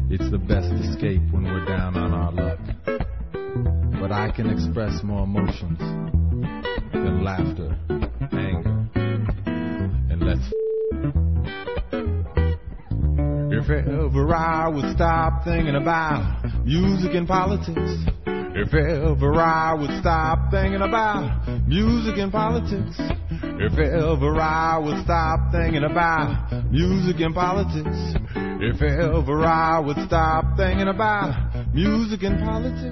It's the best escape when we're down on our luck. But I can express more emotions than laughter, anger, and let's if ever I would stop thinking about music and politics, if ever I would stop thinking about music and politics, if ever I would stop thinking about music and politics, if ever I would stop thinking about music and politics.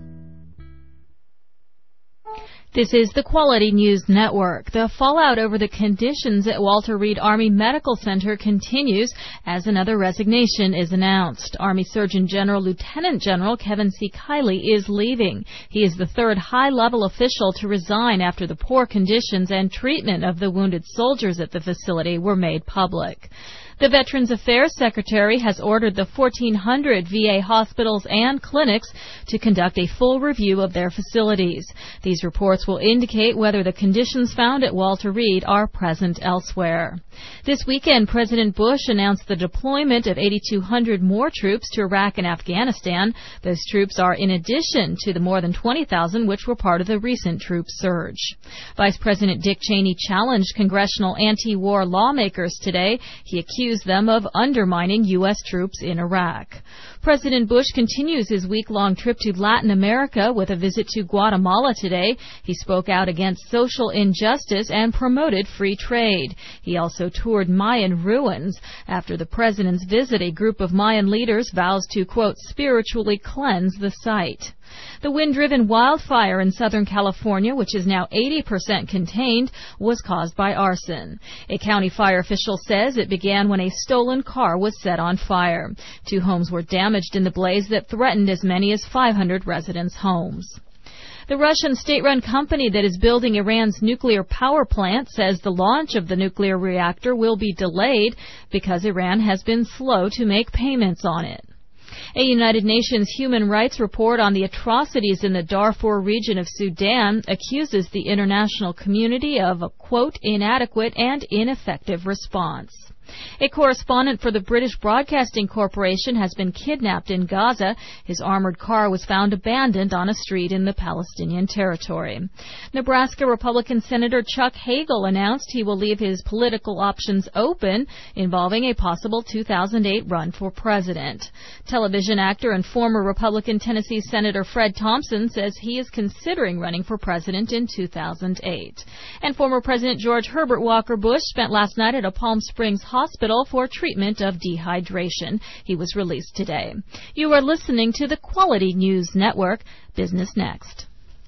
This is the Quality News Network. The fallout over the conditions at Walter Reed Army Medical Center continues as another resignation is announced. Army Surgeon General Lieutenant General Kevin C. Kiley is leaving. He is the third high-level official to resign after the poor conditions and treatment of the wounded soldiers at the facility were made public. The Veterans Affairs Secretary has ordered the 1,400 VA hospitals and clinics to conduct a full review of their facilities. These reports will indicate whether the conditions found at Walter Reed are present elsewhere. This weekend, President Bush announced the deployment of 8,200 more troops to Iraq and Afghanistan. Those troops are in addition to the more than 20,000 which were part of the recent troop surge. Vice President Dick Cheney challenged congressional anti-war lawmakers today. He accused them of undermining U.S. troops in Iraq. President Bush continues his week-long trip to Latin America with a visit to Guatemala today. He spoke out against social injustice and promoted free trade. He also toured Mayan ruins. After the president's visit, a group of Mayan leaders vows to, quote, spiritually cleanse the site. The wind-driven wildfire in Southern California, which is now 80% contained, was caused by arson. A county fire official says it began when a stolen car was set on fire. 2 homes were damaged in the blaze that threatened as many as 500 residents' homes. The Russian state-run company that is building Iran's nuclear power plant says the launch of the nuclear reactor will be delayed because Iran has been slow to make payments on it. A United Nations human rights report on the atrocities in the Darfur region of Sudan accuses the international community of a, quote, inadequate and ineffective response. A correspondent for the British Broadcasting Corporation has been kidnapped in Gaza. His armored car was found abandoned on a street in the Palestinian territory. Nebraska Republican Senator Chuck Hagel announced he will leave his political options open, involving a possible 2008 run for president. Television actor and former Republican Tennessee Senator Fred Thompson says he is considering running for president in 2008. And former President George Herbert Walker Bush spent last night at a Palm Springs hospital for treatment of dehydration. He was released today. You are listening to the Quality News Network. Business Next.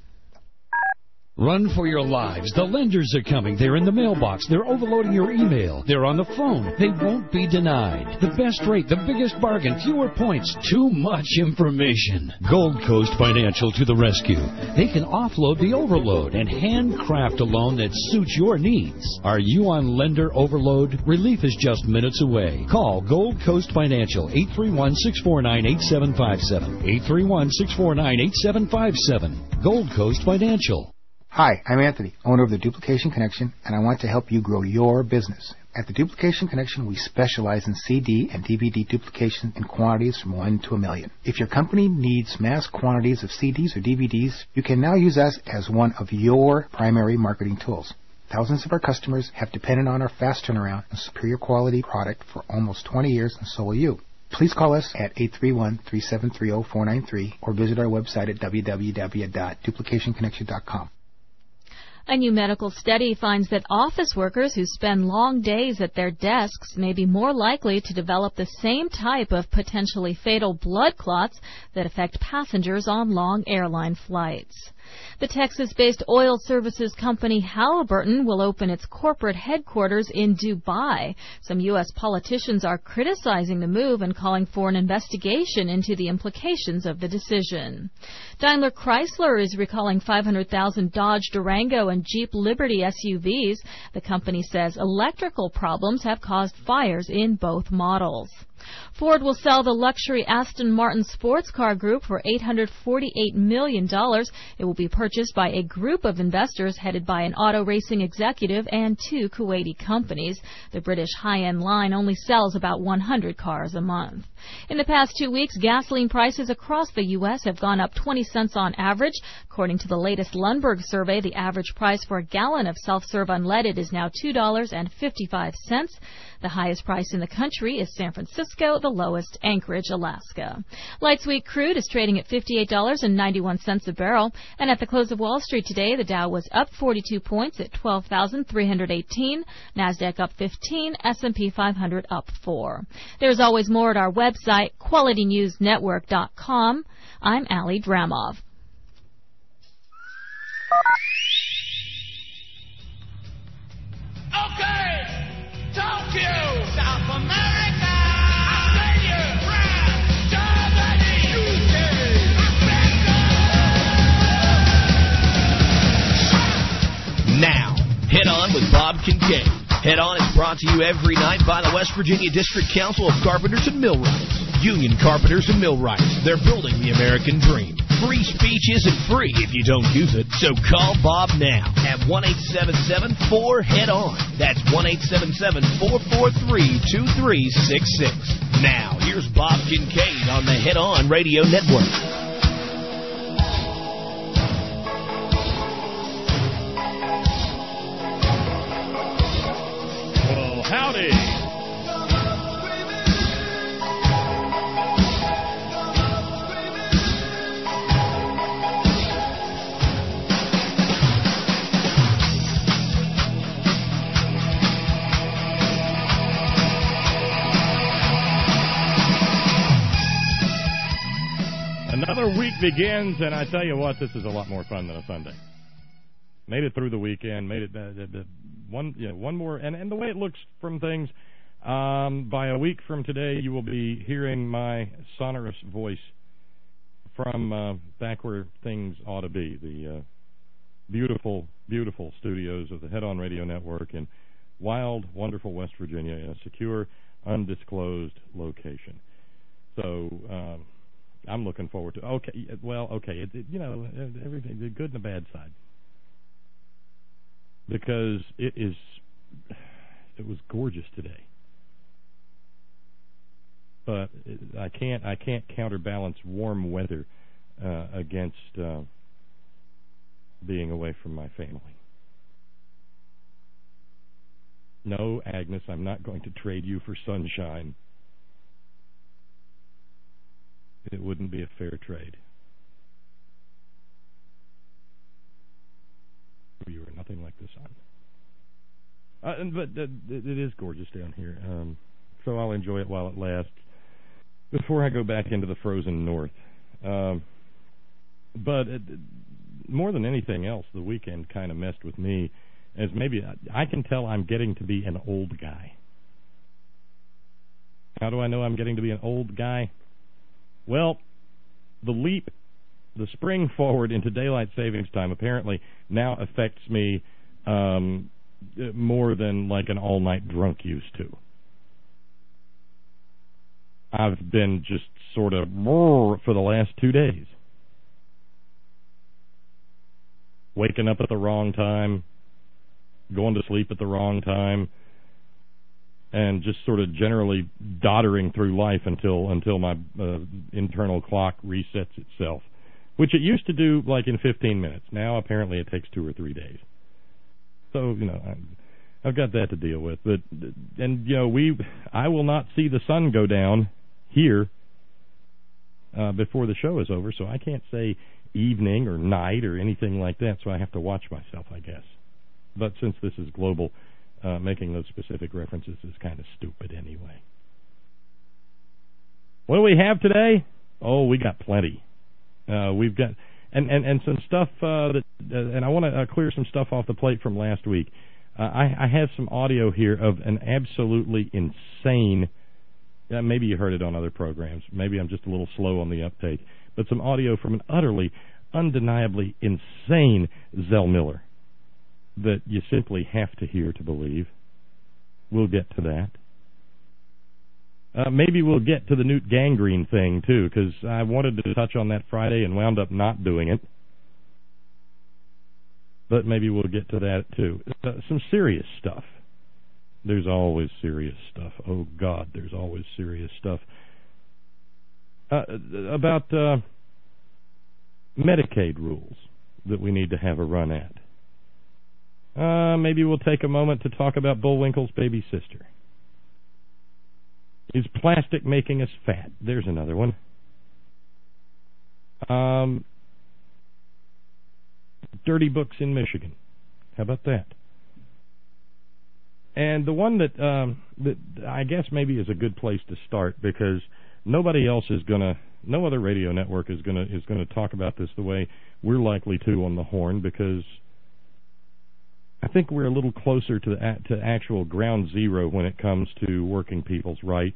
Run for your lives. The lenders are coming. They're in the mailbox. They're overloading your email. They're on the phone. They won't be denied. The best rate, the biggest bargain, fewer points, too much information. Gold Coast Financial to the rescue. They can offload the overload and handcraft a loan that suits your needs. Are you on lender overload? Relief is just minutes away. Call Gold Coast Financial, 831-649-8757. 831-649-8757. Gold Coast Financial. Hi, I'm Anthony, owner of the Duplication Connection, and I want to help you grow your business. At the Duplication Connection, we specialize in CD and DVD duplication in quantities from 1 to 1 million. If your company needs mass quantities of CDs or DVDs, you can now use us as one of your primary marketing tools. Thousands of our customers have depended on our fast turnaround and superior quality product for almost 20 years, and so will you. Please call us at 831-373-0493 or visit our website at www.duplicationconnection.com. A new medical study finds that office workers who spend long days at their desks may be more likely to develop the same type of potentially fatal blood clots that affect passengers on long airline flights. The Texas-based oil services company Halliburton will open its corporate headquarters in Dubai. Some U.S. politicians are criticizing the move and calling for an investigation into the implications of the decision. Daimler Chrysler is recalling 500,000 Dodge Durango and Jeep Liberty SUVs. The company says electrical problems have caused fires in both models. Ford will sell the luxury Aston Martin sports car group for $848 million. It will be be purchased by a group of investors headed by an auto racing executive and 2 Kuwaiti companies. The British high-end line only sells about 100 cars a month. In the past 2 weeks, gasoline prices across the U.S. have gone up 20 cents on average. According to the latest Lundberg survey, the average price for a gallon of self-serve unleaded is now $2.55. The highest price in the country is San Francisco, the lowest Anchorage, Alaska. Light sweet crude is trading at $58.91 a barrel, and at the close of Wall Street today, the Dow was up 42 points at 12,318, Nasdaq up 15, S&P 500 up 4. There's always more at our website, QualityNewsNetwork.com. I'm Allie Dramov. Okay, Tokyo, South America, Australia, France, Germany, UK, Africa. Now, Head On with Bob Kincaid. Head On is brought to you every night by the West Virginia District Council of Carpenters and Millwrights. Union Carpenters and Millwrights. They're building the American dream. Free speech isn't free if you don't use it, so call Bob now at 1-877-4-HEAD-ON. That's 1-877-443-2366. Now, here's Bob Kincaid on the Head On Radio Network. Well, howdy. Another week begins, and I tell you what, this is a lot more fun than a Sunday. Made it through the weekend, made it one more, and the way it looks from things, by a week from today, you will be hearing my sonorous voice from back where things ought to be, the beautiful, beautiful studios of the Head On Radio Network in wild, wonderful West Virginia in a secure, undisclosed location. So, I'm looking forward to. Okay, everything, the good and the bad side, because it was gorgeous today. But I can't counterbalance warm weather against being away from my family. No, Agnes, I'm not going to trade you for sunshine. It wouldn't be a fair trade. You are nothing like the sun. But it is gorgeous down here, so I'll enjoy it while it lasts before I go back into the frozen north. But more than anything else, the weekend kind of messed with me, as maybe I can tell I'm getting to be an old guy. How do I know I'm getting to be an old guy? Well, the spring forward into daylight savings time apparently now affects me more than like an all-night drunk used to. I've been just sort of for the last 2 days. Waking up at the wrong time, going to sleep at the wrong time, and just sort of generally doddering through life until my internal clock resets itself, which it used to do like in 15 minutes. Now apparently it takes 2 or 3 days. So, I've got that to deal with. But I will not see the sun go down here before the show is over, so I can't say evening or night or anything like that, so I have to watch myself, I guess. But since this is global, making those specific references is kind of stupid anyway. What do we have today? Oh, we got plenty. We've got and some stuff and I want to clear some stuff off the plate from last week. I have some audio here of an absolutely insane. Maybe you heard it on other programs. Maybe I'm just a little slow on the uptake. But some audio from an utterly, undeniably insane Zell Miller that you simply have to hear to believe. We'll get to that. Maybe we'll get to the Newt Gangrene thing, too, because I wanted to touch on that Friday and wound up not doing it. but maybe we'll get to that too. Some serious stuff. There's always serious stuff. Oh, God, there's always serious stuff. About Medicaid rules that we need to have a run at. Maybe we'll take a moment to talk about Bullwinkle's baby sister. Is plastic making us fat? There's another one. Dirty books in Michigan. How about that? And the one that I guess maybe is a good place to start, because nobody else is gonna, no other radio network is gonna talk about this the way we're likely to on the Horn, because I think we're a little closer to actual ground zero when it comes to working people's rights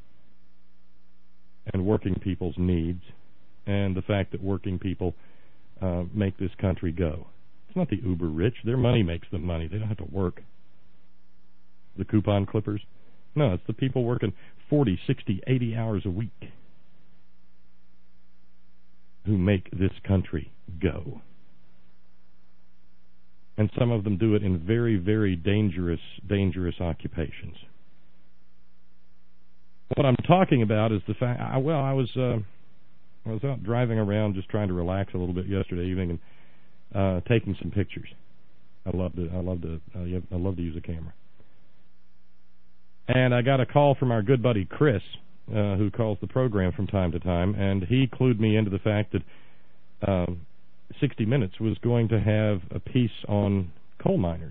and working people's needs, and the fact that working people make this country go. It's not the uber rich. Their money makes them money. They don't have to work. The coupon clippers. No, it's the people working 40, 60, 80 hours a week who make this country go. And some of them do it in very, very dangerous occupations. What I'm talking about is the fact. I was out driving around just trying to relax a little bit yesterday evening and taking some pictures. I love to use a camera. And I got a call from our good buddy Chris, who calls the program from time to time, and he clued me into the fact that 60 Minutes was going to have a piece on coal miners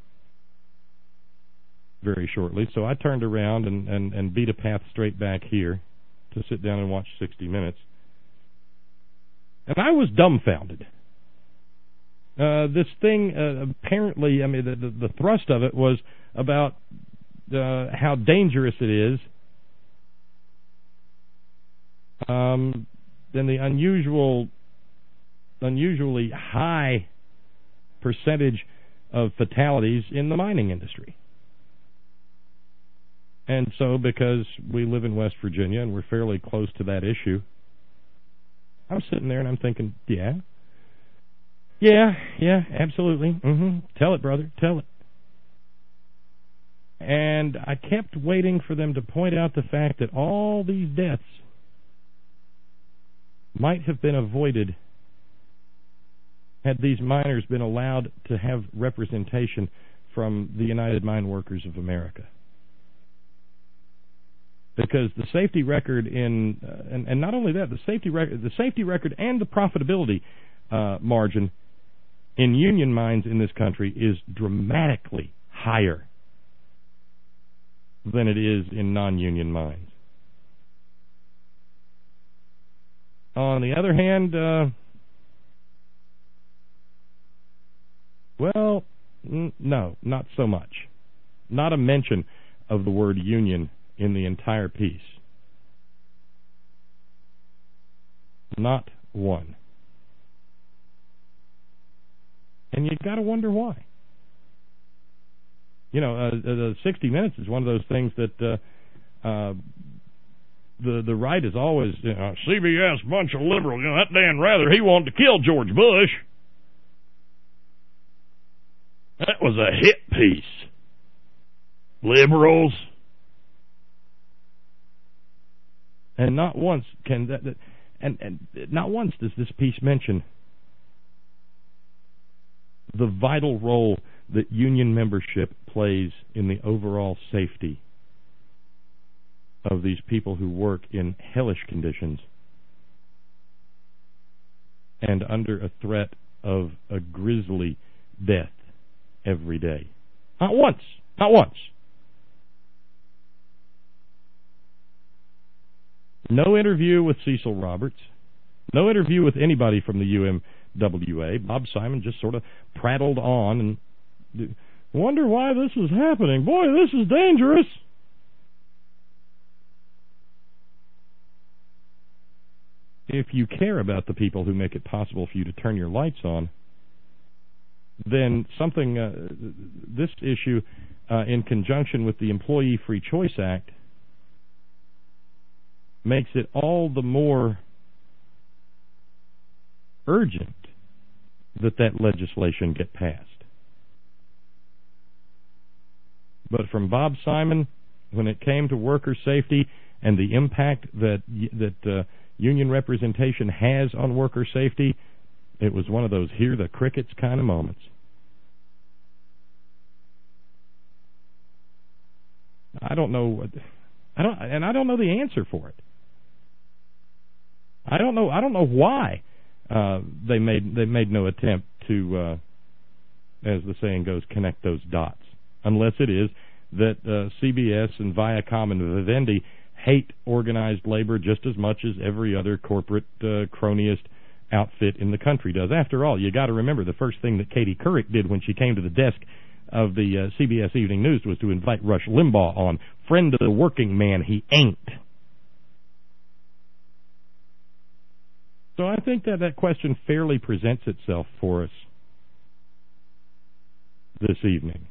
very shortly. So I turned around and beat a path straight back here to sit down and watch 60 Minutes. And I was dumbfounded. This thing, apparently, I mean, the thrust of it was about how dangerous it is, and the unusually high percentage of fatalities in the mining industry. And so, because we live in West Virginia and we're fairly close to that issue, I'm sitting there and I'm thinking, yeah, absolutely. Tell it, brother, tell it. And I kept waiting for them to point out the fact that all these deaths might have been avoided had these miners been allowed to have representation from the United Mine Workers of America. Because the safety record and not only that, the safety record and the profitability margin in union mines in this country is dramatically higher than it is in non-union mines. On the other hand, no, not so much. Not a mention of the word union in the entire piece. Not one. And you got to wonder why. You know, 60 Minutes is one of those things that the right is always, CBS, bunch of liberals. That Dan Rather, he wanted to kill George Bush. That was a hit piece. Liberals. And not once can and not once does this piece mention the vital role that union membership plays in the overall safety of these people who work in hellish conditions and under a threat of a grisly death every day. Not once. Not once. No interview with Cecil Roberts. No interview with anybody from the UMWA. Bob Simon just sort of prattled on and wonder why this is happening. Boy, this is dangerous. If you care about the people who make it possible for you to turn your lights on, then something, this issue, in conjunction with the Employee Free Choice Act, makes it all the more urgent that legislation get passed. But from Bob Simon, when it came to worker safety and the impact that union representation has on worker safety, it was one of those hear the crickets kind of moments. I don't know the answer for it. I don't know why they made no attempt to, as the saying goes, connect those dots. Unless it is that CBS and Viacom and Vivendi hate organized labor just as much as every other corporate cronyist outfit in the country does. After all, you got to remember the first thing that Katie Couric did when she came to the desk of the CBS Evening News was to invite Rush Limbaugh on. Friend of the working man, he ain't. So I think that question fairly presents itself for us this evening.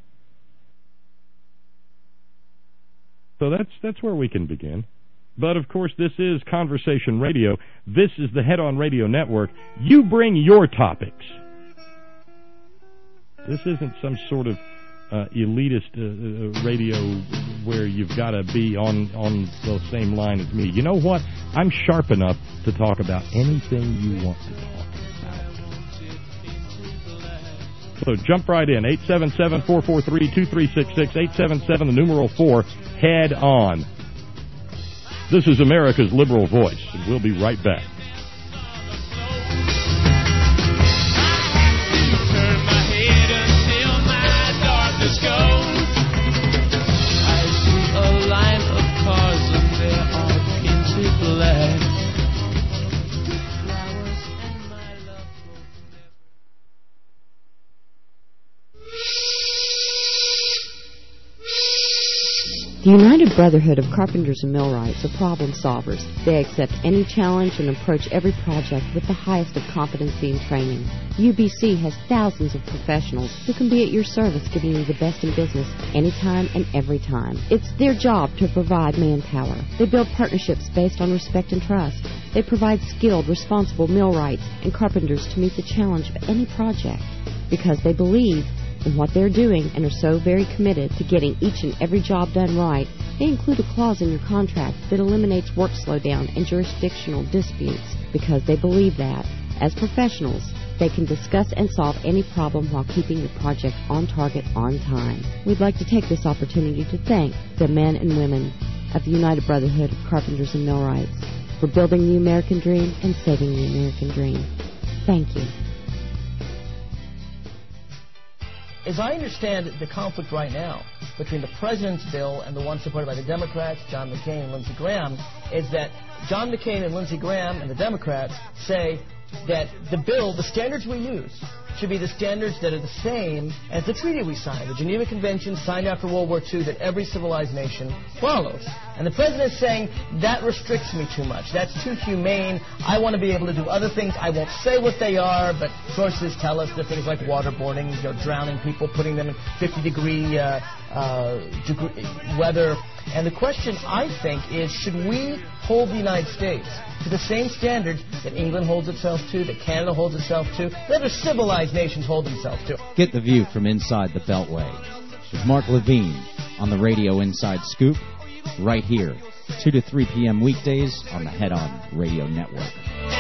So that's where we can begin. But, of course, this is Conversation Radio. This is the Head On Radio Network. You bring your topics. This isn't some sort of elitist radio where you've got to be on the same line as me. You know what? I'm sharp enough to talk about anything you want to talk about. So jump right in. 877-443-2366, 877, the numeral 4, Head On. This is America's Liberal Voice, and we'll be right back. Turn my head until my darkness goes. I see a line of cars and they are painted black. Flowers and my love will never... The United Brotherhood of Carpenters and Millwrights are problem solvers. They accept any challenge and approach every project with the highest of competency and training. UBC has thousands of professionals who can be at your service, giving you the best in business anytime and every time. It's their job to provide manpower. They build partnerships based on respect and trust. They provide skilled, responsible millwrights and carpenters to meet the challenge of any project because they believe in what they're doing and are so very committed to getting each and every job done right. They include a clause in your contract that eliminates work slowdown and jurisdictional disputes because they believe that, as professionals, they can discuss and solve any problem while keeping your project on target on time. We'd like to take this opportunity to thank the men and women of the United Brotherhood of Carpenters and Millwrights for building the American dream and saving the American dream. Thank you. As I understand the conflict right now between the President's bill and the one supported by the Democrats, John McCain and Lindsey Graham, is that John McCain and Lindsey Graham and the Democrats say that the bill, the standards we use, should be the standards that are the same as the treaty we signed, the Geneva Convention signed after World War II that every civilized nation follows. And the President is saying, that restricts me too much. That's too humane. I want to be able to do other things. I won't say what they are, but sources tell us that things like waterboarding, drowning people, putting them in 50-degree weather. And the question, I think, is should we hold the United States to the same standards that England holds itself to, that Canada holds itself to, that other civilized nations hold themselves to? Get the view from inside the Beltway with Mark Levine on the Radio Inside Scoop, right here, 2 to 3 p.m. weekdays on the Head On Radio Network.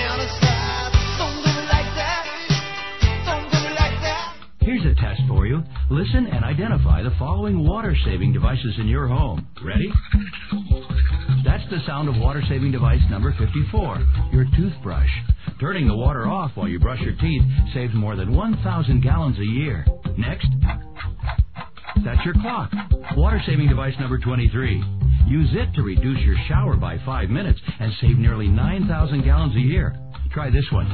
Here's a test for you. Listen and identify the following water-saving devices in your home. Ready? That's the sound of water-saving device number 54, your toothbrush. Turning the water off while you brush your teeth saves more than 1,000 gallons a year. Next, that's your clock. Water-saving device number 23. Use it to reduce your shower by 5 minutes and save nearly 9,000 gallons a year. Try this one.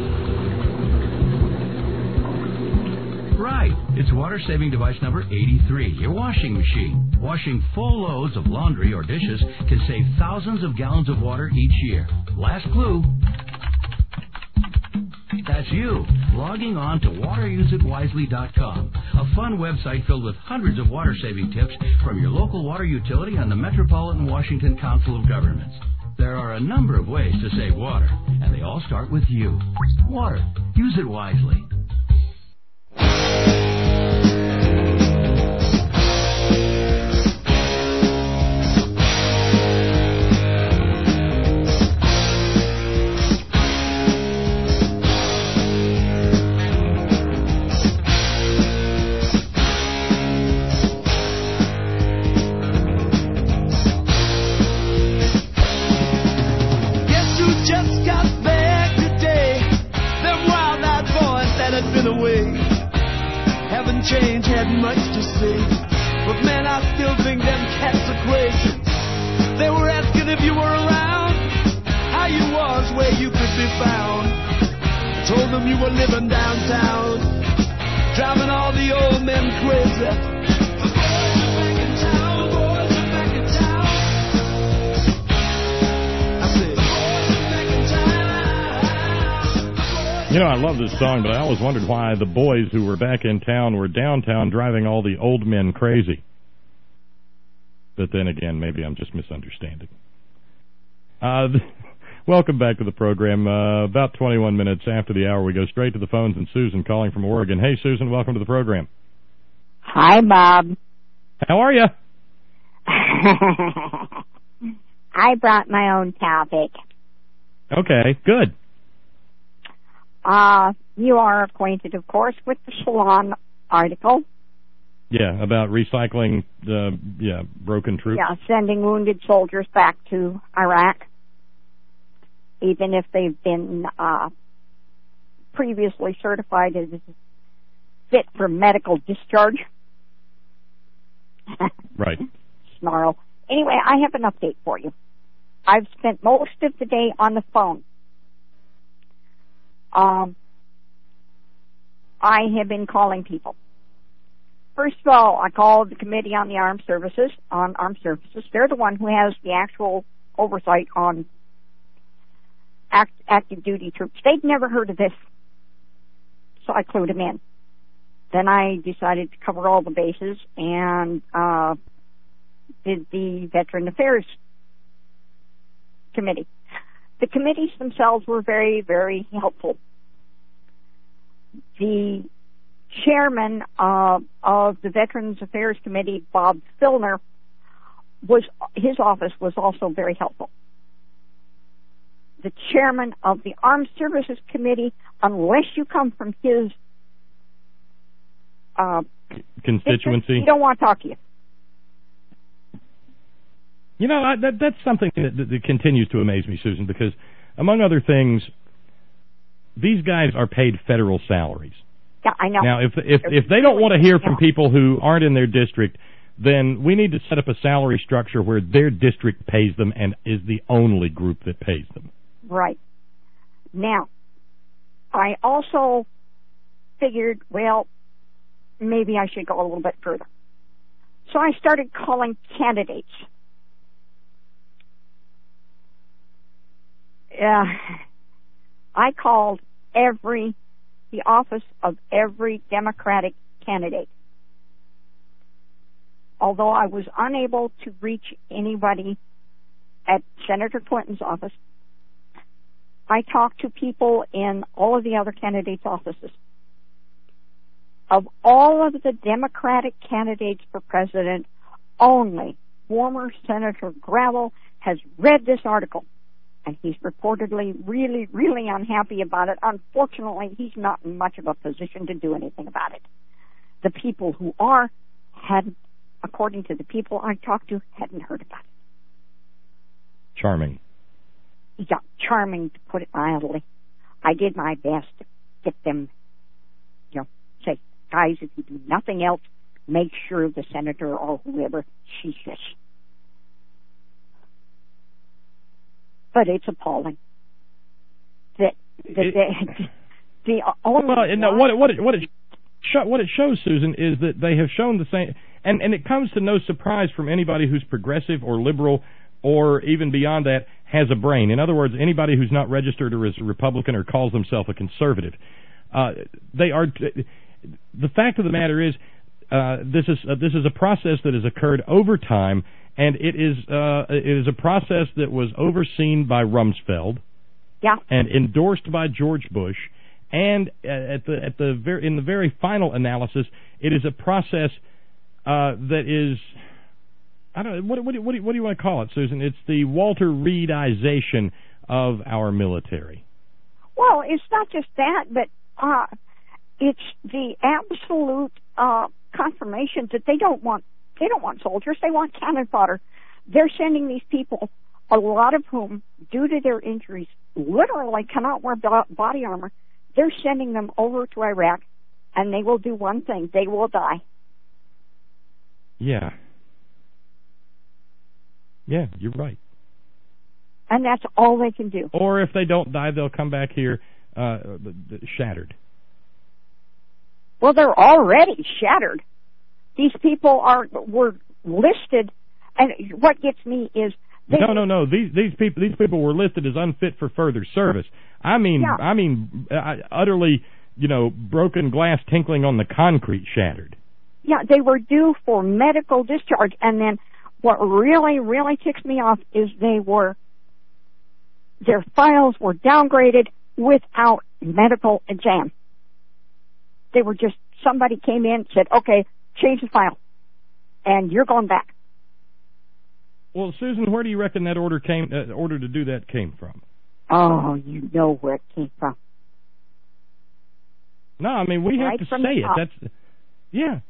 Right, it's water-saving device number 83, your washing machine. Washing full loads of laundry or dishes can save thousands of gallons of water each year. Last clue. That's you, logging on to waterusitwisely.com, a fun website filled with hundreds of water-saving tips from your local water utility and the Metropolitan Washington Council of Governments. There are a number of ways to save water, and they all start with you. Water. Use it wisely. been away. Haven't changed, had much to say. But man, I still think them cats are crazy. They were asking if you were around, how you was, where you could be found. I told them you were living downtown, driving all the old men crazy. You know, I love this song, but I always wondered why the boys who were back in town were downtown driving all the old men crazy. But then again, maybe I'm just misunderstanding. Welcome back to the program. About 21 minutes after the hour, we go straight to the phones, and Susan calling from Oregon. Hey, Susan, welcome to the program. Hi, Bob. How are you? I brought my own topic. Okay, good. You are acquainted, of course, with the Salon article. Yeah, about recycling broken troops. Yeah, sending wounded soldiers back to Iraq, even if they've been previously certified as fit for medical discharge. Right. Snarl. Anyway, I have an update for you. I've spent most of the day on the phone. I have been calling people. First of all, I called the Committee on the Armed Services. They're the one who has the actual oversight on active duty troops. They'd never heard of this, so I clued them in. Then I decided to cover all the bases and did the Veteran Affairs Committee. The committees themselves were very, very helpful. The chairman of the Veterans Affairs Committee, Bob Filner, his office was also very helpful. The chairman of the Armed Services Committee, unless you come from his constituency, he don't want to talk to you. You know, that's something that continues to amaze me, Susan, because among other things, these guys are paid federal salaries. Yeah, I know. Now, if they don't want to hear from people who aren't in their district, then we need to set up a salary structure where their district pays them and is the only group that pays them. Right. Now, I also figured, well, maybe I should go a little bit further. So I started calling candidates. I called the office of every Democratic candidate. Although I was unable to reach anybody at Senator Clinton's office, I talked to people in all of the other candidates' offices. Of all of the Democratic candidates for president, only former Senator Gravel has read this article. And he's reportedly really, really unhappy about it. Unfortunately, he's not in much of a position to do anything about it. The people who hadn't, according to the people I talked to, hadn't heard about it. Charming. Yeah, charming, to put it mildly. I did my best to get them, say, guys, if you do nothing else, make sure the senator or whoever sees this. But it's appalling. What it shows, Susan, is that they have shown the same, and it comes to no surprise from anybody who's progressive or liberal or even beyond that has a brain. In other words, anybody who's not registered or is a Republican or calls themselves a conservative. They are. The fact of the matter is, this is a process that has occurred over time. And it is a process that was overseen by Rumsfeld, and endorsed by George Bush, and in the very final analysis, it is a process that is, I don't know, what do you want to call it, Susan? It's the Walter Reedization of our military. Well, it's not just that, but it's the absolute confirmation that they don't want soldiers. They want cannon fodder. They're sending these people, a lot of whom, due to their injuries, literally cannot wear body armor. they're sending them over to Iraq, and they will do one thing. They will die. Yeah. Yeah, you're right. And that's all they can do. Or if they don't die, they'll come back here shattered. Well, they're already shattered. These people were listed, and what gets me is no. These people were listed as unfit for further service. I mean, utterly, broken glass tinkling on the concrete shattered. Yeah, they were due for medical discharge, and then what really, really ticks me off is their files were downgraded without medical exam. They were just, somebody came in and said, okay, change the file, and you're going back. Well, Susan, where do you reckon that order to do that came from? Oh, you know where it came from. No, I mean, we have to say it. Yeah.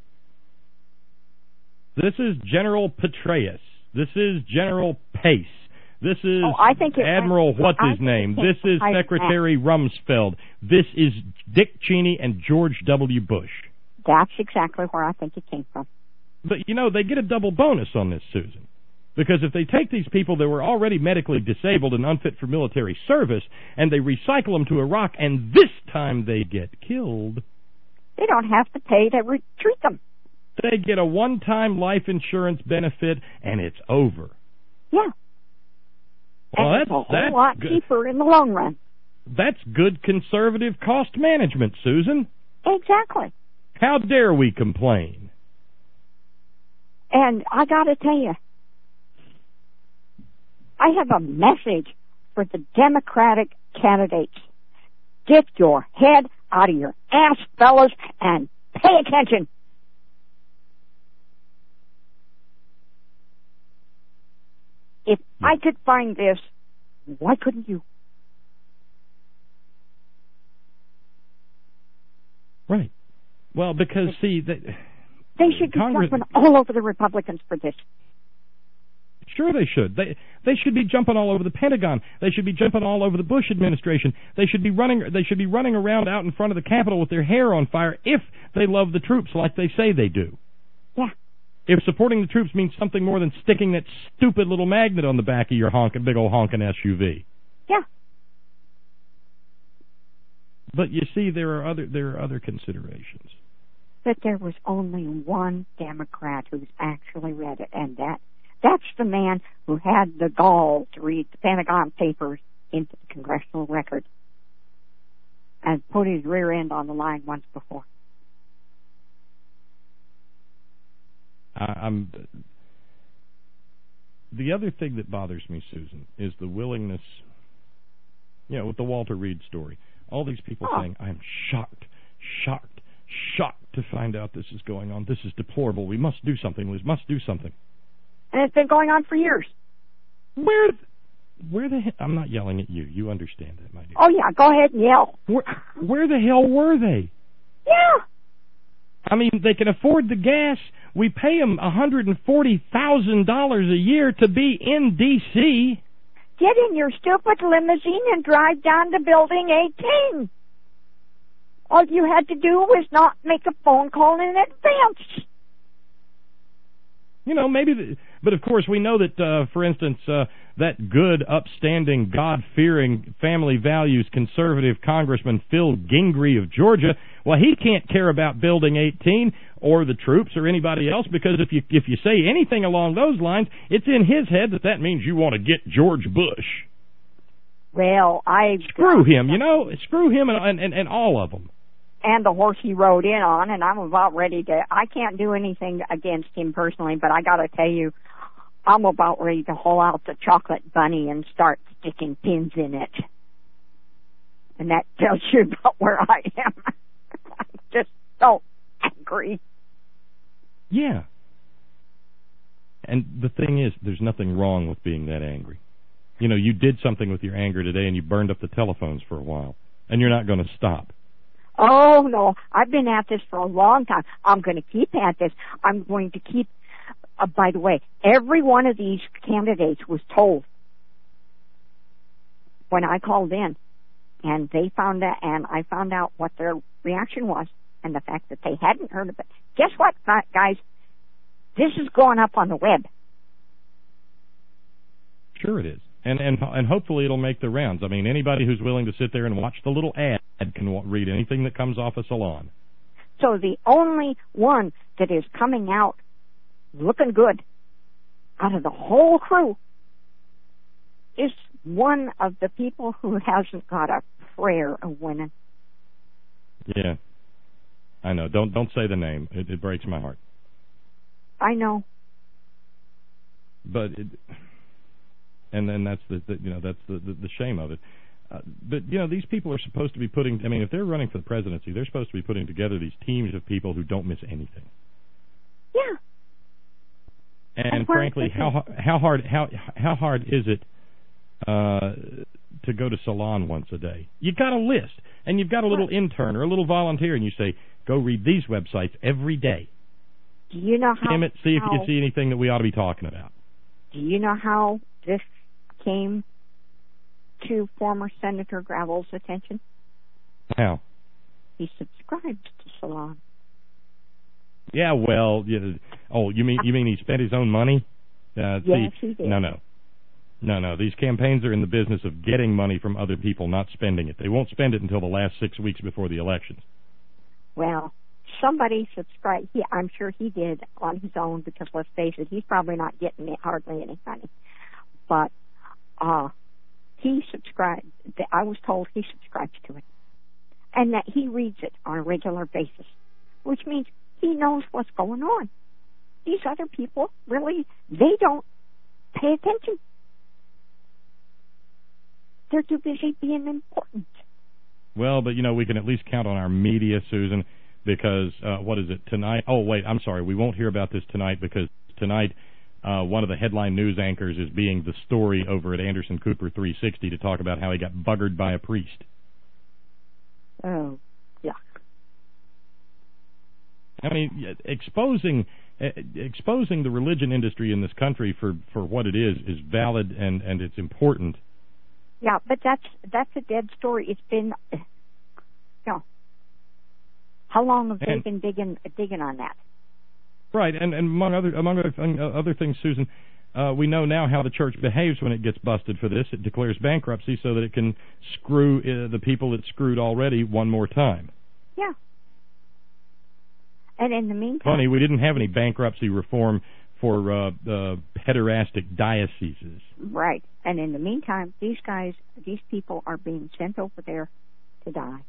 This is General Petraeus. This is General Pace. This is Admiral what's-his-name. This is Secretary Rumsfeld. This is Dick Cheney and George W. Bush. That's exactly where I think it came from. But, they get a double bonus on this, Susan. Because if they take these people that were already medically disabled and unfit for military service, and they recycle them to Iraq, and this time they get killed, they don't have to pay to treat them. They get a one-time life insurance benefit, and it's over. Yeah. Well, and it's a whole lot cheaper in the long run. That's good conservative cost management, Susan. Exactly. How dare we complain? And I got to tell you, I have a message for the Democratic candidates. Get your head out of your ass, fellas, and pay attention. If I could find this, why couldn't you? Right. Well, because, see, they should be jumping all over the Republicans for this. Sure they should. They should be jumping all over the Pentagon. They should be jumping all over the Bush administration. They should be running around out in front of the Capitol with their hair on fire if they love the troops like they say they do. Yeah. If supporting the troops means something more than sticking that stupid little magnet on the back of your big old honking SUV. Yeah. But you see, there are other considerations. But there was only one Democrat who's actually read it, and that's the man who had the gall to read the Pentagon Papers into the congressional record and put his rear end on the line once before. The other thing that bothers me, Susan, is the willingness, with the Walter Reed story. All these people saying, I'm shocked to find out this is going on. This is deplorable. We must do something, Liz. Must do something. And it's been going on for years. Where the hell? I'm not yelling at you. You understand that, my dear. Oh, yeah. Go ahead and yell. Where the hell were they? Yeah. I mean, they can afford the gas. We pay them $140,000 a year to be in D.C. Get in your stupid limousine and drive down to Building 18. All you had to do was not make a phone call in advance. But of course we know that, for instance, that good, upstanding, God-fearing, family values conservative Congressman Phil Gingrey of Georgia, well, he can't care about Building 18 or the troops or anybody else, because if you say anything along those lines, it's in his head that means you want to get George Bush. Well, screw him, screw him and all of them. And the horse he rode in on, and I'm about ready to, I can't do anything against him personally, but I gotta tell you, I'm about ready to haul out the chocolate bunny and start sticking pins in it. And that tells you about where I am. I'm just so angry. Yeah. And the thing is, there's nothing wrong with being that angry. You did something with your anger today and you burned up the telephones for a while, and you're not going to stop. Oh, no, I've been at this for a long time. I'm going to keep at this. I'm going to keep, by the way, every one of these candidates was told when I called in, And they found out, and I found out what their reaction was, and the fact that they hadn't heard of it. Guess what, guys? This is going up on the web. Sure it is. And hopefully it'll make the rounds. I mean, anybody who's willing to sit there and watch the little ad can read anything that comes off a salon. So the only one that is coming out looking good out of the whole crew is one of the people who hasn't got a prayer of winning. Yeah, I know. Don't say the name. It breaks my heart. I know. But and then that's that's the shame of it. But these people are supposed to be putting. I mean, if they're running for the presidency, they're supposed to be putting together these teams of people who don't miss anything. Yeah. And frankly, how hard is it to go to salon once a day? You've got a list, and you've got a little intern or a little volunteer, and you say, go read these websites every day. Do you know how? Skim it, see if you can see anything that we ought to be talking about. Do you know how this came to former Senator Gravel's attention? How? He subscribed to Salon. Yeah, well, oh, you mean he spent his own money? Yes, he did. No. These campaigns are in the business of getting money from other people, not spending it. They won't spend it until the last 6 weeks before the elections. Well, somebody subscribed. I'm sure he did on his own because, let's face it, he's probably not getting hardly any money. But he subscribed. I was told he subscribes to it, and that he reads it on a regular basis, which means he knows what's going on. These other people, really, they don't pay attention. They're too busy being important. Well, but, we can at least count on our media, Susan, because, what is it, tonight? Oh, wait, I'm sorry. We won't hear about this tonight because tonight one of the headline news anchors is being the story over at Anderson Cooper 360 to talk about how he got buggered by a priest. Oh, yeah. I mean, exposing the religion industry in this country for what it is valid and it's important. Yeah, but that's a dead story. It's been, how long have they been digging on that? Right, and among other things, Susan, we know now how the church behaves when it gets busted for this. It declares bankruptcy so that it can screw the people it screwed already one more time. Yeah. And in the meantime... Funny, we didn't have any bankruptcy reform for pederastic dioceses. Right. And in the meantime, these people are being sent over there to die.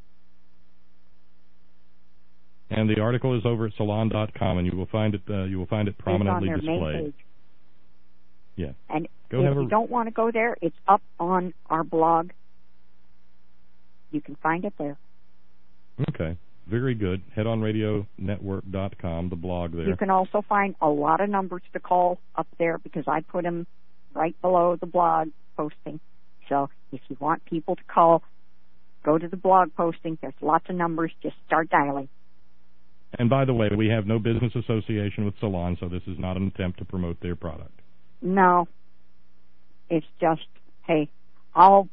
And the article is over at salon.com, and you will find it prominently it's on their displayed. Main page. Yeah. And if you don't want to go there, it's up on our blog. You can find it there. Okay. Very good. HeadOnRadioNetwork.com, the blog there. You can also find a lot of numbers to call up there because I put them right below the blog posting. So if you want people to call, go to the blog posting. There's lots of numbers. Just start dialing. And by the way, we have no business association with Salon, so this is not an attempt to promote their product. No. It's just, hey, I'll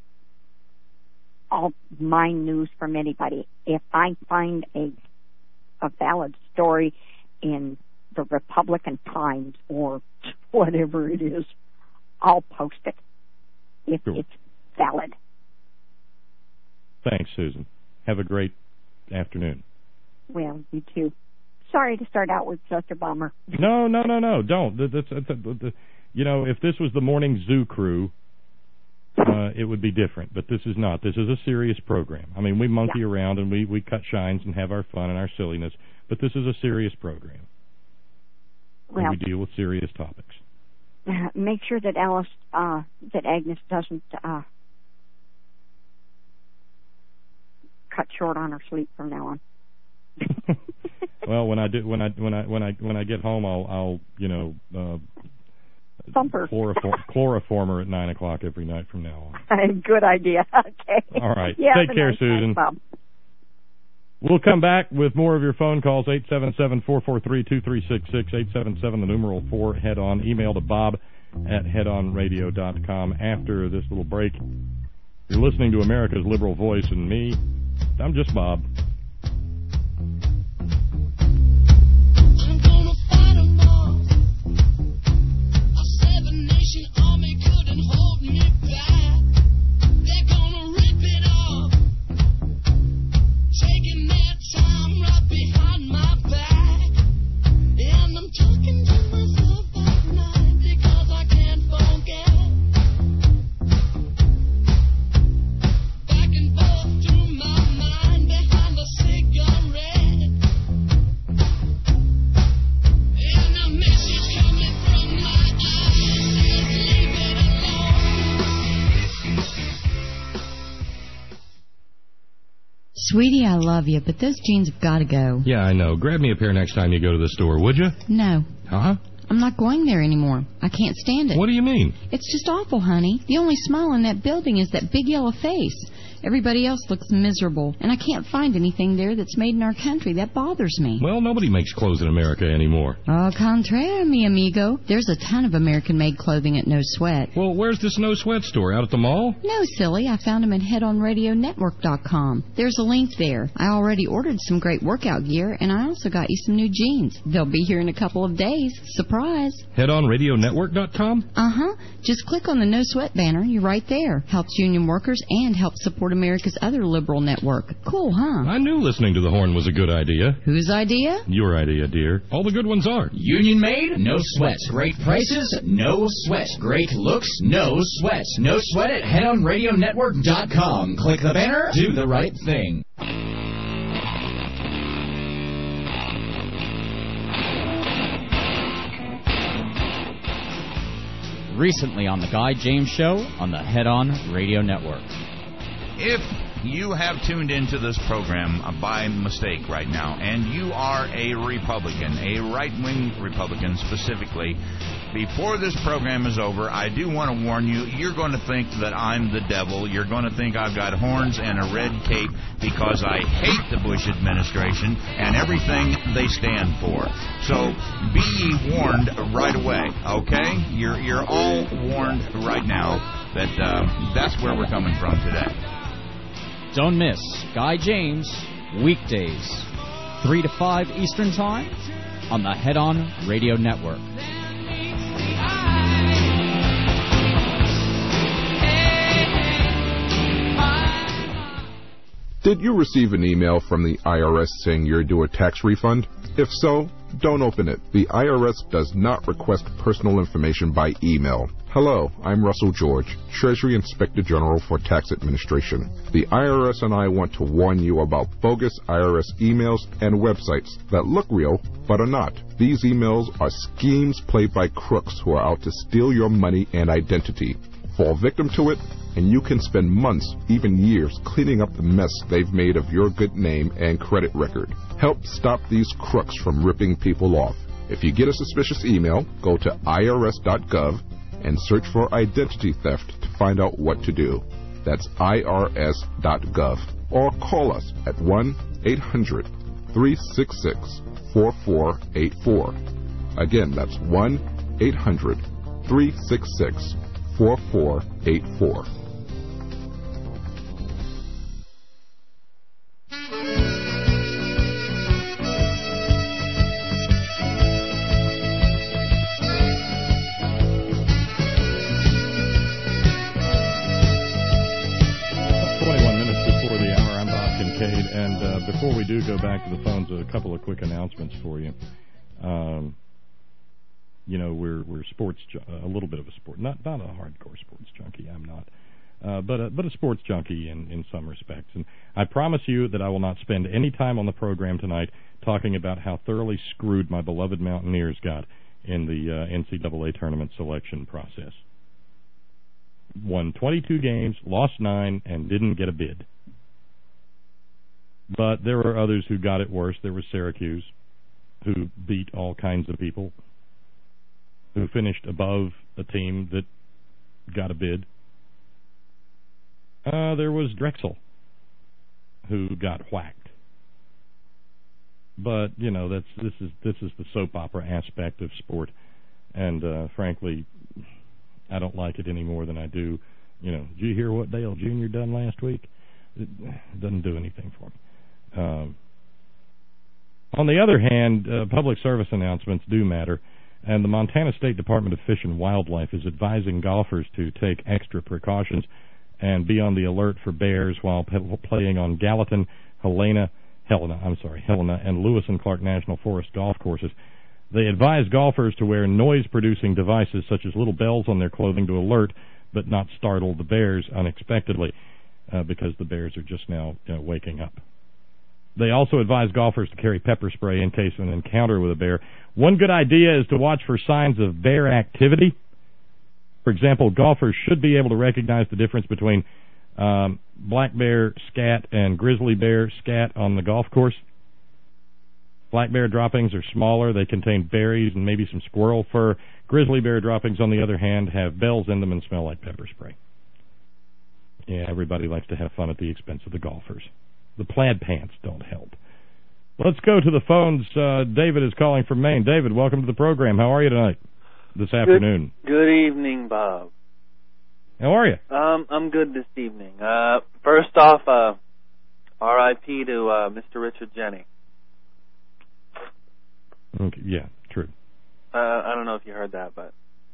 mine news from anybody. If I find a valid story in the Republican Times or whatever it is, I'll post it if it's valid. Thanks, Susan. Have a great afternoon. Well, you too. Sorry to start out with such a bummer. No, don't. If this was the Morning Zoo crew, it would be different, but this is not. This is a serious program. I mean, we monkey around and we cut shines and have our fun and our silliness, but this is a serious program. Well, and we deal with serious topics. Make sure that Agnes doesn't cut short on her sleep from now on. Well, when I get home, I'll chloroform her at 9 o'clock every night from now on. Good idea. Okay. All right. Yeah, take care, Susan. Bob. We'll come back with more of your phone calls, 877-443-2366, 877, the numeral 4, head on. Email to Bob at headonradio.com after this little break. You're listening to America's Liberal Voice, and me, I'm just Bob. Sweetie, I love you, but those jeans have got to go. Yeah, I know. Grab me a pair next time you go to the store, would you? No. Uh-huh. I'm not going there anymore. I can't stand it. What do you mean? It's just awful, honey. The only smile in that building is that big yellow face. Everybody else looks miserable, and I can't find anything there that's made in our country. That bothers me. Well, nobody makes clothes in America anymore. Au contraire, mi amigo. There's a ton of American-made clothing at No Sweat. Well, where's this No Sweat store? Out at the mall? No, silly. I found them at headonradionetwork.com. There's a link there. I already ordered some great workout gear, and I also got you some new jeans. They'll be here in a couple of days. Surprise. Headonradionetwork.com? Uh-huh. Just click on the No Sweat banner. You're right there. Helps union workers and helps support America's other liberal network. Cool, huh? I knew listening to the Horn was a good idea. Whose idea? Your idea, dear. All the good ones are. Union made, no sweat. Great prices, no sweat. Great looks, no sweat. No sweat at headonradionetwork.com. Click the banner, do the right thing. Recently on the Guy James Show on the Head On Radio Network. If you have tuned into this program by mistake right now, and you are a Republican, a right-wing Republican specifically, before this program is over, I do want to warn you, you're going to think that I'm the devil. You're going to think I've got horns and a red cape because I hate the Bush administration and everything they stand for. So be ye warned right away, okay? You're all warned right now that that's where we're coming from today. Don't miss Guy James, weekdays, 3 to 5 Eastern Time, on the Head On Radio Network. Did you receive an email from the IRS saying you're due a tax refund? If so, don't open it. The IRS does not request personal information by email. Hello, I'm Russell George, Treasury Inspector General for Tax Administration. The IRS and I want to warn you about bogus IRS emails and websites that look real but are not. These emails are schemes played by crooks who are out to steal your money and identity. Fall victim to it, and you can spend months, even years, cleaning up the mess they've made of your good name and credit record. Help stop these crooks from ripping people off. If you get a suspicious email, go to irs.gov and search for identity theft to find out what to do. That's irs.gov. Or call us at 1-800-366-4484. Again, that's 1-800-366-4484. Before we do go back to the phones, a couple of quick announcements for you. You know, we're sports, a little bit of a sport, not a hardcore sports junkie. I'm not, but a sports junkie in some respects. And I promise you that I will not spend any time on the program tonight talking about how thoroughly screwed my beloved Mountaineers got in the NCAA tournament selection process. Won 22 games, lost 9, and didn't get a bid. But there were others who got it worse. There was Syracuse, who beat all kinds of people, who finished above a team that got a bid. There was Drexel, who got whacked. But you know, this is the soap opera aspect of sport, and frankly, I don't like it any more than I do Did you hear what Dale Jr. done last week? It doesn't do anything for me. On the other hand, public service announcements do matter, and the Montana State Department of Fish and Wildlife is advising golfers to take extra precautions and be on the alert for bears while playing on Gallatin, Helena, and Lewis and Clark National Forest golf courses. They advise golfers to wear noise-producing devices such as little bells on their clothing to alert but not startle the bears unexpectedly because the bears are just now waking up. They also advise golfers to carry pepper spray in case of an encounter with a bear. One good idea is to watch for signs of bear activity. For example, golfers should be able to recognize the difference between black bear scat and grizzly bear scat on the golf course. Black bear droppings are smaller. They contain berries and maybe some squirrel fur. Grizzly bear droppings, on the other hand, have bells in them and smell like pepper spray. Yeah, everybody likes to have fun at the expense of the golfers. The plaid pants don't help. Let's go to the phones. David is calling from Maine. David, welcome to the program. How are you tonight, this afternoon? Good evening, Bob. How are you? I'm good this evening. First off, R.I.P. to Mr. Richard Jeni. Okay, yeah, true. I don't know if you heard that, but...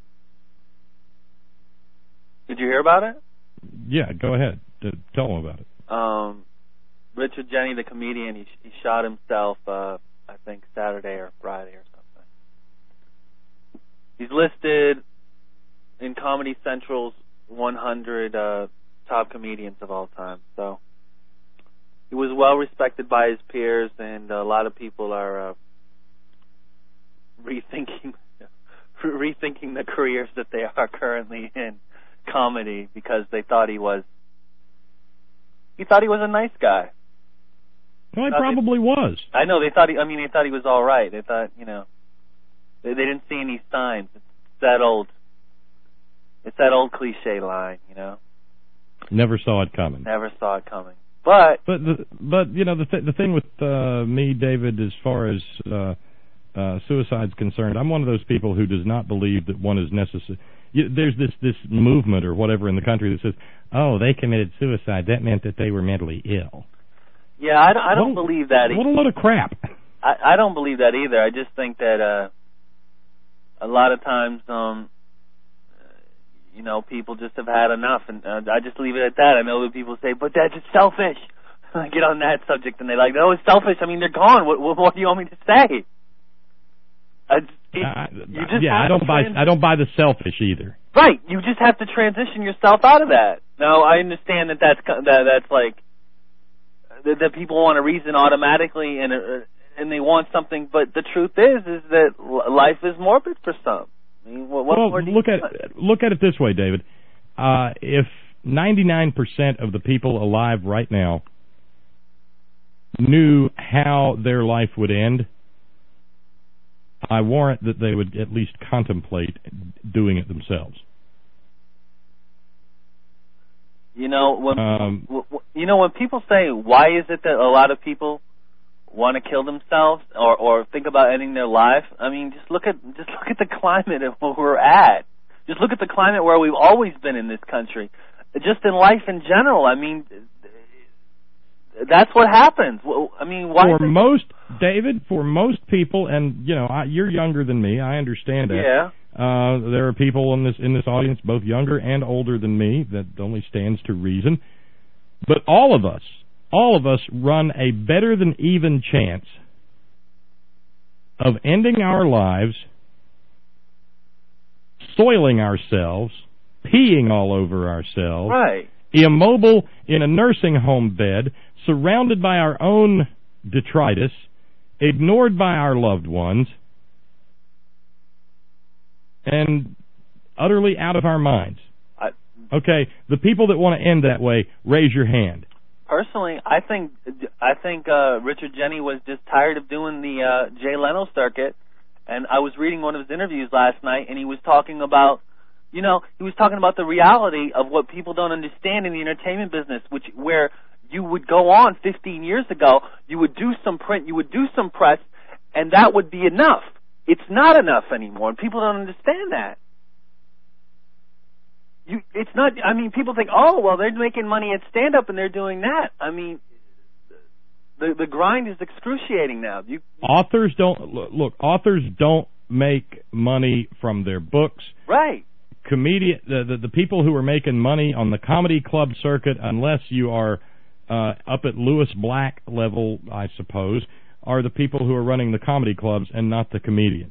Did you hear about it? Yeah, go ahead. Tell them about it. Richard Jeni, the comedian, he shot himself, I think, Saturday or Friday or something. He's listed in Comedy Central's 100 top comedians of all time. So he was well respected by his peers, and a lot of people are rethinking the careers that they are currently in comedy because they thought he was a nice guy. Well, he probably was. I know, they thought he was all right. They thought, they didn't see any signs. It's that old cliche line, Never saw it coming. Never saw it coming. But the thing with me, David, as far as suicide's concerned, I'm one of those people who does not believe that one is necessary. There's this movement or whatever in the country that says, "Oh, they committed suicide. That meant that they were mentally ill." Yeah, I don't believe that. What a load of crap. I don't believe that either. I just think that a lot of times, people just have had enough, and I just leave it at that. I know that people say, "But that's just selfish." I get on that subject, and they're like, "No, it's selfish. I mean, they're gone. What do you want me to say?" I don't buy the selfish either. Right, you just have to transition yourself out of that. Now, I understand that's like that people want a reason automatically, and they want something. But the truth is that life is morbid for some. I mean, look at it this way, David. If 99% of the people alive right now knew how their life would end, I warrant that they would at least contemplate doing it themselves. When people say, why is it that a lot of people want to kill themselves or think about ending their life? I mean, just look at the climate of where we're at. Just look at the climate where we've always been in this country. Just in life in general. I mean, that's what happens. I mean, why? For most people, and you're younger than me. I understand that. Yeah. There are people in this audience, both younger and older than me. That only stands to reason. But all of us run a better than even chance of ending our lives, soiling ourselves, peeing all over ourselves, right, immobile in a nursing home bed, surrounded by our own detritus, ignored by our loved ones, and utterly out of our minds. Okay, the people that want to end that way, raise your hand. Personally, I think Richard Jeni was just tired of doing the Jay Leno circuit, and I was reading one of his interviews last night, and he was talking about, the reality of what people don't understand in the entertainment business, where you would go on 15 years ago, you would do some print, you would do some press, and that would be enough. It's not enough anymore, and people don't understand that. it's not. I mean, people think, oh, well, they're making money at stand-up and they're doing that. I mean, the grind is excruciating now. Authors don't make money from their books. Right. The people who are making money on the comedy club circuit, unless you are up at Lewis Black level, I suppose, are the people who are running the comedy clubs and not the comedians.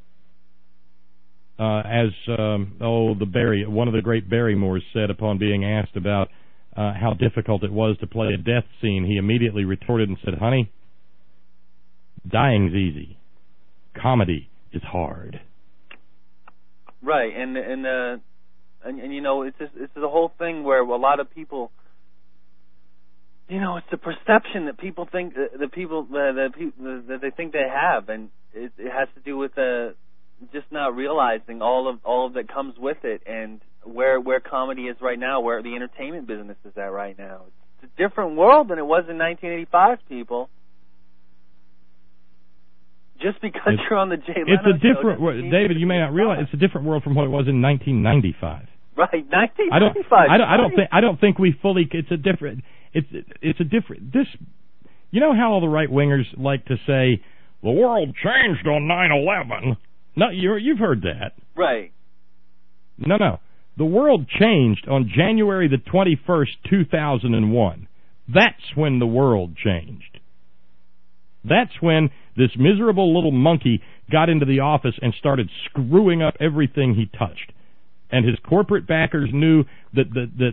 One of the great Barrymores said upon being asked about how difficult it was to play a death scene, he immediately retorted and said, "Honey, dying's easy. Comedy is hard." Right, and you know, it's the whole thing where a lot of people, you know, it's the perception that people think that they think they have, and it has to do with just not realizing all of that comes with it, and where comedy is right now, where the entertainment business is at right now. It's a different world than it was in 1985, people. Just because you're on the Jay Leno it's a different show, David, you may not realize it's a different world from what it was in 1995. Right, 1995. I don't think we fully. It's a different. This. You know how all the right wingers like to say the world changed on 9/11. No, you've heard that. Right. No. The world changed on January the 21st, 2001. That's when the world changed. That's when this miserable little monkey got into the office and started screwing up everything he touched. And his corporate backers knew that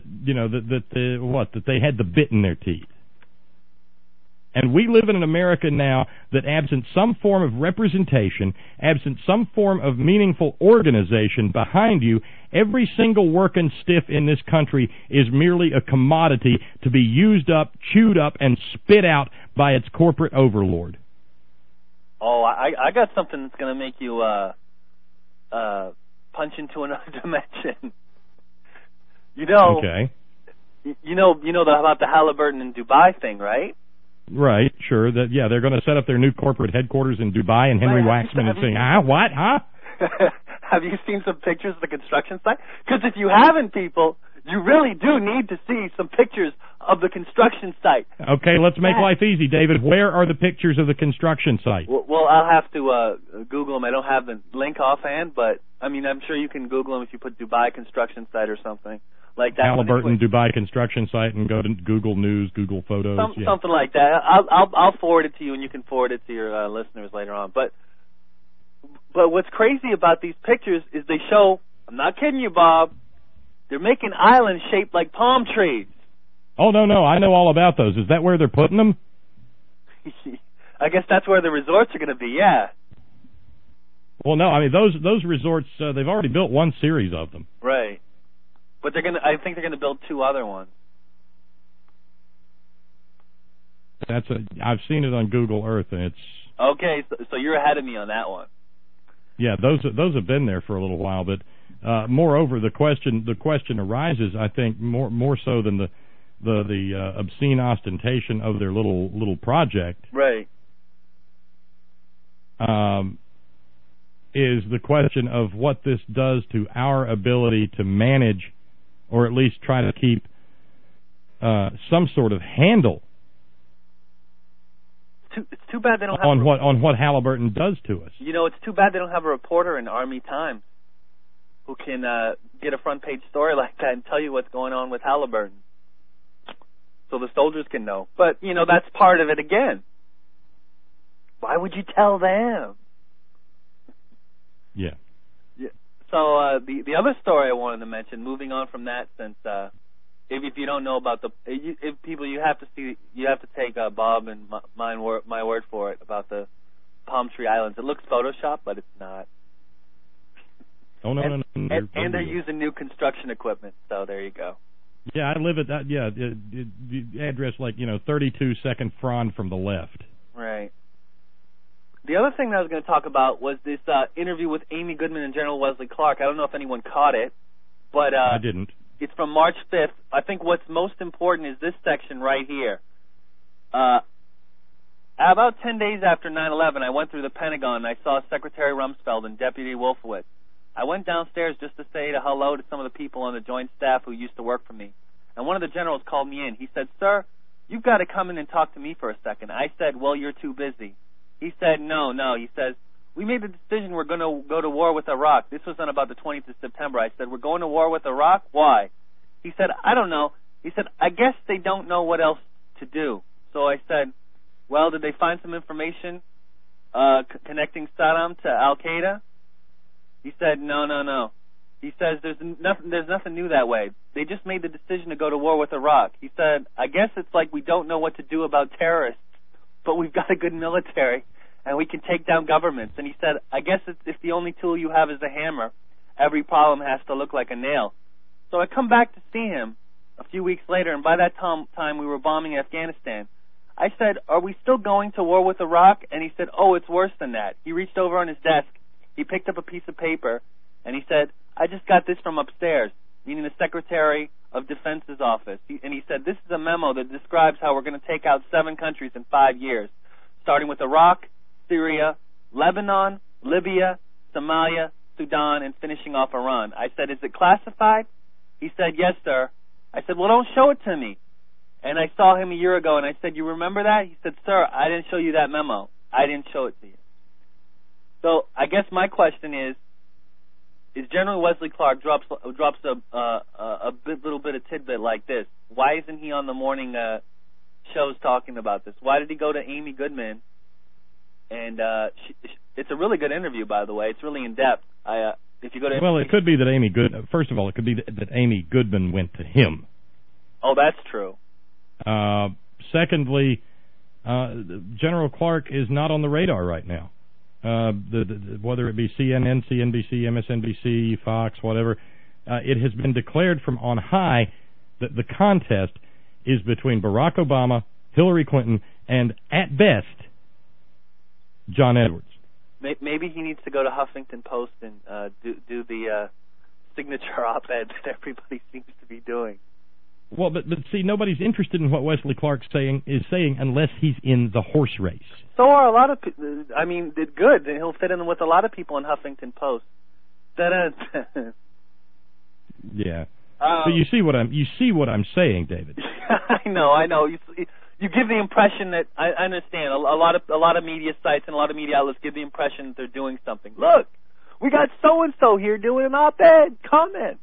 they had the bit in their teeth. And we live in an America now that, absent some form of representation, absent some form of meaningful organization behind you, every single working stiff in this country is merely a commodity to be used up, chewed up, and spit out by its corporate overlord. Oh, I got something that's going to make you punch into another dimension. Okay. You know about the Halliburton and Dubai thing, right? Right, sure. They're going to set up their new corporate headquarters in Dubai, and Henry Waxman is saying, what, huh? Have you seen some pictures of the construction site? Because if you haven't, people, you really do need to see some pictures of the construction site. Okay, let's make life easy, David. Where are the pictures of the construction site? Well, I'll have to Google them. I don't have the link offhand, but, I mean, I'm sure you can Google them if you put Dubai construction site or something. Like that. Halliburton Dubai construction site, and go to Google News, Google Photos. Something like that. I'll forward it to you, and you can forward it to your listeners later on. But what's crazy about these pictures is they show, I'm not kidding you, Bob, they're making islands shaped like palm trees. Oh, no, I know all about those. Is that where they're putting them? I guess that's where the resorts are going to be, yeah. Well, no, I mean, those resorts, they've already built one series of them. Right. But I think they're going to build two other ones. I've seen it on Google Earth, and it's... Okay, so you're ahead of me on that one. Yeah, those have been there for a little while, but moreover, the question arises, I think, more so than the obscene ostentation of their little project. Right. Is the question of what this does to our ability to manage, or at least try to keep some sort of handle. It's too bad they don't have on what Halliburton does to us. You know, it's too bad they don't have a reporter in Army Times who can get a front page story like that and tell you what's going on with Halliburton, so the soldiers can know. But you know, that's part of it again. Why would you tell them? Yeah. So the other story I wanted to mention, moving on from that, since if you don't know about if people, you have to take Bob and my word for it about the Palm Tree Islands. It looks photoshopped, but it's not. Oh no, and they're using new construction equipment. So there you go. Yeah, I live at that. Yeah, the address 32 Second Frond from the left. Right. The other thing that I was going to talk about was this interview with Amy Goodman and General Wesley Clark. I don't know if anyone caught it, but I didn't. It's from March 5th. I think what's most important is this section right here. About 10 days after 9/11, I went through the Pentagon and I saw Secretary Rumsfeld and Deputy Wolfowitz I went downstairs just to say hello to some of the people on the Joint staff who used to work for me. And one of the generals called me in. He said, "Sir, you've got to come in and talk to me for a second." I said, "Well, you're too busy." He said, No. He says, "We made the decision we're going to go to war with Iraq." This was on about the 20th of September. I said, "We're going to war with Iraq? Why?" He said, "I don't know." He said, "I guess they don't know what else to do." So I said, "Well, did they find some information connecting Saddam to Al-Qaeda?" He said, No. He says, there's nothing new that way. They just made the decision to go to war with Iraq. He said, "I guess it's like we don't know what to do about terrorists, but we've got a good military, and we can take down governments." And he said, "I guess if the only tool you have is a hammer, every problem has to look like a nail." So I come back to see him a few weeks later, and by that time we were bombing Afghanistan. I said, "Are we still going to war with Iraq?" And he said, "Oh, it's worse than that." He reached over on his desk. He picked up a piece of paper, and he said, "I just got this from upstairs," meaning the Secretary of Defense's office. And he said, "This is a memo that describes how we're going to take out 7 countries in 5 years, starting with Iraq, Syria, Lebanon, Libya, Somalia, Sudan, and finishing off Iran." I said, "Is it classified?" He said, "Yes, sir." I said, "Well, don't show it to me." And I saw him a year ago, and I said, "You remember that?" He said, "Sir, I didn't show you that memo. I didn't show it to you." So I guess my question is General Wesley Clark drops a little bit of tidbit like this. Why isn't he on the morning shows talking about this? Why did he go to Amy Goodman? And it's a really good interview, by the way. It's really in depth. If you go to it could be that first of all, it could be that Amy Goodman went to him. Oh, that's true. Secondly, General Clark is not on the radar right now. Whether it be CNN, CNBC, MSNBC, Fox, whatever, it has been declared from on high that the contest is between Barack Obama, Hillary Clinton, and, at best, John Edwards. Maybe he needs to go to Huffington Post and do the signature op-ed that everybody seems to be doing. Well, but see, nobody's interested in what Wesley Clark is saying unless he's in the horse race. So are a lot of people. I mean, good. He'll fit in with a lot of people in Huffington Post. Yeah. So you see what I'm saying, David. I know. You give the impression that I understand. A lot of media sites and a lot of media outlets give the impression that they're doing something. Look, we got so and so here doing an op-ed. Comment.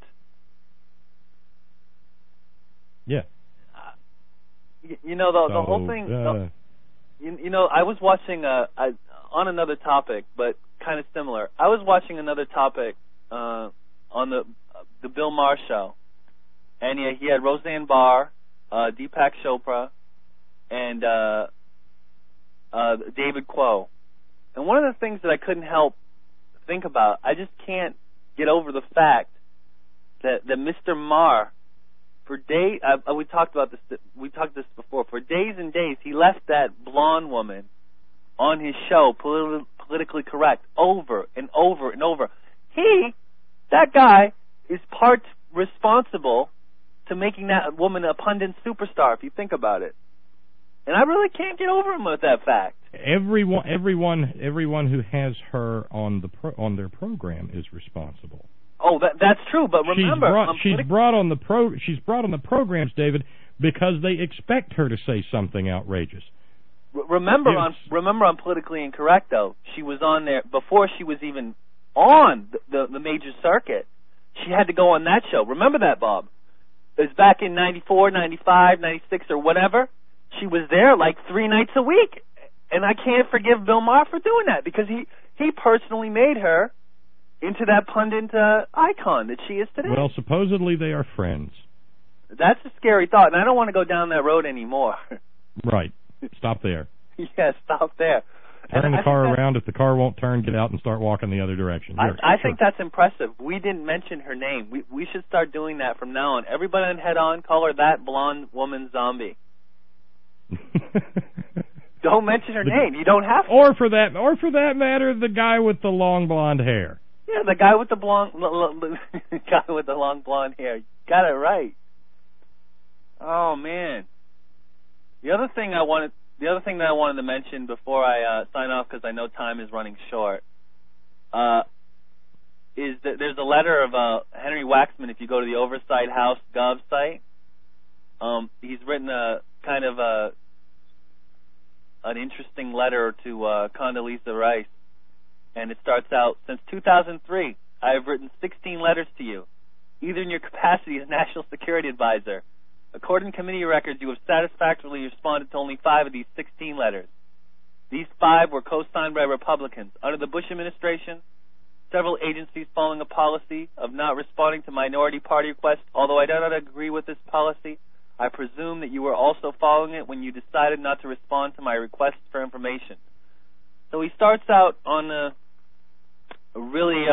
Yeah. The whole thing. I was watching on another topic, but kind of similar. I was watching another topic on the Bill Maher show, and he had Roseanne Barr, Deepak Chopra, and David Quo. And one of the things that I couldn't help think about, I just can't get over the fact that Mr. Maher, for days, we talked about this. We talked this before. For days and days, he left that blonde woman on his show, politically correct, over and over and over. That guy, is part responsible to making that woman a pundit superstar. If you think about it, and I really can't get over him with that fact. Everyone who has her on their program is responsible. Oh, that's true. But remember, she's brought on the programs, David, because they expect her to say something outrageous. Remember, I'm politically incorrect. Though she was on there before she was even on the major circuit. She had to go on that show. Remember that, Bob? It was back in 94, 95, 96, or whatever. She was there like 3 nights a week, and I can't forgive Bill Maher for doing that because he personally made her into that pundit icon that she is today. Well, supposedly they are friends. That's a scary thought, and I don't want to go down that road anymore. Right. Stop there. Yeah, stop there. Turn the car around. If the car won't turn, get out and start walking the other direction. I think that's impressive. We didn't mention her name. We should start doing that from now on. Everybody on Head On, call her that blonde woman zombie. Don't mention her name. You don't have to. Or for that matter, the guy with the long blonde hair. Yeah, the guy with the long blonde hair. You got it right. Oh man. The other thing that I wanted to mention before I sign off, because I know time is running short. is that there's a letter of Henry Waxman. If you go to the Oversight House Gov site, he's written a kind of an interesting letter to Condoleezza Rice, and it starts out, since 2003, I have written 16 letters to you, either in your capacity as National Security Advisor. According to committee records, you have satisfactorily responded to only 5 of these 16 letters. These 5 were co-signed by Republicans. Under the Bush administration, several agencies following a policy of not responding to minority party requests. Although I do not agree with this policy, I presume that you were also following it when you decided not to respond to my requests for information. So he starts out on a really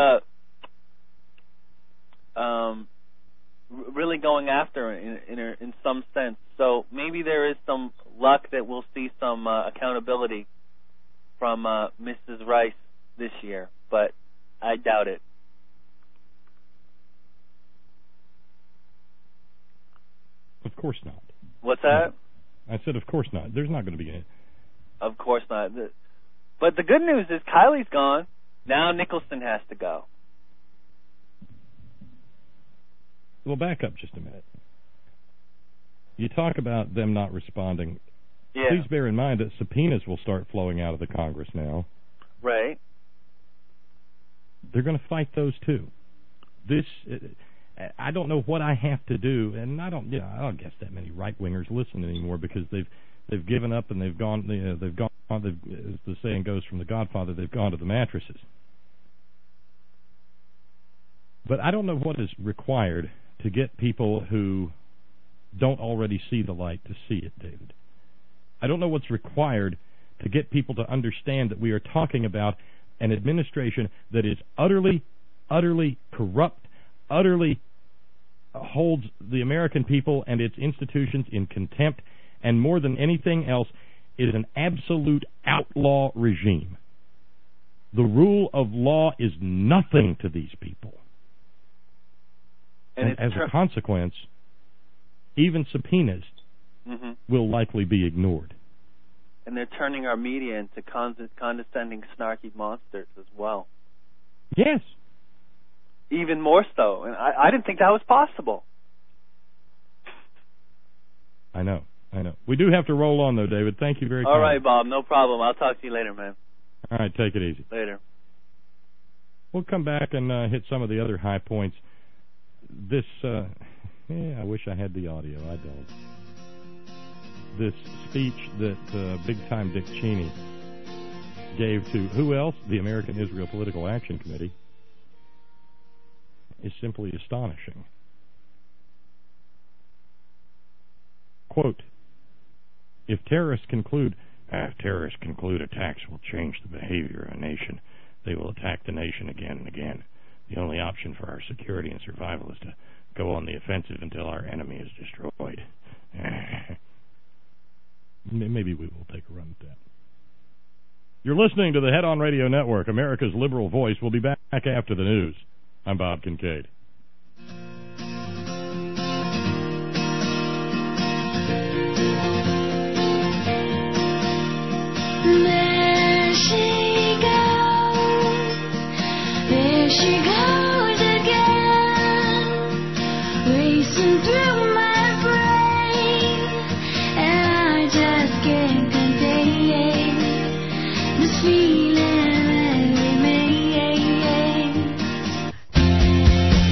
really going after in some sense. So maybe there is some luck that we'll see some accountability from Mrs. Rice this year, but I doubt it. Of course not. What's that? I said, of course not. There's not going to be any. Of course not. But the good news is Kylie's gone. Now Nicholson has to go. Well, back up just a minute. You talk about them not responding. Yeah. Please bear in mind that subpoenas will start flowing out of the Congress now. Right. They're going to fight those too. I don't know what I have to do, and I don't guess that many right wingers listen anymore because they've given up and they've gone. As the saying goes from The Godfather, they've gone to the mattresses. But I don't know what is required to get people who don't already see the light to see it, David. I don't know what's required to get people to understand that we are talking about an administration that is utterly, utterly corrupt, utterly holds the American people and its institutions in contempt, and more than anything else, is an absolute outlaw regime. The rule of law is nothing to these people. And as a consequence, even subpoenas will likely be ignored. And they're turning our media into condescending, snarky monsters as well. Yes. Even more so. And I didn't think that was possible. I know. We do have to roll on, though, David. Thank you very much. All right, Bob. No problem. I'll talk to you later, man. All right. Take it easy. Later. We'll come back and hit some of the other high points. This, I wish I had the audio. I don't. This speech that big-time Dick Cheney gave to, who else? The American Israel Political Action Committee, is simply astonishing. Quote, if terrorists conclude attacks will change the behavior of a nation, they will attack the nation again and again. The only option for our security and survival is to go on the offensive until our enemy is destroyed. Maybe we will take a run at that. You're listening to the Head On Radio Network, America's liberal voice. We'll be back after the news. I'm Bob Kincaid. There she goes again, racing through my brain, and I just can't contain this feeling that remains.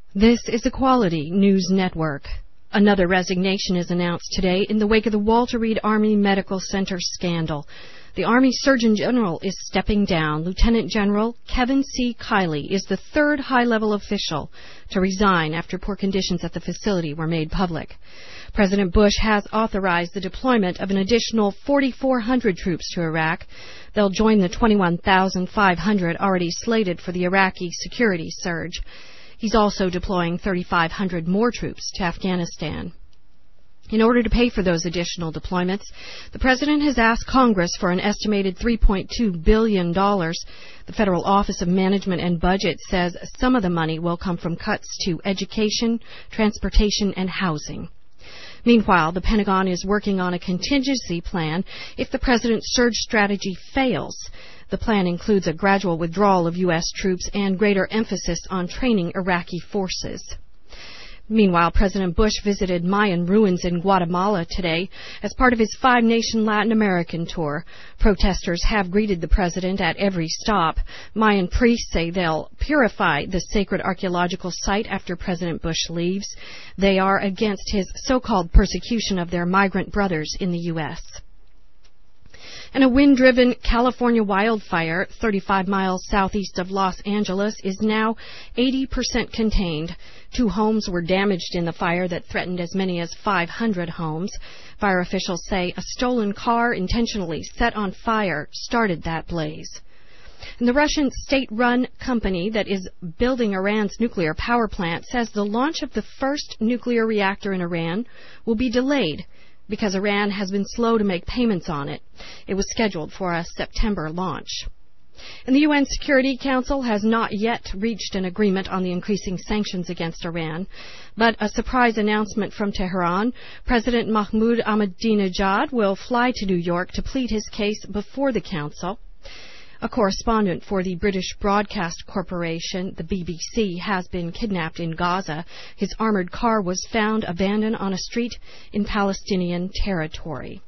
This is the Quality News Network. Another resignation is announced today in the wake of the Walter Reed Army Medical Center scandal. The Army Surgeon General is stepping down. Lieutenant General Kevin C. Kiley is the third high-level official to resign after poor conditions at the facility were made public. President Bush has authorized the deployment of an additional 4,400 troops to Iraq. They'll join the 21,500 already slated for the Iraqi security surge. He's also deploying 3,500 more troops to Afghanistan. In order to pay for those additional deployments, the President has asked Congress for an estimated $3.2 billion. The Federal Office of Management and Budget says some of the money will come from cuts to education, transportation, and housing. Meanwhile, the Pentagon is working on a contingency plan if the President's surge strategy fails. The plan includes a gradual withdrawal of U.S. troops and greater emphasis on training Iraqi forces. Meanwhile, President Bush visited Mayan ruins in Guatemala today as part of his five-nation Latin American tour. Protesters have greeted the president at every stop. Mayan priests say they'll purify the sacred archaeological site after President Bush leaves. They are against his so-called persecution of their migrant brothers in the U.S. And a wind-driven California wildfire 35 miles southeast of Los Angeles is now 80% contained. 2 homes were damaged in the fire that threatened as many as 500 homes. Fire officials say a stolen car intentionally set on fire started that blaze. And the Russian state-run company that is building Iran's nuclear power plant says the launch of the first nuclear reactor in Iran will be delayed because Iran has been slow to make payments on it. It was scheduled for a September launch. And the UN Security Council has not yet reached an agreement on the increasing sanctions against Iran, but a surprise announcement from Tehran. President Mahmoud Ahmadinejad will fly to New York to plead his case before the Council. A correspondent for the British Broadcast Corporation, the BBC, has been kidnapped in Gaza. His armored car was found abandoned on a street in Palestinian territory.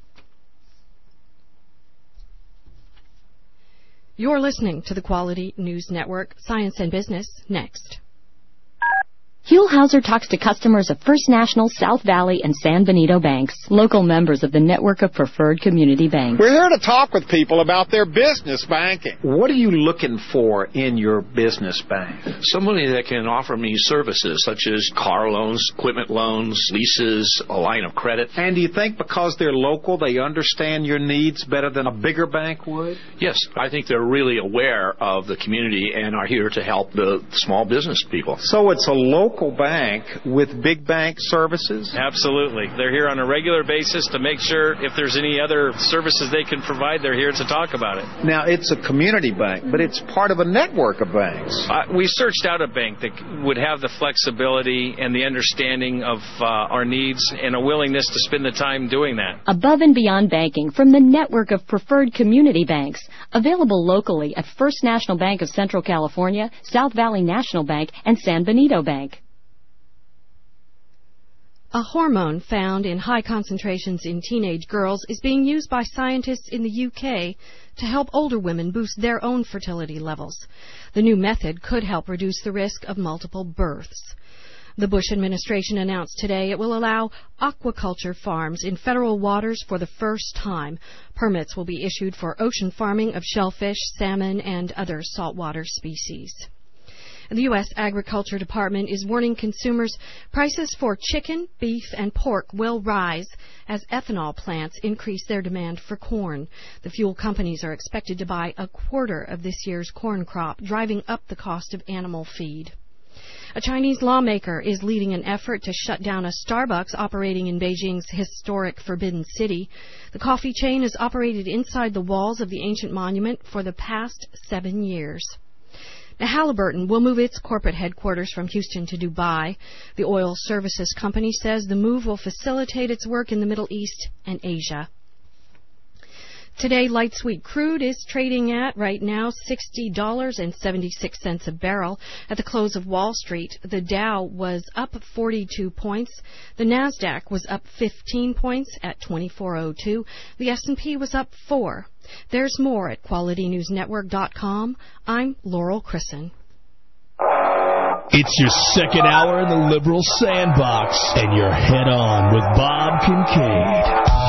You're listening to the Quality News Network. Science and Business, next. Huell Hauser talks to customers of First National, South Valley, and San Benito banks, local members of the network of preferred community banks. We're here to talk with people about their business banking. What are you looking for in your business bank? Somebody that can offer me services such as car loans, equipment loans, leases, a line of credit. And do you think because they're local, they understand your needs better than a bigger bank would? Yes, I think they're really aware of the community and are here to help the small business people. So it's a local bank with big bank services? Absolutely. They're here on a regular basis to make sure if there's any other services they can provide, they're here to talk about it. Now, it's a community bank, but it's part of a network of banks. We searched out a bank that would have the flexibility and the understanding of our needs and a willingness to spend the time doing that. Above and beyond banking from the network of preferred community banks, available locally at First National Bank of Central California, South Valley National Bank, and San Benito Bank. A hormone found in high concentrations in teenage girls is being used by scientists in the UK to help older women boost their own fertility levels. The new method could help reduce the risk of multiple births. The Bush administration announced today it will allow aquaculture farms in federal waters for the first time. Permits will be issued for ocean farming of shellfish, salmon, and other saltwater species. The U.S. Agriculture Department is warning consumers prices for chicken, beef, and pork will rise as ethanol plants increase their demand for corn. The fuel companies are expected to buy a quarter of this year's corn crop, driving up the cost of animal feed. A Chinese lawmaker is leading an effort to shut down a Starbucks operating in Beijing's historic Forbidden City. The coffee chain has operated inside the walls of the ancient monument for the past 7 years. Now, Halliburton will move its corporate headquarters from Houston to Dubai. The oil services company says the move will facilitate its work in the Middle East and Asia. Today, light sweet crude is trading at, right now, $60.76 a barrel. At the close of Wall Street, the Dow was up 42 points. The Nasdaq was up 15 points at 2402. The S&P was up 4. There's more at QualityNewsNetwork.com. I'm Laurel Chrisson. It's your second hour in the liberal sandbox, and you're head on with Bob Kincaid.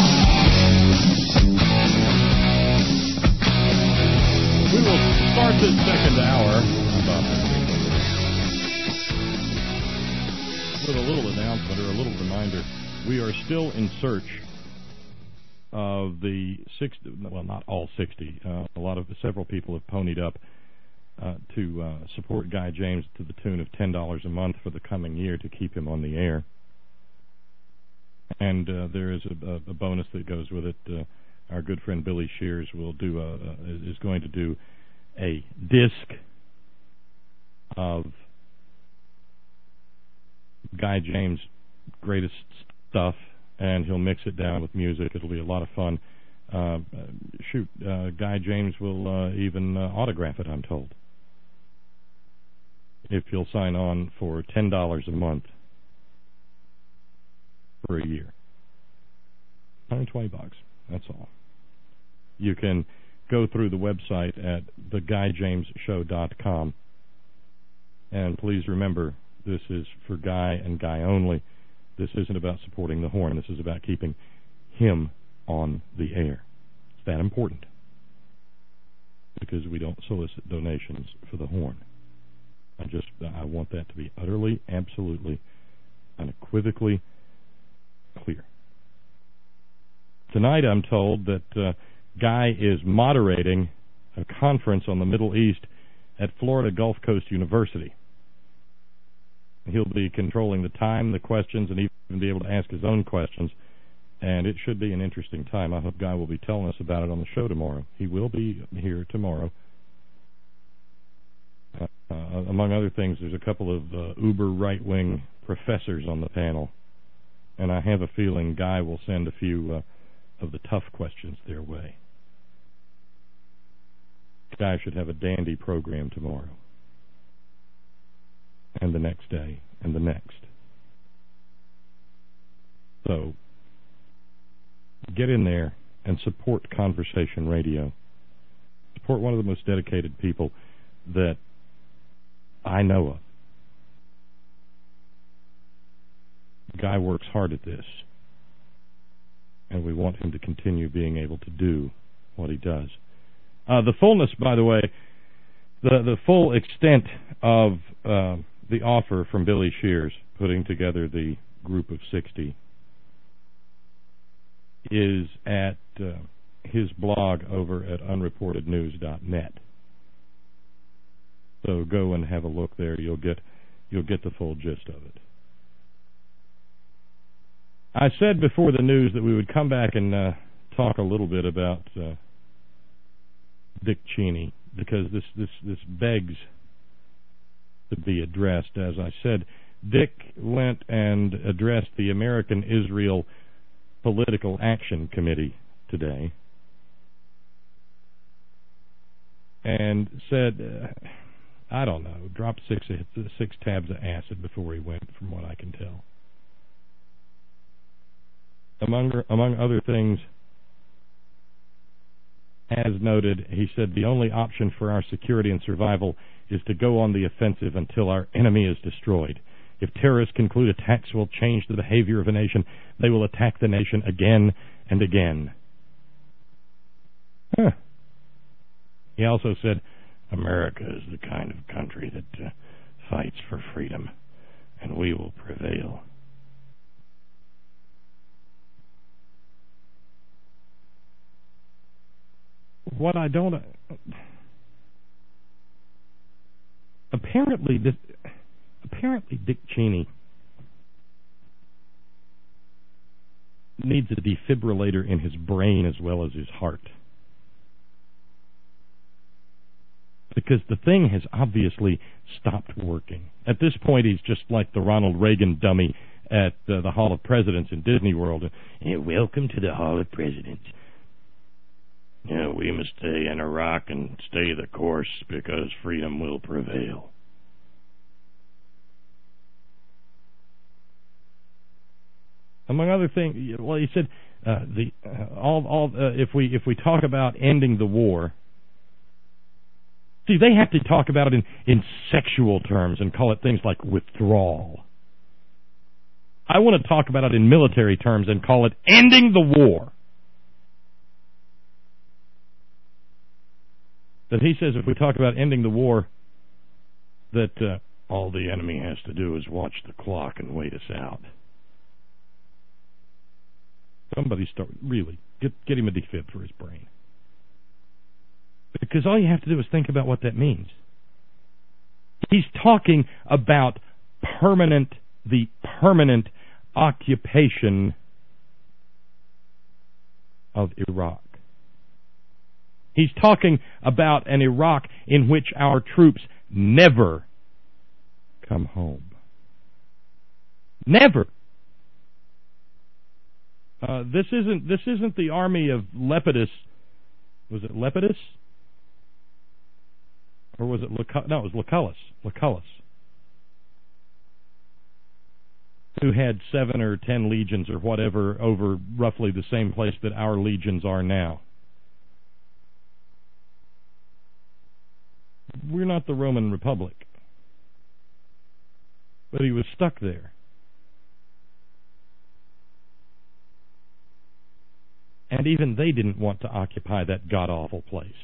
We will start this second hour with a little announcement or a little reminder. We are still in search of the 60, well, not all 60. Several people have ponied up to support Guy James to the tune of $10 a month for the coming year to keep him on the air. And there is a bonus that goes with it. Our good friend Billy Shears is going to do a disc of Guy James' greatest stuff, and he'll mix it down with music. It'll be a lot of fun. Guy James will even autograph it, I'm told, if you'll sign on for $10 a month for a year. $120, that's all. You can go through the website at theguyjamesshow.com. And please remember, this is for Guy and Guy only. This isn't about supporting the Horn. This is about keeping him on the air. It's that important, because we don't solicit donations for the Horn. I want that to be utterly, absolutely, unequivocally clear. Tonight I'm told that Guy is moderating a conference on the Middle East at Florida Gulf Coast University. He'll be controlling the time, the questions, and even be able to ask his own questions. And it should be an interesting time. I hope Guy will be telling us about it on the show tomorrow. He will be here tomorrow. Among other things, there's a couple of uber right-wing professors on the panel. And I have a feeling Guy will send a few of the tough questions their way. Guy should have a dandy program tomorrow, and the next day, and the next. So, get in there and support Conversation Radio. Support one of the most dedicated people that I know of. Guy works hard at this, and we want him to continue being able to do what he does. The fullness, by the way, the full extent of the offer from Billy Shears, putting together the group of 60, is at his blog over at unreportednews.net. So go and have a look there. You'll get the full gist of it. I said before the news that we would come back and talk a little bit about Dick Cheney, because this begs to be addressed. As I said, Dick went and addressed the American Israel Political Action Committee today and said, I don't know, dropped six tabs of acid before he went, from what I can tell. Among other things, as noted, he said the only option for our security and survival is to go on the offensive until our enemy is destroyed. If terrorists conclude attacks will change the behavior of a nation, they will attack the nation again and again. He also said, America is the kind of country that fights for freedom, and we will prevail. What I don't... Apparently Dick Cheney needs a defibrillator in his brain as well as his heart. Because the thing has obviously stopped working. At this point, he's just like the Ronald Reagan dummy at the Hall of Presidents in Disney World. Welcome to the Hall of Presidents. We must stay in Iraq and stay the course because freedom will prevail. Among other things, well, he said if we talk about ending the war, See, they have to talk about it in sexual terms and call it things like withdrawal. I want to talk about it in military terms and call it ending the war. That he says if we talk about ending the war, that all the enemy has to do is watch the clock and wait us out. Somebody start, really, get him a defib for his brain. Because all you have to do is think about what that means. He's talking about the permanent occupation of Iraq. He's talking about an Iraq in which our troops never come home. Never. This isn't the army of Lepidus. Was it Lepidus? Or was it No, it was Lucullus. Lucullus. Who had 7 or 10 legions or whatever over roughly the same place that our legions are now. We're not the Roman Republic. But he was stuck there. And even they didn't want to occupy that god-awful place.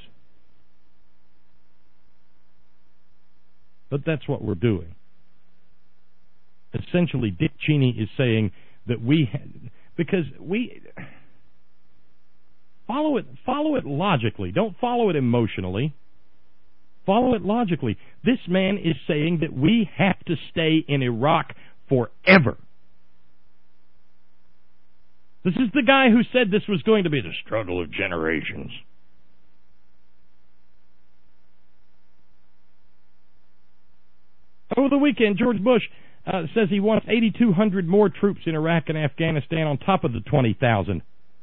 But that's what we're doing. Essentially, Dick Cheney is saying that because we follow it logically. Don't follow it emotionally. Follow it logically. This man is saying that we have to stay in Iraq forever. This is the guy who said this was going to be the struggle of generations. Over the weekend, George Bush says he wants 8,200 more troops in Iraq and Afghanistan on top of the 20,000.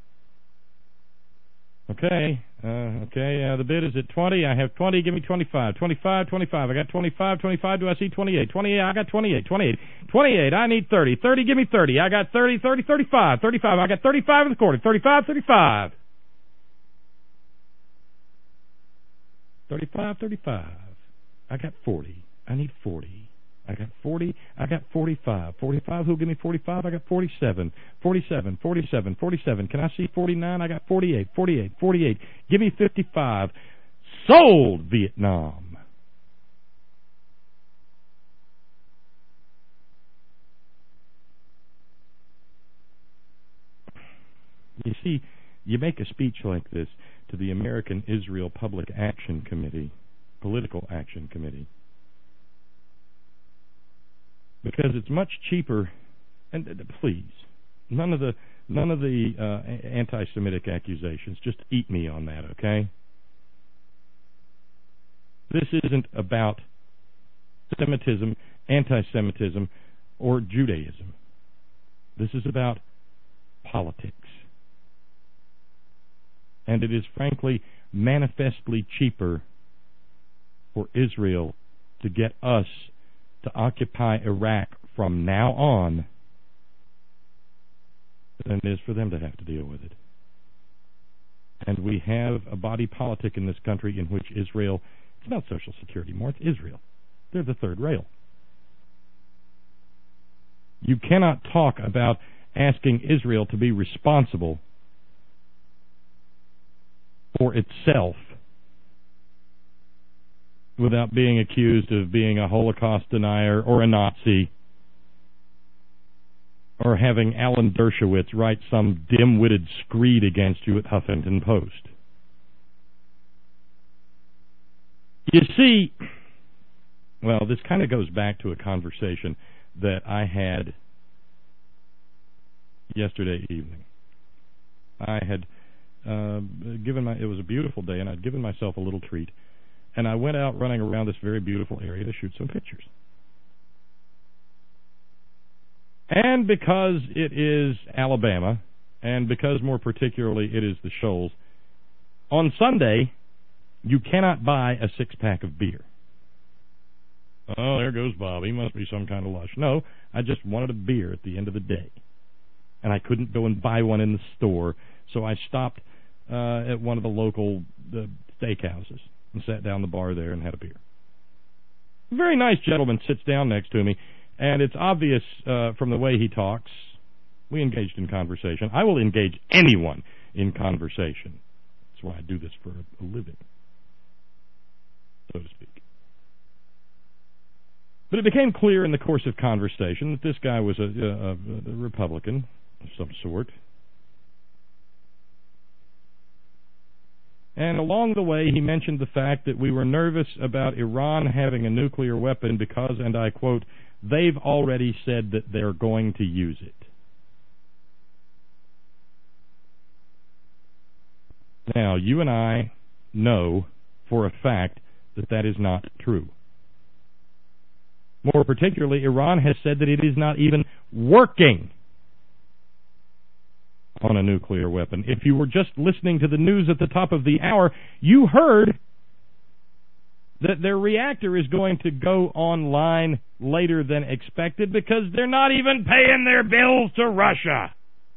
Okay. The bid is at 20. I have 20. Give me 25. 25. I got 25. 25. Do I see 28? 28. I got 28. 28. 28. I need 30. 30. Give me 30. I got 30. 30. 35. 35. I got 35 in the quarter. 35. 35. 35. 35. I got 40. I need 40. I got 40. I got 45. 45. Who'll give me 45? I got 47. 47. 47. 47. Can I see 49? I got 48. 48. 48. Give me 55. Sold, Vietnam. You see, you make a speech like this to the American Israel Public Action Committee, Political Action Committee, because it's much cheaper. And please, none of the anti-Semitic accusations. Just eat me on that, okay? This isn't about Semitism, anti-Semitism, or Judaism. This is about politics. And it is frankly manifestly cheaper for Israel to get us to occupy Iraq from now on than it is for them to have to deal with it. And we have a body politic in this country in which Israel, it's not Social Security more, it's Israel. They're the third rail. You cannot talk about asking Israel to be responsible for itself without being accused of being a Holocaust denier or a Nazi or having Alan Dershowitz write some dim-witted screed against you at Huffington Post. You see, well, this kind of goes back to a conversation that I had yesterday evening. I had it was a beautiful day, and I'd given myself a little treat, and I went out running around this very beautiful area to shoot some pictures. And because it is Alabama, and because more particularly it is the Shoals, on Sunday you cannot buy a six-pack of beer. Oh, there goes Bob. He must be some kind of lush. No, I just wanted a beer at the end of the day. And I couldn't go and buy one in the store, so I stopped at one of the local steakhouses. and sat down the bar there and had a beer. A very nice gentleman sits down next to me, and it's obvious from the way he talks. We engaged in conversation. I will engage anyone in conversation. That's why I do this for a living, so to speak. But it became clear in the course of conversation that this guy was a Republican of some sort. And along the way, he mentioned the fact that we were nervous about Iran having a nuclear weapon because, and I quote, they've already said that they're going to use it. Now, you and I know for a fact that that is not true. More particularly, Iran has said that it is not even working on a nuclear weapon. If you were just listening to the news at the top of the hour, you heard that their reactor is going to go online later than expected because they're not even paying their bills to Russia.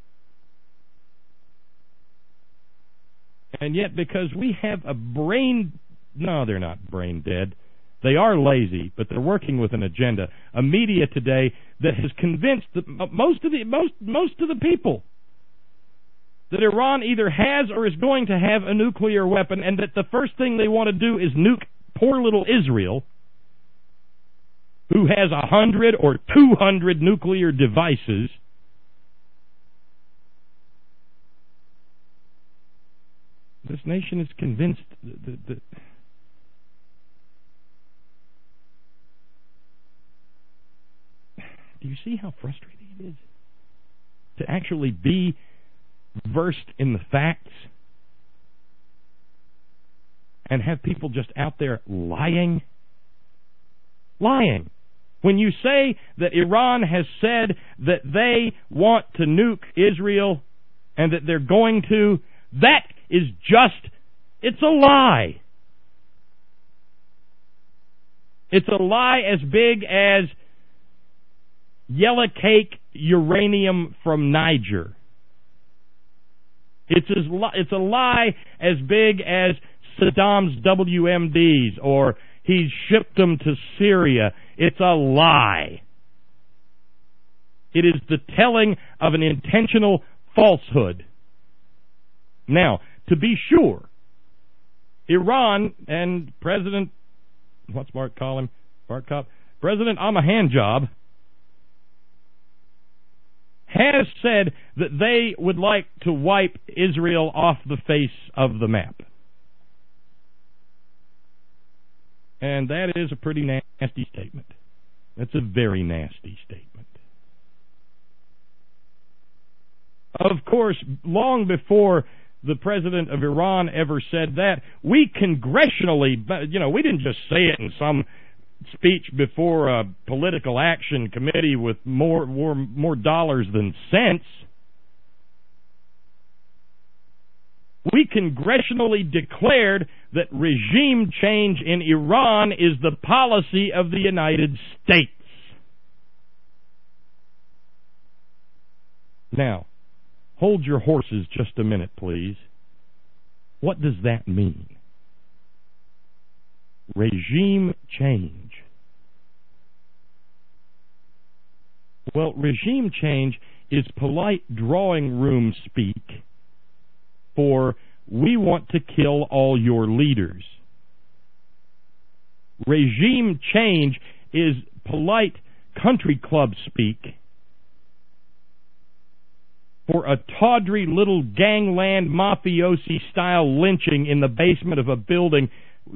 And yet, because we have a brain... No, they're not brain dead. They are lazy, but they're working with an agenda. A media today that has convinced most of the people that Iran either has or is going to have a nuclear weapon, and that the first thing they want to do is nuke poor little Israel, who has 100 or 200 nuclear devices. This nation is convinced that do you see how frustrating it is to actually be versed in the facts and have people just out there lying? Lying. When you say that Iran has said that they want to nuke Israel and that they're going to, that is just, it's a lie. It's a lie as big as yellow cake uranium from Niger. It's a lie as big as Saddam's WMDs or he's shipped them to Syria. It's a lie. It is the telling of an intentional falsehood. Now, to be sure, Iran and President, what's Bart call him? Bart Kopp? President Ahmadinejad has said that they would like to wipe Israel off the face of the map. And that is a pretty nasty statement. That's a very nasty statement. Of course, long before the president of Iran ever said that, we congressionally, we didn't just say it in some speech before a political action committee with more dollars than cents. We congressionally declared that regime change in Iran is the policy of the United States. Now, hold your horses just a minute, please. What does that mean? Regime change. Well, regime change is polite drawing room speak for we want to kill all your leaders. Regime change is polite country club speak for a tawdry little gangland mafiosi-style lynching in the basement of a building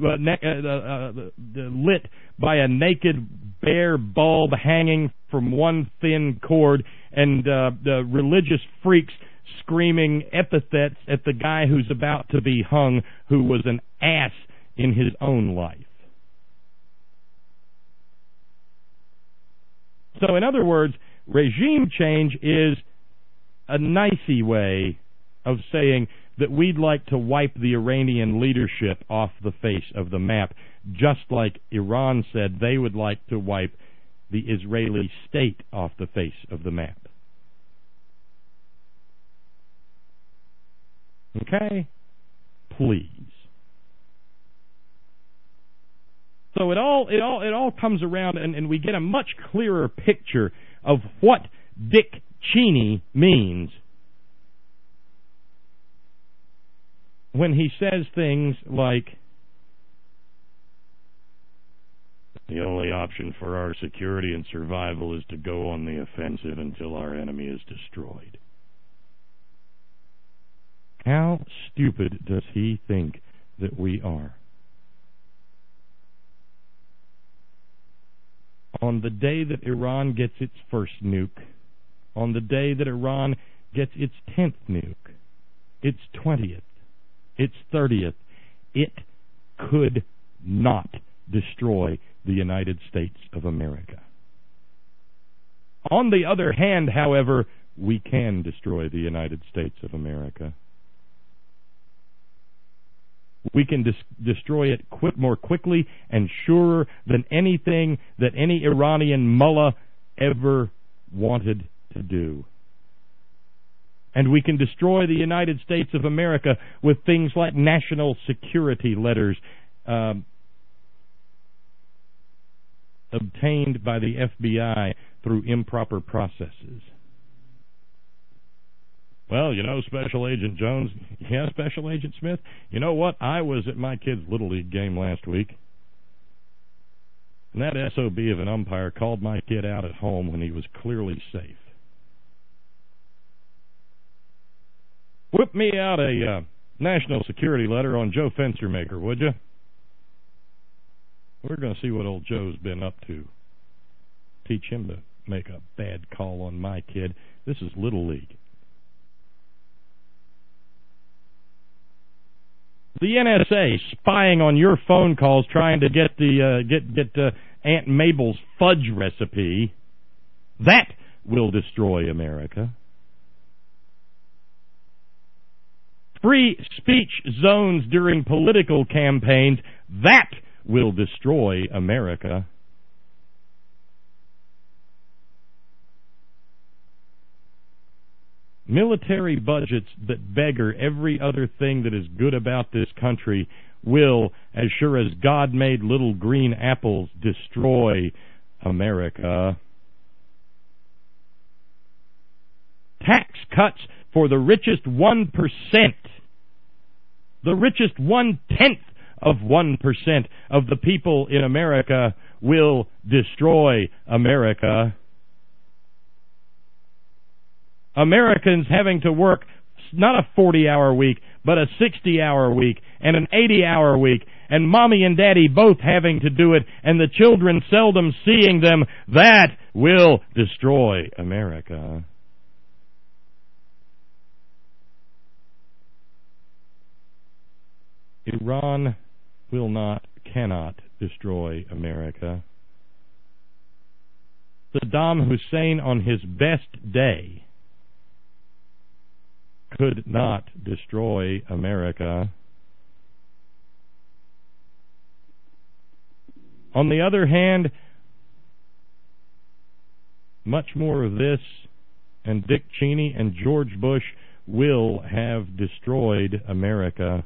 lit by a naked bare bulb hanging from one thin cord, and the religious freaks screaming epithets at the guy who's about to be hung, who was an ass in his own life. So, in other words, regime change is a nicey way of saying that we'd like to wipe the Iranian leadership off the face of the map, just like Iran said they would like to wipe the Israeli state off the face of the map. Okay? Please. So it all comes around, and we get a much clearer picture of what Dick Cheney means when he says things like, the only option for our security and survival is to go on the offensive until our enemy is destroyed. How stupid does he think that we are? On the day that Iran gets its first nuke, on the day that Iran gets its 10th nuke, its 20th, its 30th, it could not destroy the United States of America. On the other hand, however, we can destroy the United States of America. We can destroy it more quickly and surer than anything that any Iranian mullah ever wanted to do. And we can destroy the United States of America with things like national security letters obtained by the FBI through improper processes. Well, Special Agent Jones, yeah, Special Agent Smith, you know what? I was at my kid's Little League game last week, and that SOB of an umpire called my kid out at home when he was clearly safe. Whip me out a national security letter on Joe Fencermaker, would you? We're going to see what old Joe's been up to. Teach him to make a bad call on my kid. This is Little League. The NSA spying on your phone calls, trying to get Aunt Mabel's fudge recipe. That will destroy America. Free speech zones during political campaigns. That will destroy America. Military budgets that beggar every other thing that is good about this country will, as sure as God made little green apples, destroy America. Tax cuts for the richest 1%, the richest 1/10 of 1% of the people in America will destroy America. Americans having to work not a 40-hour week, but a 60-hour week and an 80-hour week, and mommy and daddy both having to do it, and the children seldom seeing them, that will destroy America. Iran cannot destroy America. Saddam Hussein on his best day could not destroy America. On the other hand, much more of this, and Dick Cheney and George Bush will have destroyed America.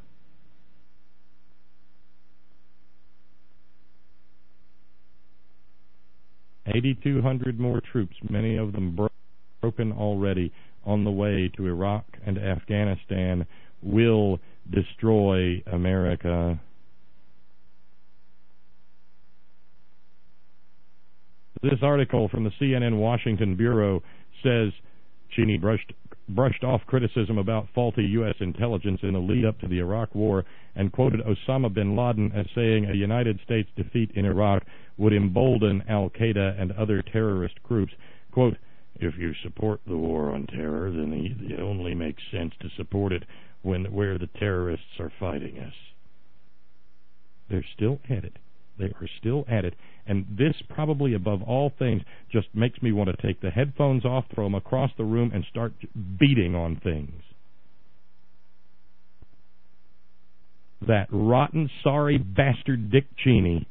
$8,200 more troops, many of them broken already, on the way to Iraq and Afghanistan, will destroy America. This article from the CNN Washington Bureau says Cheney brushed off criticism about faulty U.S. intelligence in the lead-up to the Iraq War and quoted Osama bin Laden as saying a United States defeat in Iraq would embolden al-Qaeda and other terrorist groups. Quote, if you support the war on terror, then it only makes sense to support it where the terrorists are fighting us. They're still at it. They are still at it. And this, probably above all things, just makes me want to take the headphones off, throw them across the room, and start beating on things. That rotten, sorry bastard Dick Cheney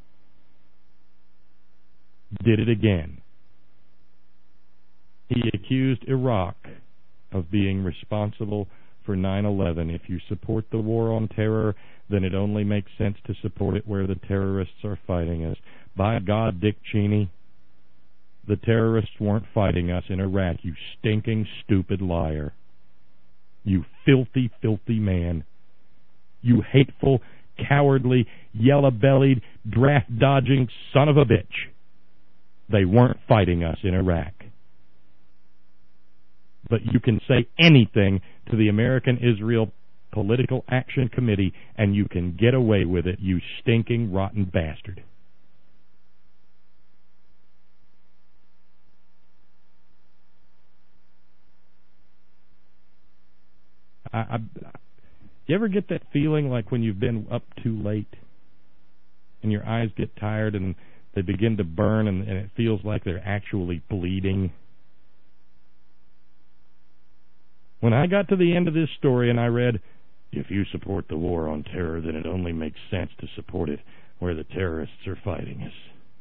did it again. He accused Iraq of being responsible for 9/11. If you support the war on terror, then it only makes sense to support it where the terrorists are fighting us. By God, Dick Cheney, the terrorists weren't fighting us in Iraq, you stinking, stupid liar. You filthy, filthy man. You hateful, cowardly, yellow-bellied, draft-dodging son of a bitch. They weren't fighting us in Iraq. But you can say anything to the American Israel Political Action Committee, and you can get away with it, you stinking, rotten bastard. You ever get that feeling like when you've been up too late and your eyes get tired and they begin to burn and it feels like they're actually bleeding? When I got to the end of this story and I read, if you support the war on terror, then it only makes sense to support it where the terrorists are fighting us.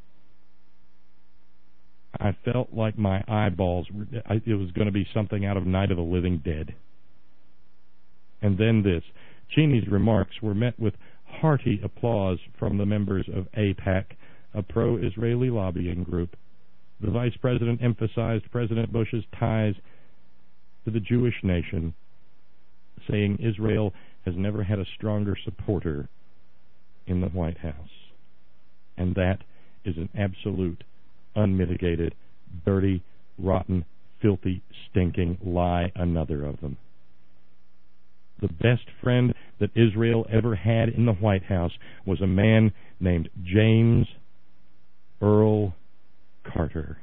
I felt like my eyeballs, it was going to be something out of Night of the Living Dead. And then this. Cheney's remarks were met with hearty applause from the members of AIPAC, a pro-Israeli lobbying group. The vice president emphasized President Bush's ties to the Jewish nation, saying Israel has never had a stronger supporter in the White House. And that is an absolute, unmitigated, dirty, rotten, filthy, stinking lie, another of them. The best friend that Israel ever had in the White House was a man named James Earl Carter,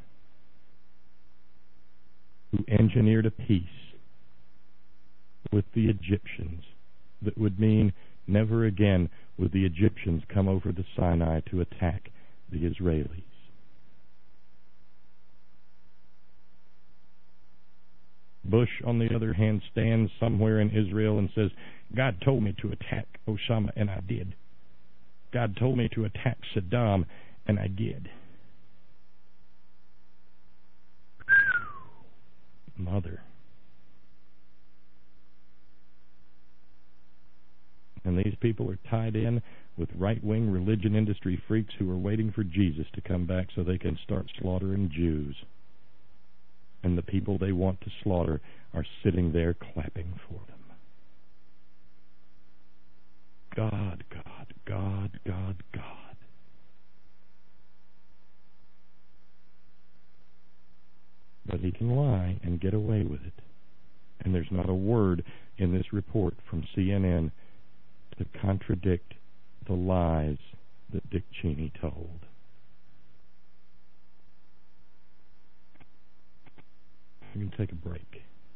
who engineered a peace with the Egyptians that would mean never again would the Egyptians come over the Sinai to attack the Israelis. Bush, on the other hand, stands somewhere in Israel and says, God told me to attack Osama, and I did. God told me to attack Saddam, and I did. Mother. And these people are tied in with right-wing religion industry freaks who are waiting for Jesus to come back so they can start slaughtering Jews. And the people they want to slaughter are sitting there clapping for them. God, God, God, God, God. But he can lie and get away with it. And there's not a word in this report from CNN to contradict the lies that Dick Cheney told. We can take a break.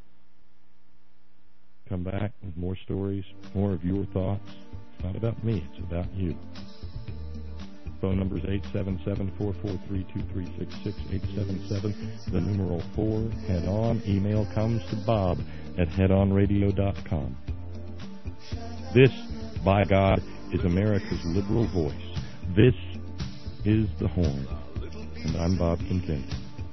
Come back with more stories, more of your thoughts. It's not about me, it's about you. Phone number is 877-443-2366, 877, the numeral 4, Head On. Email comes to Bob at headonradio.com. This, by God, is America's liberal voice. This is The Horn. And I'm Bob Kincaid.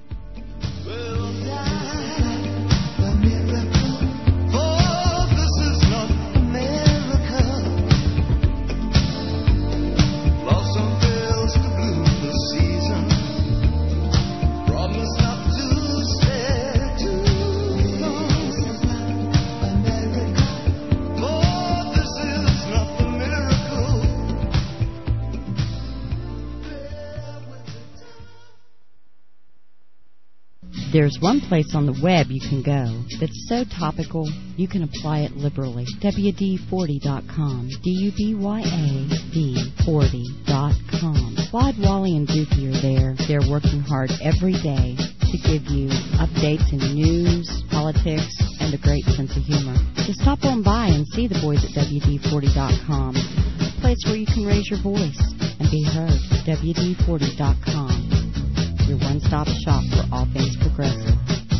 There's one place on the web you can go that's so topical you can apply it liberally. WD40.com. DUBYAD40.com. Claude, Wally, and Dookie are there. They're working hard every day to give you updates in news, politics, and a great sense of humor. Just stop on by and see the boys at WD40.com. A place where you can raise your voice and be heard. WD40.com. Your one-stop shop for all things progressive.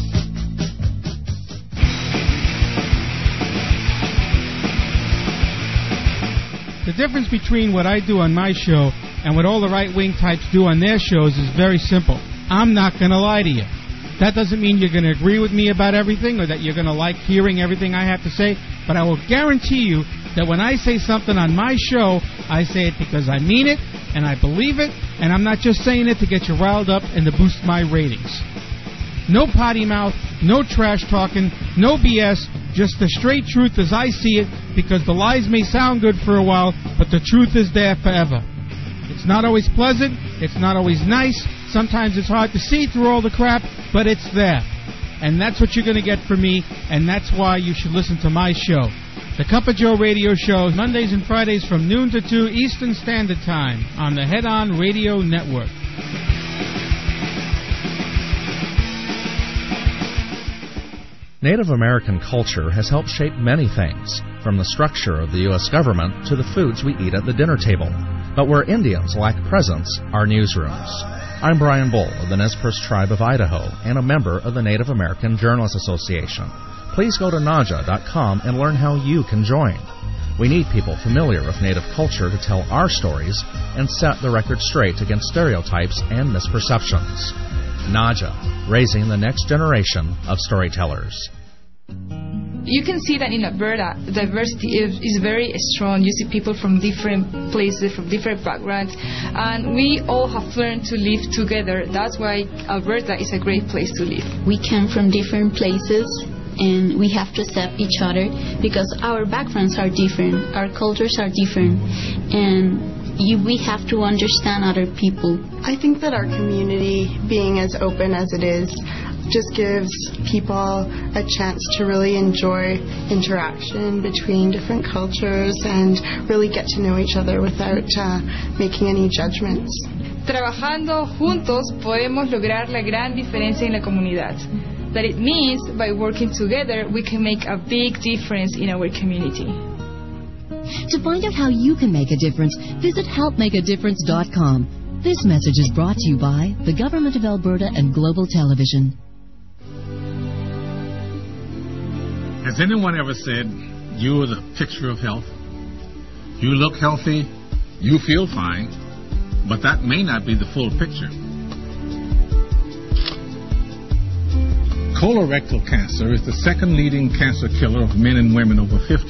The difference between what I do on my show and what all the right-wing types do on their shows is very simple. I'm not going to lie to you. That doesn't mean you're going to agree with me about everything or that you're going to like hearing everything I have to say, but I will guarantee you that when I say something on my show, I say it because I mean it and I believe it, and I'm not just saying it to get you riled up and to boost my ratings. No potty mouth, no trash talking, no BS, just the straight truth as I see it, because the lies may sound good for a while, but the truth is there forever. It's not always pleasant, it's not always nice, sometimes it's hard to see through all the crap, but it's there. And that's what you're going to get from me, and that's why you should listen to my show. The Cup of Joe radio show, Mondays and Fridays from noon to 2 Eastern Standard Time on the Head On Radio Network. Native American culture has helped shape many things, from the structure of the U.S. government to the foods we eat at the dinner table. But where Indians lack presence are newsrooms. I'm Brian Bull of the Nez Perce Tribe of Idaho and a member of the Native American Journalists Association. Please go to NAJA.com and learn how you can join. We need people familiar with Native culture to tell our stories and set the record straight against stereotypes and misperceptions. NAJA, raising the next generation of storytellers. You can see that in Alberta, diversity is very strong. You see people from different places, from different backgrounds, and we all have learned to live together. That's why Alberta is a great place to live. We come from different places, and we have to accept each other because our backgrounds are different, our cultures are different, and we have to understand other people. I think that our community, being as open as it is, just gives people a chance to really enjoy interaction between different cultures and really get to know each other without making any judgments. Trabajando juntos podemos lograr la gran diferencia en la comunidad. That it means by working together we can make a big difference in our community. To find out how you can make a difference, visit helpmakeadifference.com. This message is brought to you by the Government of Alberta and Global Television. Has anyone ever said, you're the picture of health? You look healthy, you feel fine, but that may not be the full picture. Colorectal cancer is the second leading cancer killer of men and women over 50.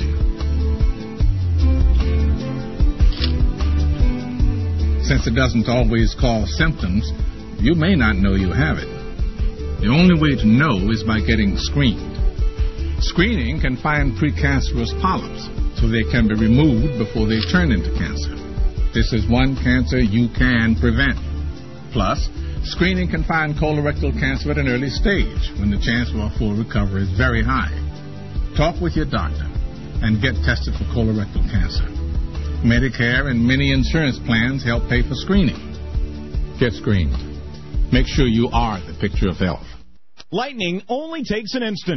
Since it doesn't always cause symptoms, you may not know you have it. The only way to know is by getting screened. Screening can find precancerous polyps so they can be removed before they turn into cancer. This is one cancer you can prevent. Plus, screening can find colorectal cancer at an early stage when the chance for a full recovery is very high. Talk with your doctor and get tested for colorectal cancer. Medicare and many insurance plans help pay for screening. Get screened. Make sure you are the picture of health. Lightning only takes an instant.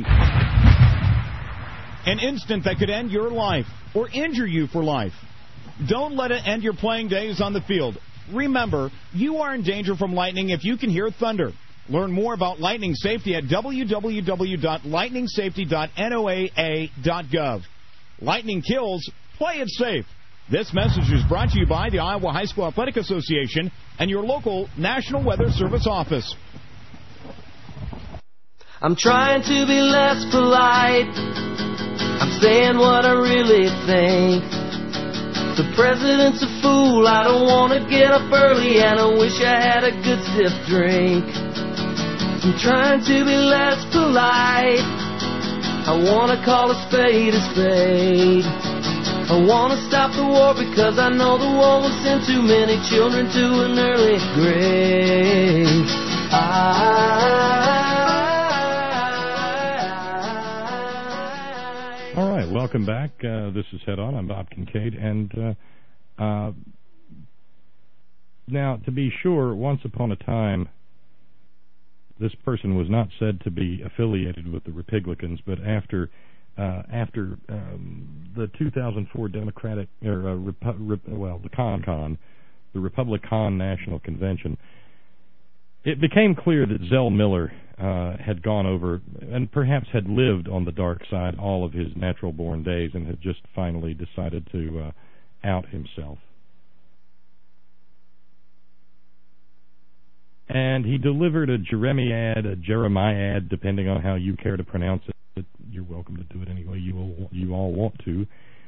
An instant that could end your life or injure you for life. Don't let it end your playing days on the field. Remember, you are in danger from lightning if you can hear thunder. Learn more about lightning safety at www.lightningsafety.noaa.gov. Lightning kills, play it safe. This message is brought to you by the Iowa High School Athletic Association and your local National Weather Service office. I'm trying to be less polite. I'm saying what I really think. The president's a fool. I don't want to get up early, and I wish I had a good stiff drink. I'm trying to be less polite. I want to call a spade a spade. I want to stop the war because I know the war will send too many children to an early grave. All right, welcome back. This is Head On. I'm Bob Kincaid. And now, to be sure, once upon a time, this person was not said to be affiliated with the Republicans, but after the 2004 Democratic, the Republican National Convention, it became clear that Zell Miller had gone over and perhaps had lived on the dark side all of his natural-born days and had just finally decided to out himself. And he delivered a Jeremiad, depending on how you care to pronounce it. You're welcome to do it any way you all want to.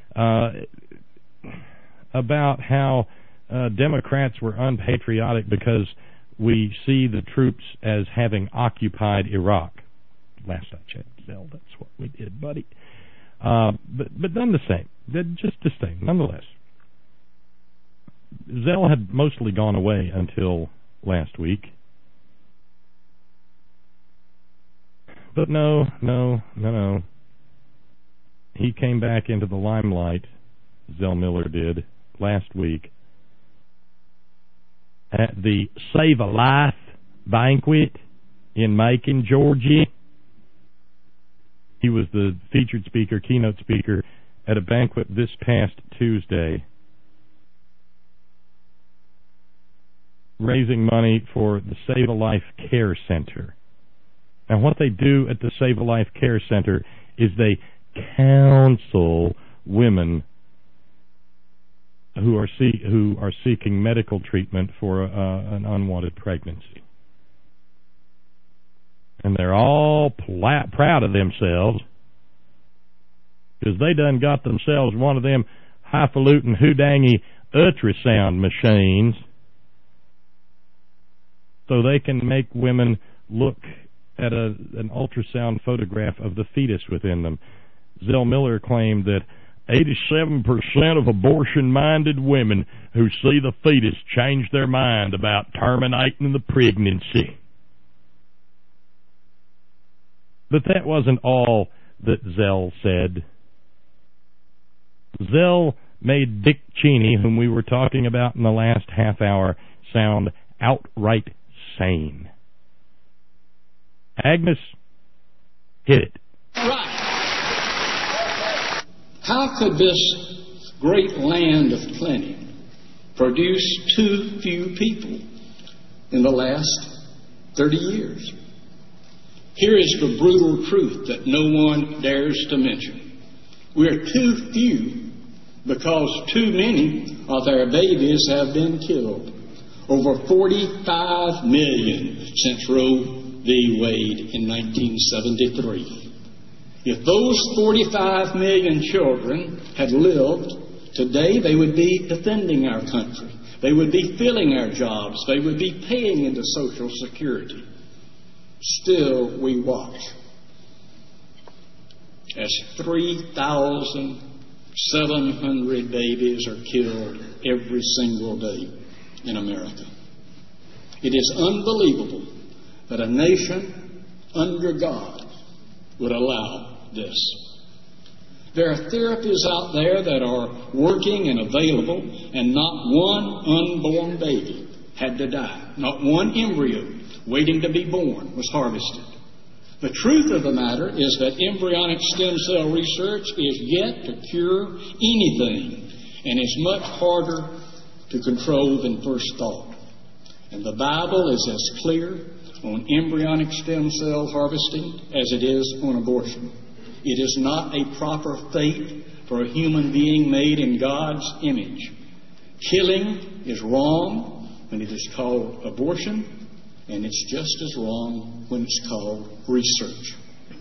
About how Democrats were unpatriotic because we see the troops as having occupied Iraq. Last I checked, Zell, that's what we did, buddy. But none the same. Just the same, nonetheless. Zell had mostly gone away until last week. But no. He came back into the limelight, Zell Miller did, last week at the Save a Life banquet in Macon, Georgia. He was the featured speaker, keynote speaker, at a banquet this past Tuesday, raising money for the Save a Life Care Center. Now, what they do at the Save a Life Care Center is they counsel women who are seeking medical treatment for an unwanted pregnancy. And they're all proud of themselves because they done got themselves one of them highfalutin hoodangy ultrasound machines so they can make women look at an ultrasound photograph of the fetus within them. Zell Miller claimed that 87% of abortion-minded women who see the fetus change their mind about terminating the pregnancy. But that wasn't all that Zell said. Zell made Dick Cheney, whom we were talking about in the last half hour, sound outright sane. Agnes, hit it. Right. How could this great land of plenty produce too few people in the last 30 years? Here is the brutal truth that no one dares to mention. We are too few because too many of our babies have been killed. Over 45 million since Roe v. Wade in 1973. If those 45 million children had lived today, they would be defending our country. They would be filling our jobs. They would be paying into Social Security. Still, we watch as 3,700 babies are killed every single day in America. It is unbelievable that a nation under God would allow this. There are therapies out there that are working and available, and not one unborn baby had to die. Not one embryo waiting to be born was harvested. The truth of the matter is that embryonic stem cell research is yet to cure anything, and is much harder to control than first thought. And the Bible is as clear on embryonic stem cell harvesting as it is on abortion. It is not a proper fate for a human being made in God's image. Killing is wrong when it is called abortion, and it's just as wrong when it's called research.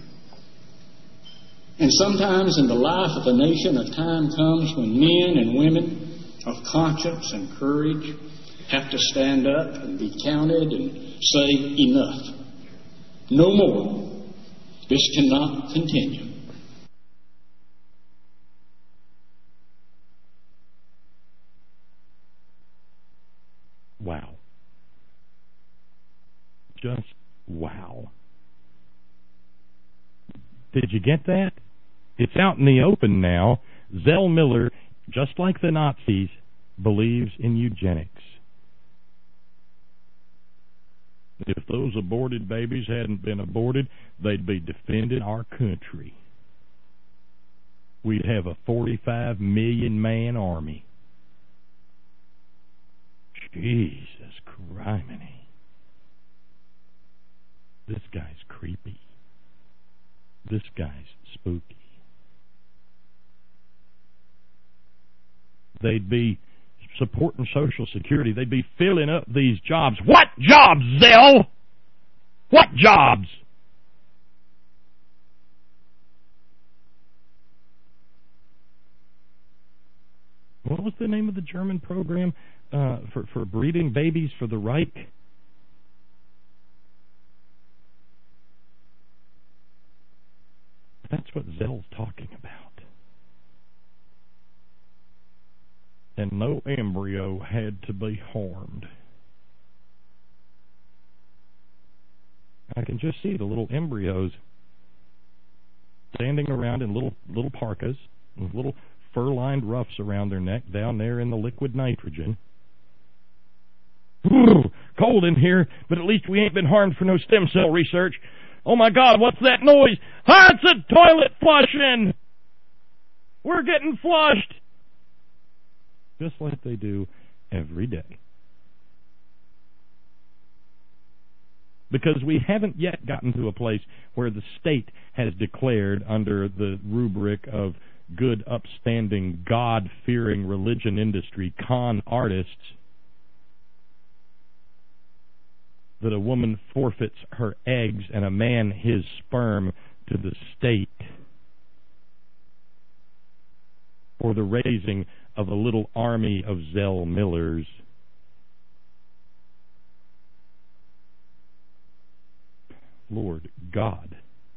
And sometimes in the life of a nation, a time comes when men and women of conscience and courage have to stand up and be counted and say enough. No more. This cannot continue. Wow. Just wow. Did you get that? It's out in the open now. Zell Miller, just like the Nazis, believes in eugenics. If those aborted babies hadn't been aborted, they'd be defending our country. We'd have a 45 million man army. Jesus criminy. This guy's creepy. This guy's spooky. They'd be supporting Social Security. They'd be filling up these jobs. What jobs, Zell? What jobs? What was the name of the German program for breeding babies for the Reich? That's what Zell's talking about. And no embryo had to be harmed. I can just see the little embryos standing around in little parkas with little fur-lined ruffs around their neck down there in the liquid nitrogen. Ooh, cold in here, but at least we ain't been harmed for no stem cell research. Oh my God, what's that noise? Ah, it's a toilet flushing! We're getting flushed! Just like they do every day. Because we haven't yet gotten to a place where the state has declared, under the rubric of good, upstanding, God-fearing religion industry con artists, that a woman forfeits her eggs and a man his sperm to the state for the raising of a little army of Zell Millers. Lord God.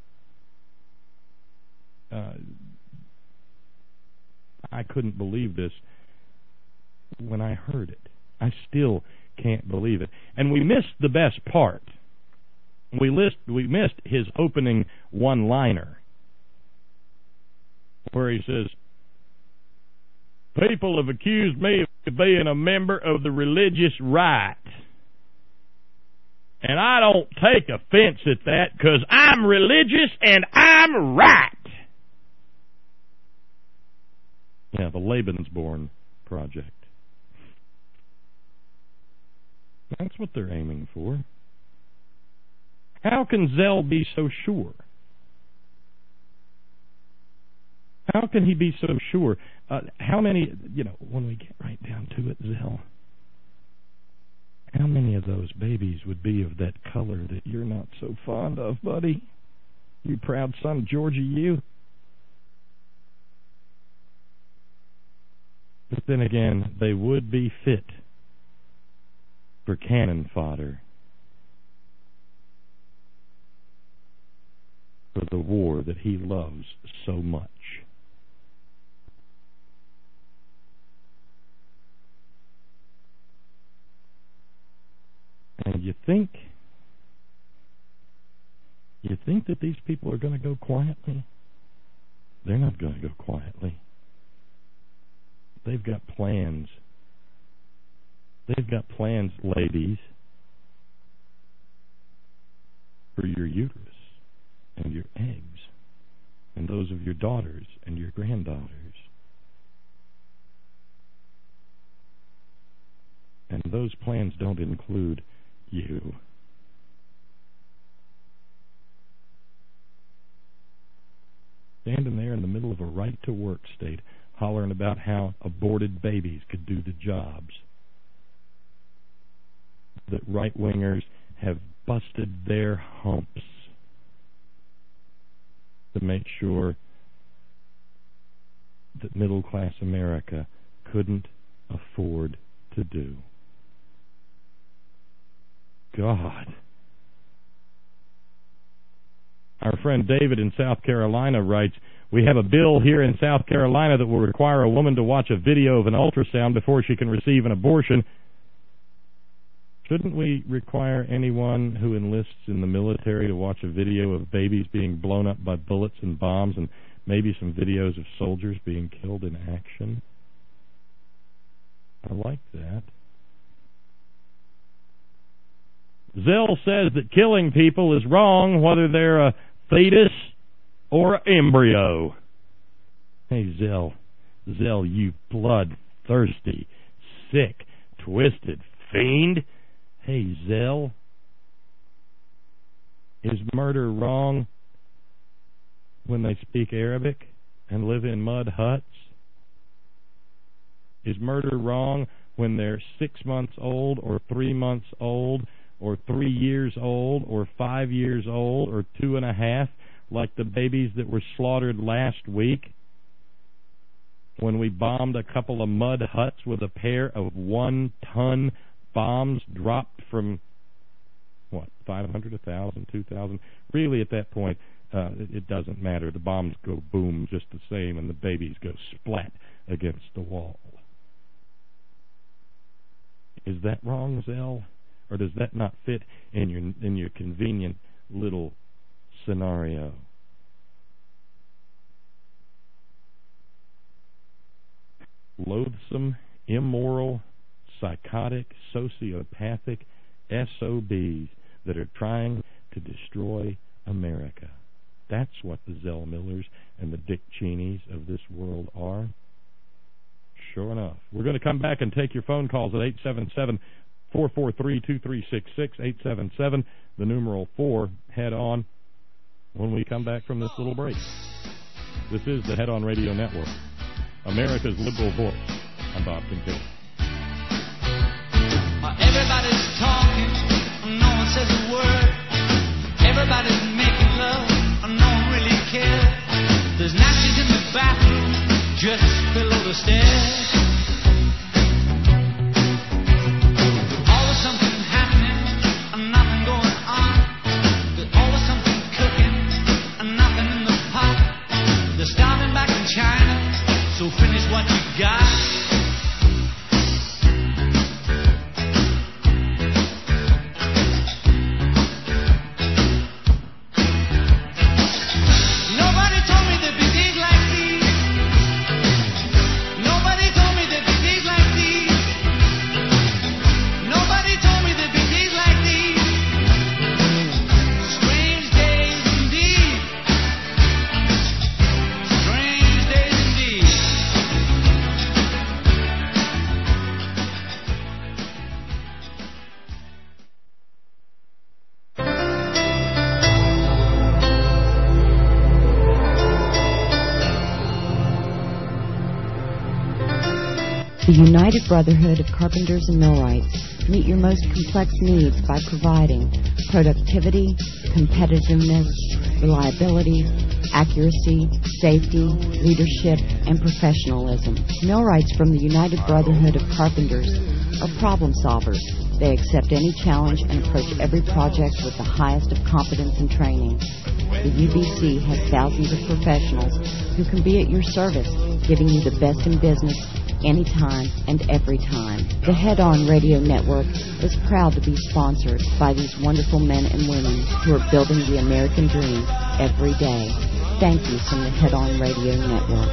I couldn't believe this when I heard it. I still can't believe it. And we missed the best part. We missed his opening one-liner, where he says, people have accused me of being a member of the religious right. And I don't take offense at that, because I'm religious and I'm right. Yeah, the Lebensborn Project. That's what they're aiming for. How can Zell be so sure? How can he be so sure? How many, when we get right down to it, Zell, how many of those babies would be of that color that you're not so fond of, buddy? You proud son of Georgia, you? But then again, they would be fit for cannon fodder for the war that he loves so much. And you think that these people are going to go quietly? They're not going to go quietly. They've got plans. They've got plans, ladies, for your uterus and your eggs and those of your daughters and your granddaughters. And those plans don't include you. Standing there in the middle of a right-to-work state, hollering about how aborted babies could do the jobs that right-wingers have busted their humps to make sure that middle-class America couldn't afford to do. God. Our friend David in South Carolina writes, we have a bill here in South Carolina that will require a woman to watch a video of an ultrasound before she can receive an abortion. Shouldn't we require anyone who enlists in the military to watch a video of babies being blown up by bullets and bombs and maybe some videos of soldiers being killed in action? I like that. Zell says that killing people is wrong, whether they're a fetus or an embryo. Hey, Zell, you bloodthirsty, sick, twisted fiend. Hey, Zell, is murder wrong when they speak Arabic and live in mud huts? Is murder wrong when they're 6 months old or 3 months old or 3 years old or 5 years old or 2.5, like the babies that were slaughtered last week when we bombed a couple of mud huts with a pair of 1-ton bombs dropped from, 500, 1,000, 2,000? Really, at that point, it doesn't matter. The bombs go boom just the same, and the babies go splat against the wall. Is that wrong, Zell? Or does that not fit in your convenient little scenario? Loathsome, immoral, psychotic, sociopathic SOBs that are trying to destroy America. That's what the Zell Millers and the Dick Cheneys of this world are. Sure enough. We're going to come back and take your phone calls at 877-443-2366, 877, the numeral 4, head on, when we come back from this little break. This is the Head On Radio Network, America's liberal voice. I'm Bob Kincaid. Everybody's talking, no one says a word. Everybody's making love, no one really cares. There's napkins in the bathroom, just below the stairs. Always something happening, nothing going on. There's always something cooking, nothing in the pot. They're starving back in China, so finish what you got. The United Brotherhood of Carpenters and Millwrights meet your most complex needs by providing productivity, competitiveness, reliability, accuracy, safety, leadership, and professionalism. Millwrights from the United Brotherhood of Carpenters are problem solvers. They accept any challenge and approach every project with the highest of competence and training. The UBC has thousands of professionals who can be at your service, giving you the best in business anytime and every time. The Head On Radio Network is proud to be sponsored by these wonderful men and women who are building the American dream every day. Thank you from the Head On Radio Network.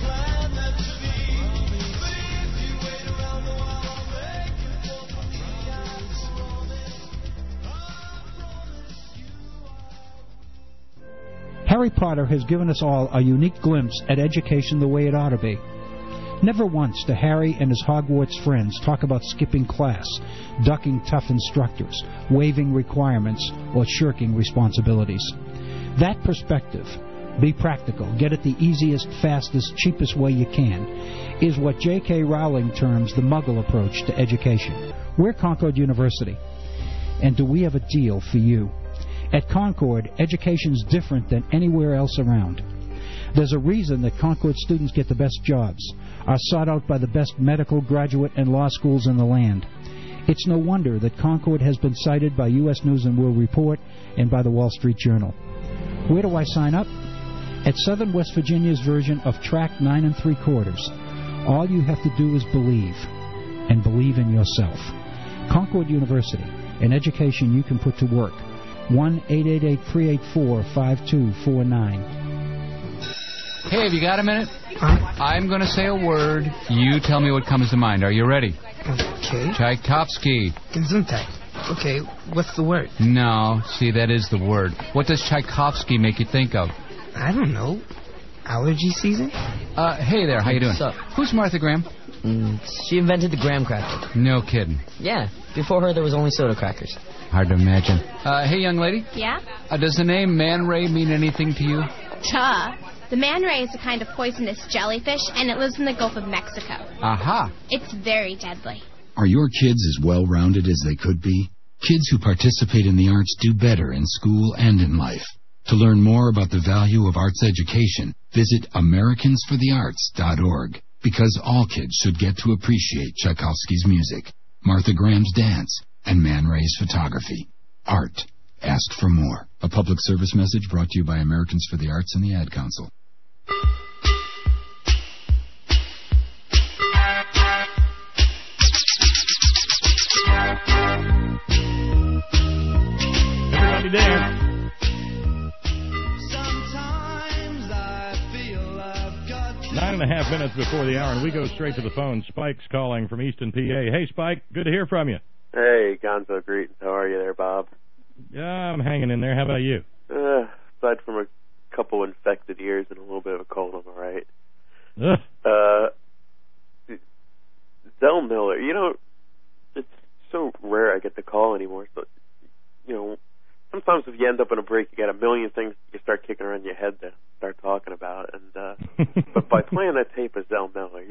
Harry Potter has given us all a unique glimpse at education the way it ought to be. Never once do Harry and his Hogwarts friends talk about skipping class, ducking tough instructors, waiving requirements, or shirking responsibilities. That perspective, be practical, get it the easiest, fastest, cheapest way you can, is what J.K. Rowling terms the Muggle approach to education. We're Concord University, and do we have a deal for you? At Concord, education's different than anywhere else around. There's a reason that Concord students get the best jobs, are sought out by the best medical, graduate, and law schools in the land. It's no wonder that Concord has been cited by U.S. News & World Report and by the Wall Street Journal. Where do I sign up? At Southern West Virginia's version of Track 9 3/4. All you have to do is believe, and believe in yourself. Concord University, an education you can put to work. 1-888-384-5249. Hey, have you got a minute? I'm going to say a word. You tell me what comes to mind. Are you ready? Okay. Tchaikovsky. Gesundheit. Okay, what's the word? No, see, that is the word. What does Tchaikovsky make you think of? I don't know. Allergy season? Hey there, how you doing? What's up? Who's Martha Graham? She invented the graham cracker. No kidding. Yeah, before her there was only soda crackers. Hard to imagine. Hey, young lady. Yeah? Does the name Man Ray mean anything to you? Duh. The man ray is a kind of poisonous jellyfish, and it lives in the Gulf of Mexico. Aha. It's very deadly. Are your kids as well-rounded as they could be? Kids who participate in the arts do better in school and in life. To learn more about the value of arts education, visit AmericansForTheArts.org, because all kids should get to appreciate Tchaikovsky's music, Martha Graham's dance, and Man Ray's photography. Art. Ask for more. A public service message brought to you by Americans for the Arts and the Ad Council. Everybody dance. Sometimes I feel I've got 9.5 minutes before the hour, and we go straight to the phone. Spike's calling from Easton, PA. Hey, Spike, good to hear from you. Hey, Gonzo, greetings. How are you there, Bob? Yeah, I'm hanging in there. How about you? Aside from a couple infected ears and a little bit of a cold, I'm all right. Zell Miller, it's so rare I get the call anymore. So, sometimes if you end up in a break, you got a million things you start kicking around your head to start talking about. And but by playing that tape of Zell Miller,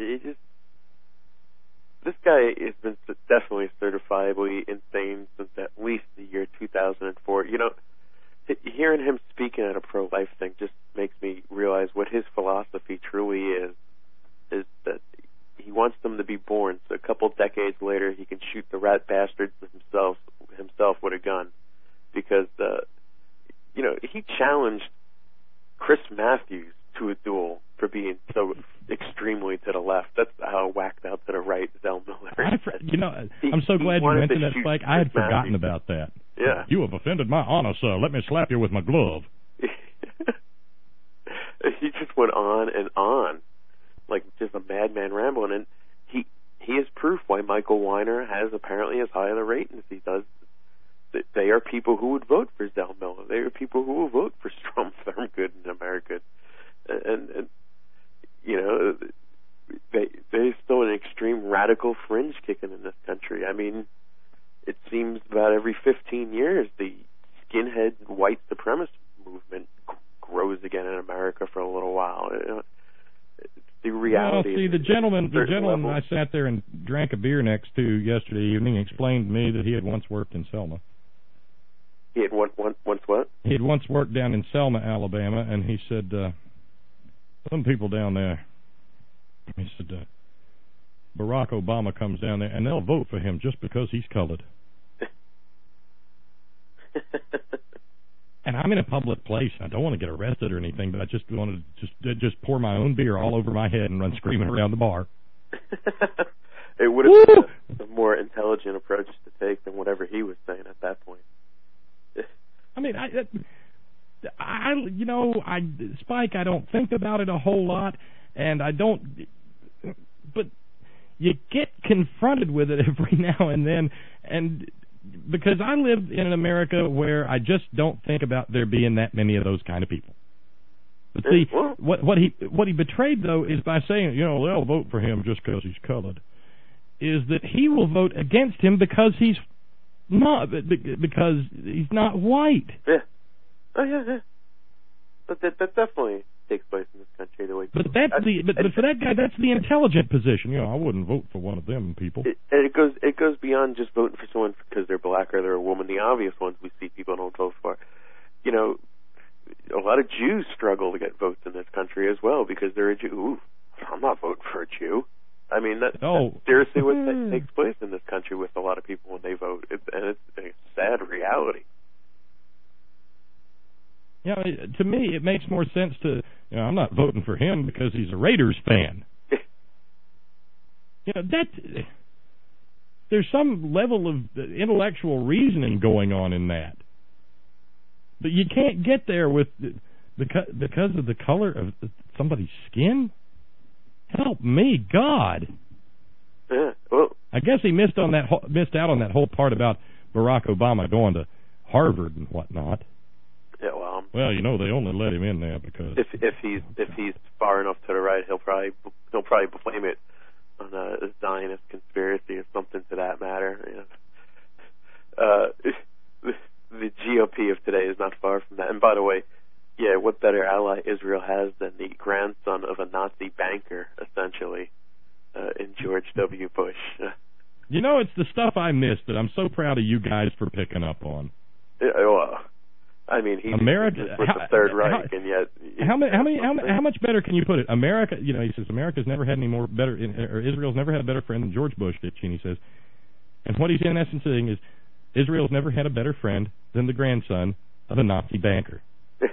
this guy has been definitely certifiably insane since at least the year 2004. Hearing him speaking at a pro-life thing just makes me realize what his philosophy truly is that he wants them to be born, so a couple decades later he can shoot the rat bastards himself with a gun. Because, he challenged Chris Matthews to a duel for being so extremely to the left. That's how whacked out to the right Zell Miller. I'm so glad you mentioned that, Spike. I had forgotten about that. Yeah. You have offended my honor, sir. Let me slap you with my glove. He just went on and on, like just a madman rambling, and he is proof why Michael Weiner has apparently as high of a rating as he does. They are people who would vote for Zell Miller. They are people who will vote for Strom Thurmgood in America. And there's still an extreme radical fringe kicking in this country. I mean, it seems about every 15 years the skinhead white supremacist movement grows again in America for a little while. It's the reality. Well, see, the gentleman I sat there and drank a beer next to yesterday evening explained to me that he had once worked in Selma. He had once what? He had once worked down in Selma, Alabama, and he said, some people down there, he said, Barack Obama comes down there, and they'll vote for him just because he's colored. And I'm in a public place, and I don't want to get arrested or anything, but I just want to just pour my own beer all over my head and run screaming around the bar. It would have been a more intelligent approach to take than whatever he was saying at that point. I mean, Spike, I don't think about it a whole lot, and I don't, but you get confronted with it every now and then, and because I live in an America where I just don't think about there being that many of those kind of people. But see, what he betrayed, though, is by saying, they'll vote for him just because he's colored, is that he will vote against him because he's not white. Yeah. Oh yeah. But that definitely takes place in this country the way. But for that guy, that's the intelligent position. I wouldn't vote for one of them people. It goes beyond just voting for someone because they're black or they're a woman. The obvious ones we see people don't vote for. A lot of Jews struggle to get votes in this country as well because they're a Jew. Ooh, I'm not voting for a Jew. I mean, that's seriously what takes place in this country with a lot of people when they vote, and it's a sad reality. To me, it makes more sense to, I'm not voting for him because he's a Raiders fan. There's some level of intellectual reasoning going on in that. But you can't get there with because of the color of somebody's skin. Help me, God! Yeah, well, I guess he missed out on that whole part about Barack Obama going to Harvard and whatnot. Yeah, well, they only let him in there because if he's far enough to the right, he'll probably blame it on a Zionist conspiracy or something to that matter. The GOP of today is not far from that. And by the way, what better ally Israel has than the grandson of a Nazi banker, essentially, in George W. Bush. You know, it's the stuff I missed that I'm so proud of you guys for picking up on. Well, I mean, he's America with the Third Reich, and yet how much better can you put it? America, you know, he says America's never had any more better, or Israel's never had a better friend than George Bush did. Cheney says, and what he's in essence saying is, Israel's never had a better friend than the grandson of a Nazi banker.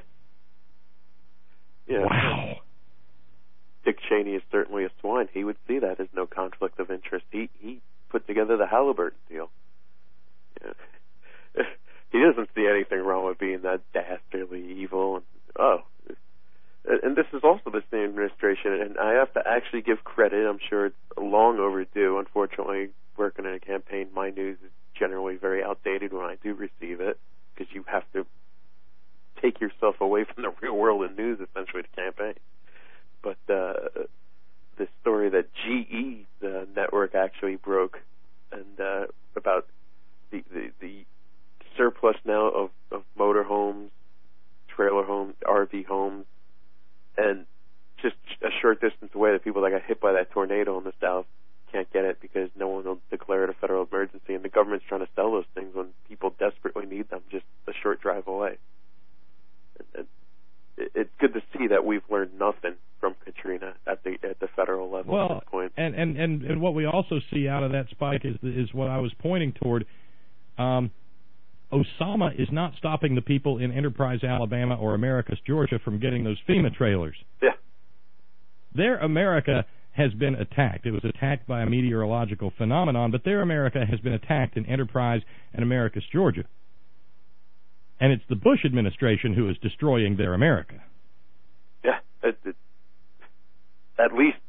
Yeah. Wow. Dick Cheney is certainly a swine. He would see that as no conflict of interest. He put together the Halliburton deal. Yeah. He doesn't see anything wrong with being that dastardly evil. And this is also the same administration, and I have to actually give credit. I'm sure it's long overdue. Unfortunately, working in a campaign, my news is generally very outdated when I do receive it, because you have to take yourself away from the real world and news, essentially, to campaign. But the story that GE, the network, actually broke, and about the surplus now of motorhomes, trailer homes, RV homes, and just a short distance away, the people that got hit by that tornado in the south can't get it because no one will declare it a federal emergency, and the government's trying to sell those things when people desperately need them just a short drive away. And it's good to see that we've learned nothing from Katrina at the federal level at this point. And what we also see out of that, Spike, is what I was pointing toward. Osama is not stopping the people in Enterprise, Alabama, or Americus, Georgia, from getting those FEMA trailers. Yeah. Their America has been attacked. It was attacked by a meteorological phenomenon, but their America has been attacked in Enterprise and Americus, Georgia. And it's the Bush administration who is destroying their America. Yeah, at least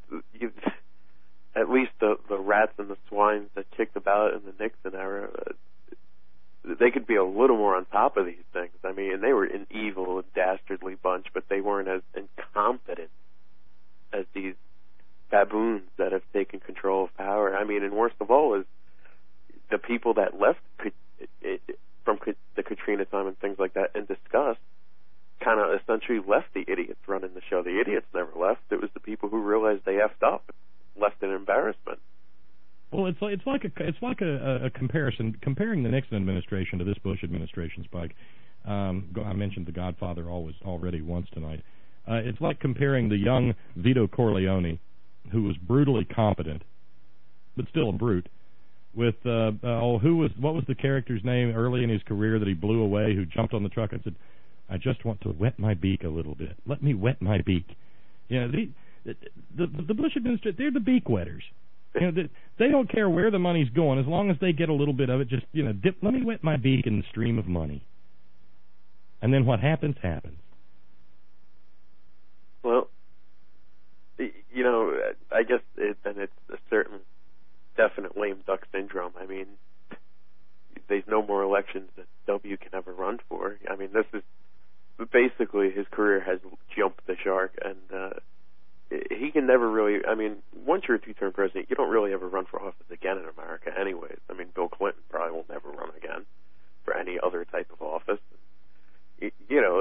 the rats and the swines that kicked about in the Nixon era, they could be a little more on top of these things. I mean, they were an evil and dastardly bunch, but they weren't as incompetent as these baboons that have taken control of power. I mean, and worst of all is the people that left from the Katrina time and things like that in disgust kind of essentially left the idiots running the show. The idiots never left. It was the people who realized they effed up, left in embarrassment. Well, it's like a comparison, comparing the Nixon administration to this Bush administration, Spike. I mentioned The Godfather already once tonight. It's like comparing the young Vito Corleone, who was brutally competent, but still a brute, with what was the character's name early in his career that he blew away, who jumped on the truck and said, "I just want to wet my beak a little bit. Let me wet my beak." You know, the Bush administration, they're the beak wetters. You know, they don't care where the money's going as long as they get a little bit of it. Just, you know, let me wet my beak in the stream of money, and then what happens happens. Well, you know, I guess it's a certain definite lame duck syndrome. I mean, there's no more elections that W can ever run for. I mean, this is basically his career has jumped the shark, and he can never really. I mean, once you're a two-term president, you don't really ever run for office again in America, anyways. I mean, Bill Clinton probably will never run again for any other type of office. You know,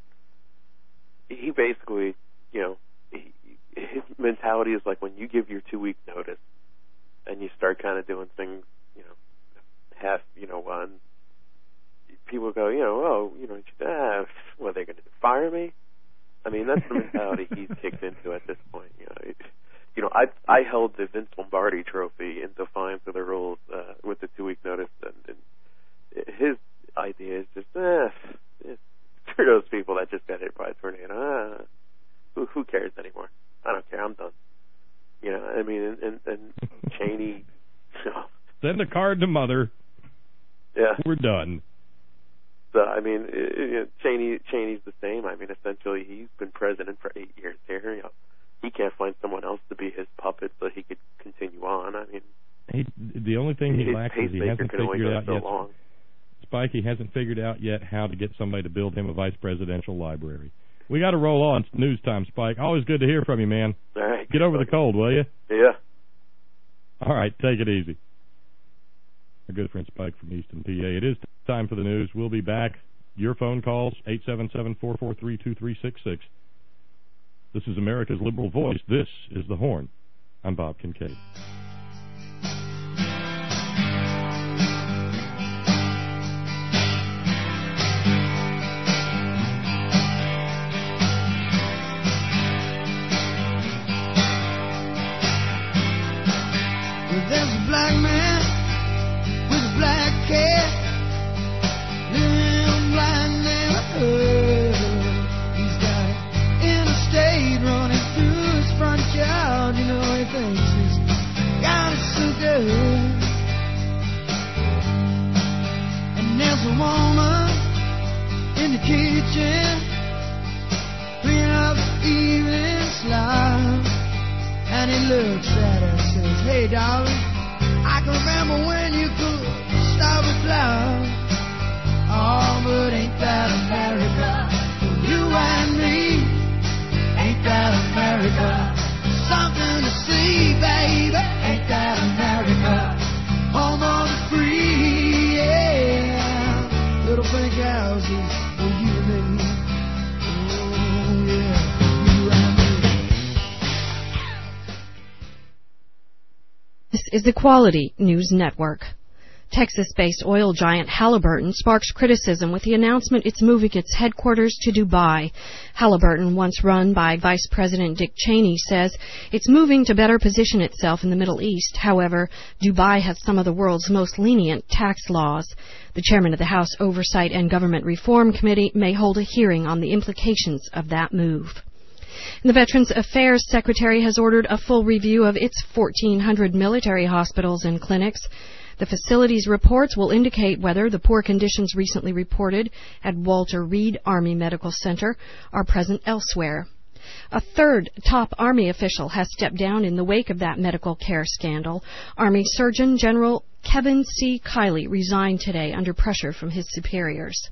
he basically, you know, his mentality is like when you give your 2-week notice and you start kind of doing things, you know, half, you know, people go, you know, oh, you know, what are they going to do, fire me? I mean, that's the mentality he's kicked into at this point. You know, I held the Vince Lombardi Trophy in defiance of the rules with the 2-week notice, and his idea is just, for those people that just got hit by a tornado, who cares anymore? I don't care. I'm done. You know, I mean, and Cheney. Send a card to Mother. Yeah, we're done. So I mean, Cheney's the same. I mean, essentially, he's been president for 8 years here. You know, he can't find someone else to be his puppet so he could continue on. I mean, the only thing he lacks is he hasn't figured out yet. Long. Spike, he hasn't figured out yet how to get somebody to build him a vice presidential library. We got to roll on. It's news time, Spike. Always good to hear from you, man. All right. Get over the cold, will you? Yeah. All right, take it easy. Our good friend Spike from Easton, PA. It is time for the news. We'll be back. Your phone calls, 877-443-2366. This is America's Liberal Voice. This is The Horn. I'm Bob Kincaid. looks at her and says, hey, darling, I can remember when you could start with love. Oh, but ain't that America? You and me, ain't that America? Something to see, baby, ain't that America? Home of the free, yeah. Little pink houses for you and me. Oh, yeah, you and me. This is the Quality News Network. Texas-based oil giant Halliburton sparks criticism with the announcement it's moving its headquarters to Dubai. Halliburton, once run by Vice President Dick Cheney, says it's moving to better position itself in the Middle East. However, Dubai has some of the world's most lenient tax laws. The chairman of the House Oversight and Government Reform Committee may hold a hearing on the implications of that move. The Veterans Affairs Secretary has ordered a full review of its 1,400 military hospitals and clinics. The facility's reports will indicate whether the poor conditions recently reported at Walter Reed Army Medical Center are present elsewhere. A third top Army official has stepped down in the wake of that medical care scandal. Army Surgeon General Kevin C. Kiley resigned today under pressure from his superiors.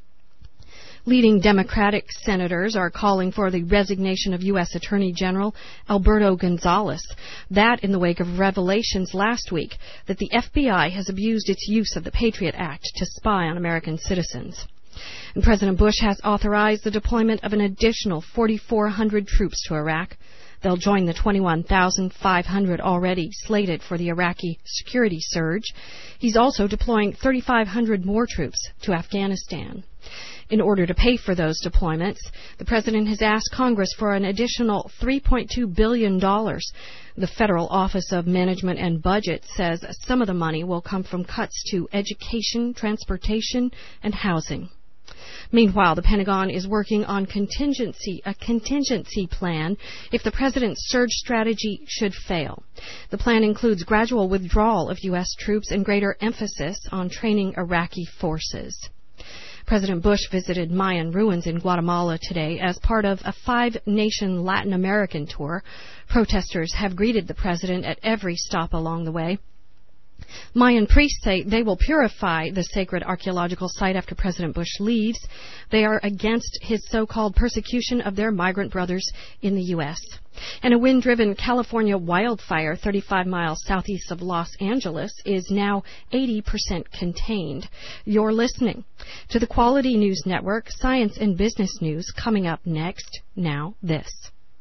Leading Democratic senators are calling for the resignation of U.S. Attorney General Alberto Gonzales. That in the wake of revelations last week that the FBI has abused its use of the Patriot Act to spy on American citizens. And President Bush has authorized the deployment of an additional 4,400 troops to Iraq. They'll join the 21,500 already slated for the Iraqi security surge. He's also deploying 3,500 more troops to Afghanistan. In order to pay for those deployments, the President has asked Congress for an additional $3.2 billion. The Federal Office of Management and Budget says some of the money will come from cuts to education, transportation, and housing. Meanwhile, the Pentagon is working on a contingency plan if the President's surge strategy should fail. The plan includes gradual withdrawal of U.S. troops and greater emphasis on training Iraqi forces. President Bush visited Mayan ruins in Guatemala today as part of a 5-nation Latin American tour. Protesters have greeted the president at every stop along the way. Mayan priests say they will purify the sacred archaeological site after President Bush leaves. They are against his so-called persecution of their migrant brothers in the U.S. And a wind-driven California wildfire 35 miles southeast of Los Angeles is now 80% contained. You're listening to the Quality News Network, Science and Business News coming up next. Now this.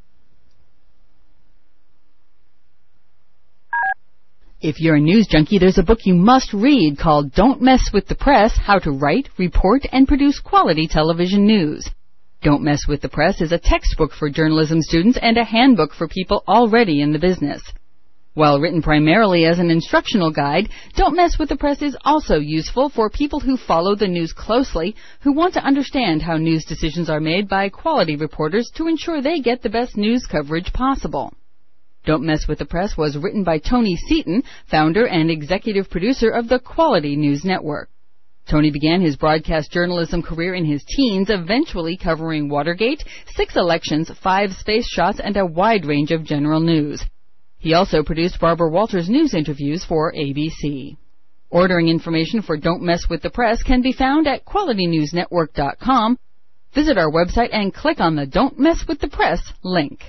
If you're a news junkie, there's a book you must read called Don't Mess with the Press, How to Write, Report, and Produce Quality Television News. Don't Mess with the Press is a textbook for journalism students and a handbook for people already in the business. While written primarily as an instructional guide, Don't Mess with the Press is also useful for people who follow the news closely, who want to understand how news decisions are made by quality reporters to ensure they get the best news coverage possible. Don't Mess with the Press was written by Tony Seaton, founder and executive producer of the Quality News Network. Tony began his broadcast journalism career in his teens, eventually covering Watergate, 6 elections, 5 space shots, and a wide range of general news. He also produced Barbara Walters' news interviews for ABC. Ordering information for Don't Mess with the Press can be found at QualityNewsNetwork.com. Visit our website and click on the Don't Mess with the Press link.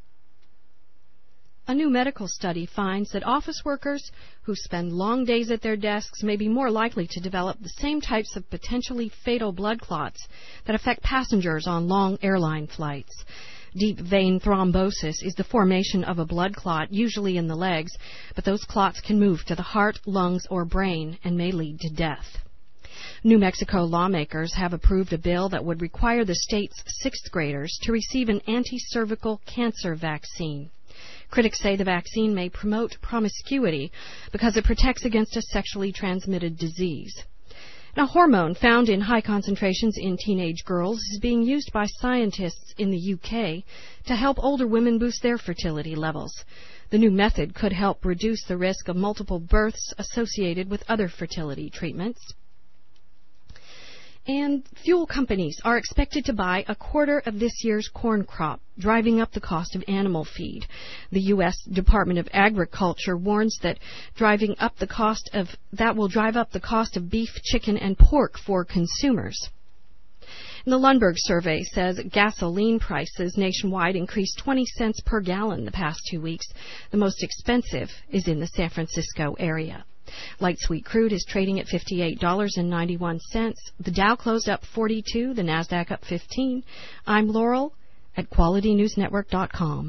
A new medical study finds that office workers who spend long days at their desks may be more likely to develop the same types of potentially fatal blood clots that affect passengers on long airline flights. Deep vein thrombosis is the formation of a blood clot, usually in the legs, but those clots can move to the heart, lungs, or brain and may lead to death. New Mexico lawmakers have approved a bill that would require the state's 6th graders to receive an anti-cervical cancer vaccine. Critics say the vaccine may promote promiscuity because it protects against a sexually transmitted disease. A hormone found in high concentrations in teenage girls is being used by scientists in the UK to help older women boost their fertility levels. The new method could help reduce the risk of multiple births associated with other fertility treatments. And fuel companies are expected to buy a quarter of this year's corn crop, driving up the cost of animal feed. The U.S. Department of Agriculture warns that will drive up the cost of beef, chicken, and pork for consumers. The Lundberg survey says gasoline prices nationwide increased 20 cents per gallon the past 2 weeks. The most expensive is in the San Francisco area. Light sweet crude is trading at $58.91. The Dow closed up 42, the Nasdaq up 15. I'm Laurel at QualityNewsNetwork.com.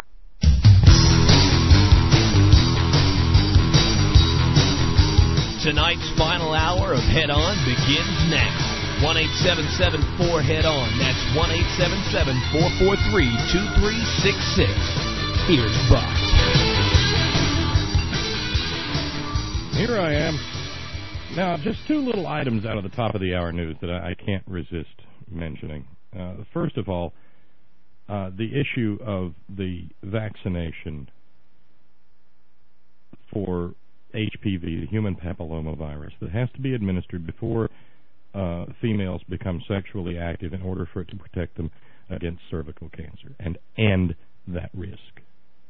Tonight's final hour of Head On begins now. 1-877-4-HEAD-ON. That's 1-877-443-2366. Here's Buck. Here I am. Now, just two little items out of the top of the hour news that I can't resist mentioning. First of all, the issue of the vaccination for HPV, the human papillomavirus, that has to be administered before females become sexually active in order for it to protect them against cervical cancer and end that risk.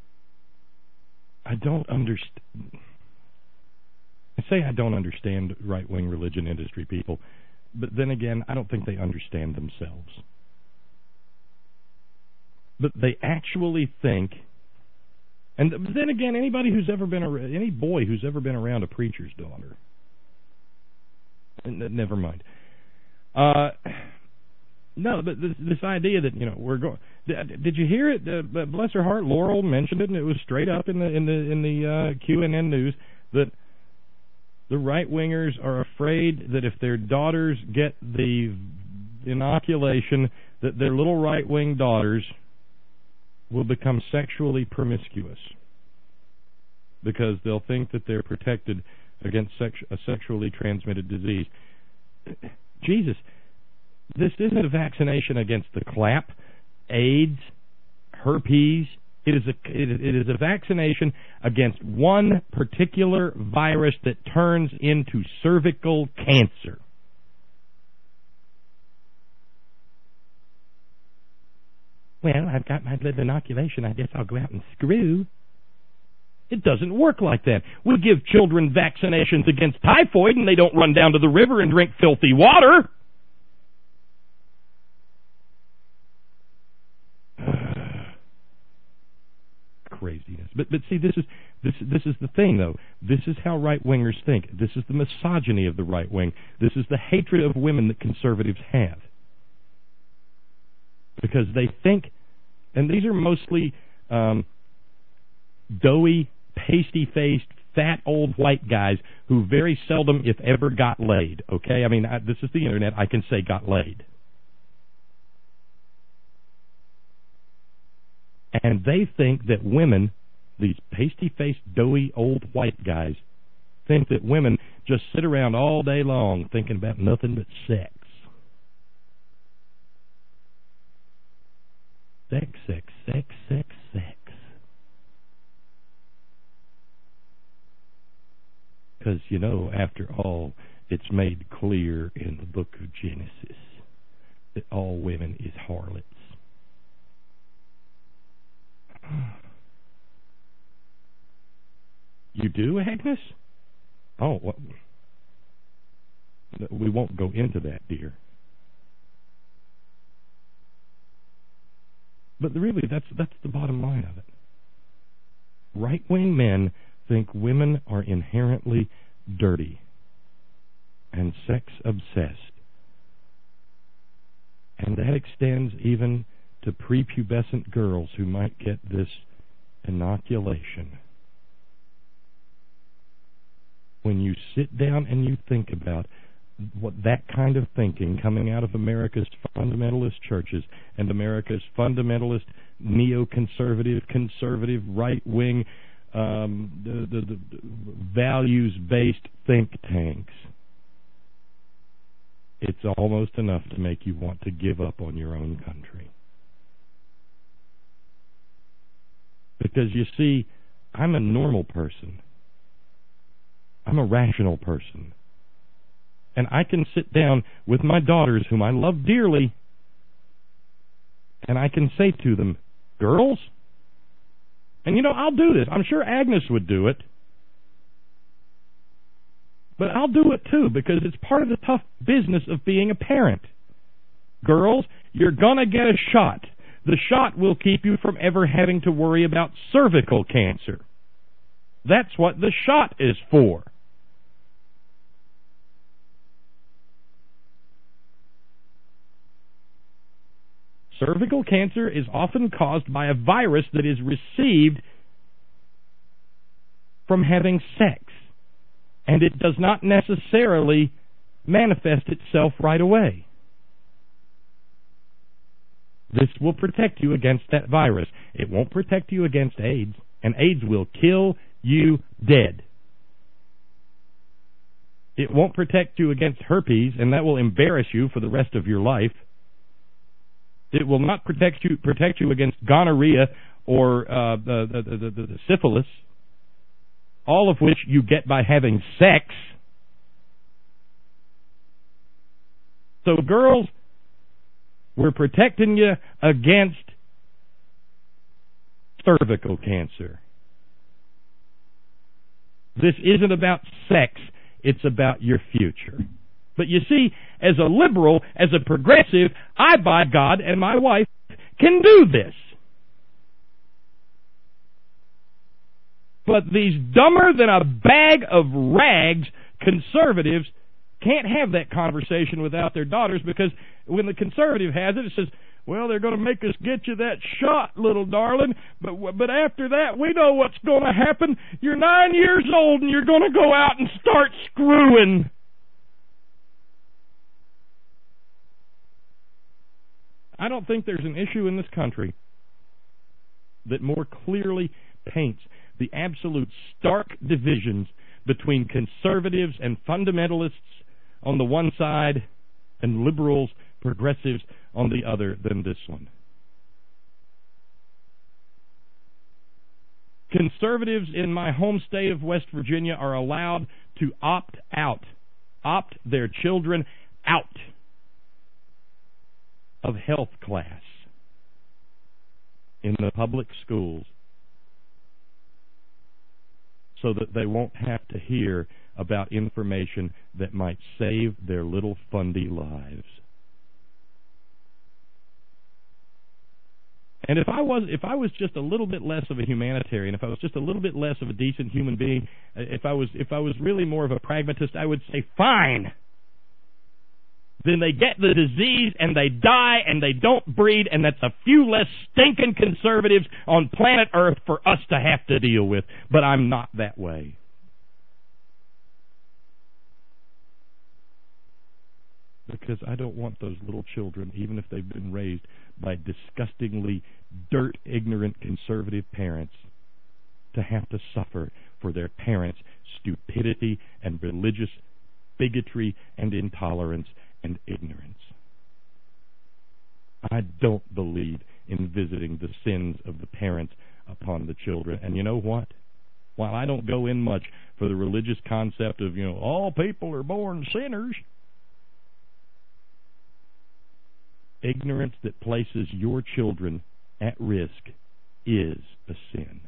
I don't understand. I say I don't understand right-wing religion industry people, but then again, I don't think they understand themselves. But they actually think, and then again, any boy who's ever been around a preacher's daughter, never mind. No, but this idea that we're going. Did you hear it? Bless her heart, Laurel mentioned it, and it was straight up in the QNN news that the right-wingers are afraid that if their daughters get the inoculation, that their little right-wing daughters will become sexually promiscuous because they'll think that they're protected against a sexually transmitted disease. Jesus, this isn't a vaccination against the clap, AIDS, herpes. It is a vaccination against one particular virus that turns into cervical cancer. Well, I've got my inoculation. I guess I'll go out and screw. It doesn't work like that. We give children vaccinations against typhoid, and they don't run down to the river and drink filthy water. Craziness. But see, this is the thing, though. This is how right-wingers think. This is the misogyny of the right wing. This is the hatred of women that conservatives have. Because they think, and these are mostly doughy, pasty-faced, fat old white guys who very seldom, if ever, got laid. Okay? I mean, this is the internet. I can say got laid. And they think that women, these pasty-faced, doughy, old white guys, think that women just sit around all day long thinking about nothing but sex. Sex, sex, sex, sex, sex. Because, after all, it's made clear in the book of Genesis that all women is harlots. You do, Agnes? Oh, well, we won't go into that, dear. But really, that's the bottom line of it. Right-wing men think women are inherently dirty and sex-obsessed. And that extends even to prepubescent girls who might get this inoculation. When you sit down and you think about what that kind of thinking coming out of America's fundamentalist churches and America's fundamentalist neoconservative, conservative, right-wing, the values-based think tanks, it's almost enough to make you want to give up on your own country. Because, you see, I'm a normal person. I'm a rational person. And I can sit down with my daughters, whom I love dearly, and I can say to them, girls, and I'll do this. I'm sure Agnes would do it. But I'll do it too, because it's part of the tough business of being a parent. Girls, you're going to get a shot. The shot will keep you from ever having to worry about cervical cancer. That's what the shot is for. Cervical cancer is often caused by a virus that is received from having sex. And it does not necessarily manifest itself right away. This will protect you against that virus. It won't protect you against AIDS, and AIDS will kill you dead. It won't protect you against herpes, and that will embarrass you for the rest of your life. It will not protect you against gonorrhea or the syphilis, all of which you get by having sex. So, girls, we're protecting you against cervical cancer. This isn't about sex, it's about your future. But you see, as a liberal, as a progressive, I, by God, and my wife can do this. But these dumber than a bag of rags conservatives can't have that conversation without their daughters, because when the conservative has it, it says, well, they're going to make us get you that shot, little darling, but after that, we know what's going to happen. You're 9 years old and you're going to go out and start screwing. I don't think there's an issue in this country that more clearly paints the absolute stark divisions between conservatives and fundamentalists on the one side and liberals, progressives on the other than this one. Conservatives in my home state of West Virginia are allowed to opt their children out of health class in the public schools so that they won't have to hear about information that might save their little fundy lives. And if I was just a little bit less of a humanitarian, if I was just a little bit less of a decent human being, if I was really more of a pragmatist, I would say, fine. Then they get the disease and they die and they don't breed, and that's a few less stinking conservatives on planet Earth for us to have to deal with. But I'm not that way. Because I don't want those little children, even if they've been raised by disgustingly dirt-ignorant conservative parents, to have to suffer for their parents' stupidity and religious bigotry and intolerance and ignorance. I don't believe in visiting the sins of the parents upon the children. And you know what? While I don't go in much for the religious concept of, all people are born sinners, ignorance that places your children at risk is a sin,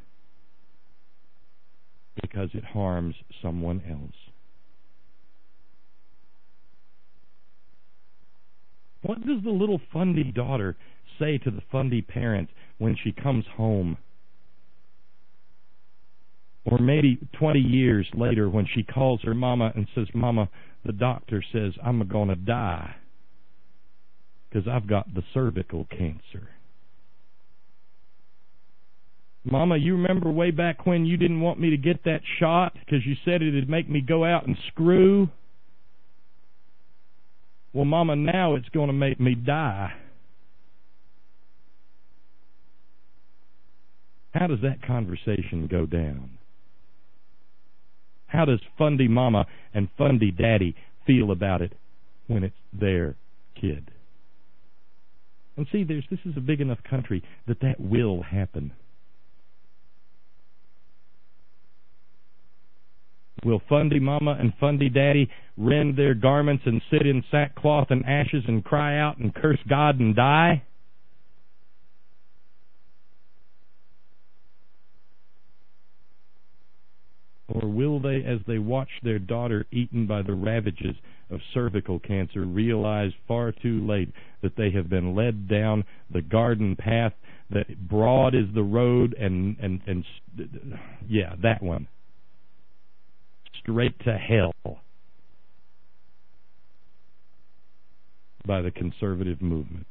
because it harms someone else. What does the little fundy daughter say to the fundy parent when she comes home? Or maybe 20 years later when she calls her mama and says, Mama, the doctor says I'm going to die because I've got the cervical cancer. Mama, you remember way back when you didn't want me to get that shot because you said it'd make me go out and screw? Well, Mama, now it's going to make me die. How does that conversation go down? How does fundy Mama and fundy Daddy feel about it when it's their kid? And see, this is a big enough country that will happen. Will Fundy Mama and Fundy Daddy rend their garments and sit in sackcloth and ashes and cry out and curse God and die? Or will they, as they watch their daughter eaten by the ravages of cervical cancer, realize far too late that they have been led down the garden path, that broad is the road and yeah, that one, straight to hell, by the conservative movement?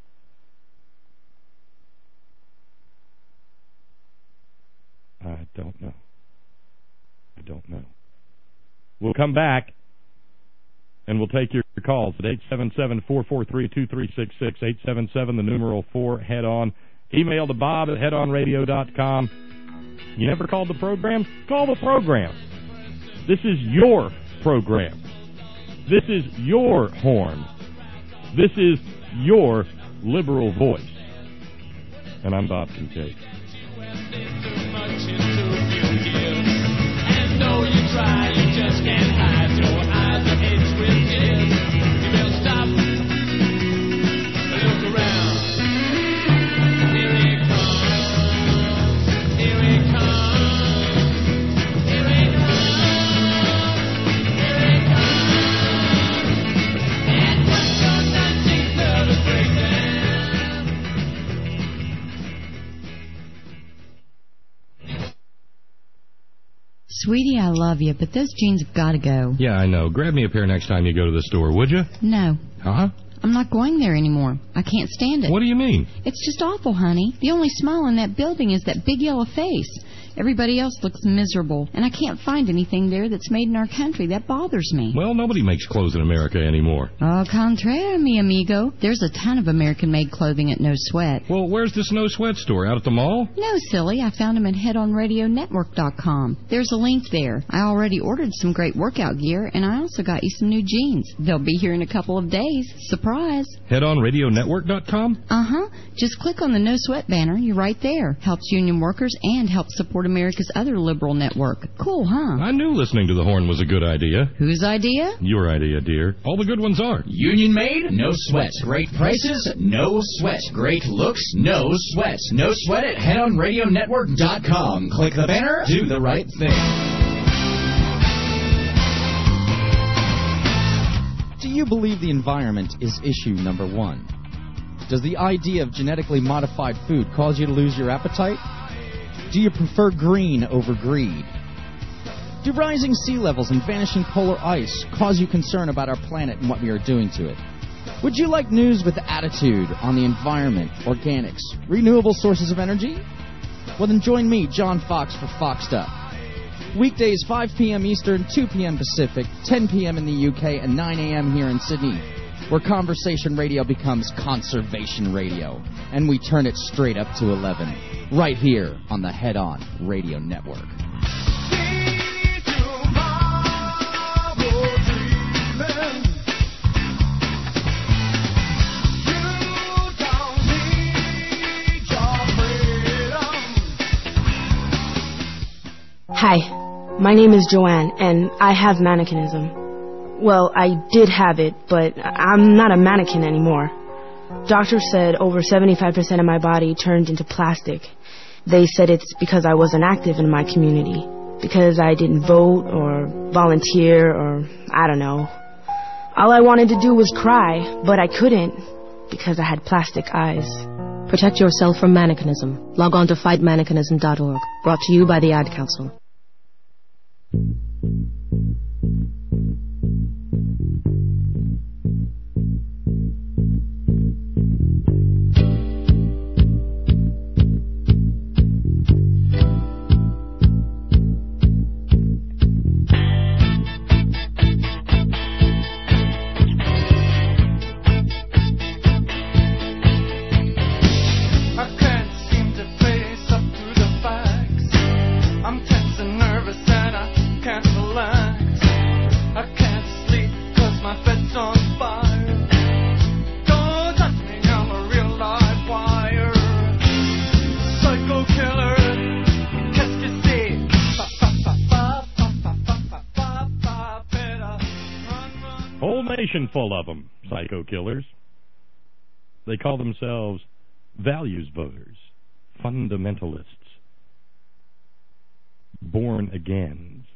I don't know. I don't know. We'll come back and we'll take your calls at 877-443-2366, 877, the numeral 4, head on. Email to Bob at headonradio.com. You never called the program? Call the program. This is your program. This is your horn. This is your liberal voice. And I'm Bob Kincaid. Though you try, you just can't hide your eyes are edged with tears. You better stop and look around. Here it comes. Here it comes. Here it comes. Here it comes. And what's your 19th celebration? Sweetie, I love you, but those jeans have got to go. Yeah, I know. Grab me a pair next time you go to the store, would you? No. Huh? I'm not going there anymore. I can't stand it. What do you mean? It's just awful, honey. The only smile in that building is that big yellow face. Everybody else looks miserable, and I can't find anything there that's made in our country. That bothers me. Well, nobody makes clothes in America anymore. Au contraire, mi amigo. There's a ton of American-made clothing at No Sweat. Well, where's this No Sweat store? Out at the mall? No, silly. I found them at headonradionetwork.com. There's a link there. I already ordered some great workout gear, and I also got you some new jeans. They'll be here in a couple of days. Surprise. Headonradionetwork.com? Uh-huh. Just click on the No Sweat banner. You're right there. Helps union workers and helps support America's other liberal network. Cool, huh? I knew listening to the horn was a good idea. Whose idea? Your idea, dear. All the good ones are. Union made? No sweat. Great prices? No sweat. Great looks? No sweat. No sweat at headonradionetwork.com. Click the banner. Do the right thing. Do you believe the environment is issue number one? Does the idea of genetically modified food cause you to lose your appetite? Do you prefer green over greed? Do rising sea levels and vanishing polar ice cause you concern about our planet and what we are doing to it? Would you like news with attitude on the environment, organics, renewable sources of energy? Well, then join me, John Fox, for Foxed Up. Weekdays 5 p.m. Eastern, 2 p.m. Pacific, 10 p.m. in the UK, and 9 a.m. here in Sydney, where conversation radio becomes conservation radio, and we turn it straight up to 11, right here on the Head On Radio Network. Hi, my name is Joanne, and I have mannequinism. Well, I did have it, but I'm not a mannequin anymore. Doctors said over 75% of my body turned into plastic. They said it's because I wasn't active in my community, because I didn't vote or volunteer or I don't know. All I wanted to do was cry, but I couldn't because I had plastic eyes. Protect yourself from mannequinism. Log on to fightmannequinism.org. Brought to you by the Ad Council. I'm tense and nervous and I can't relax. nation full of them, psycho killers. They call themselves values voters, fundamentalists, born agains.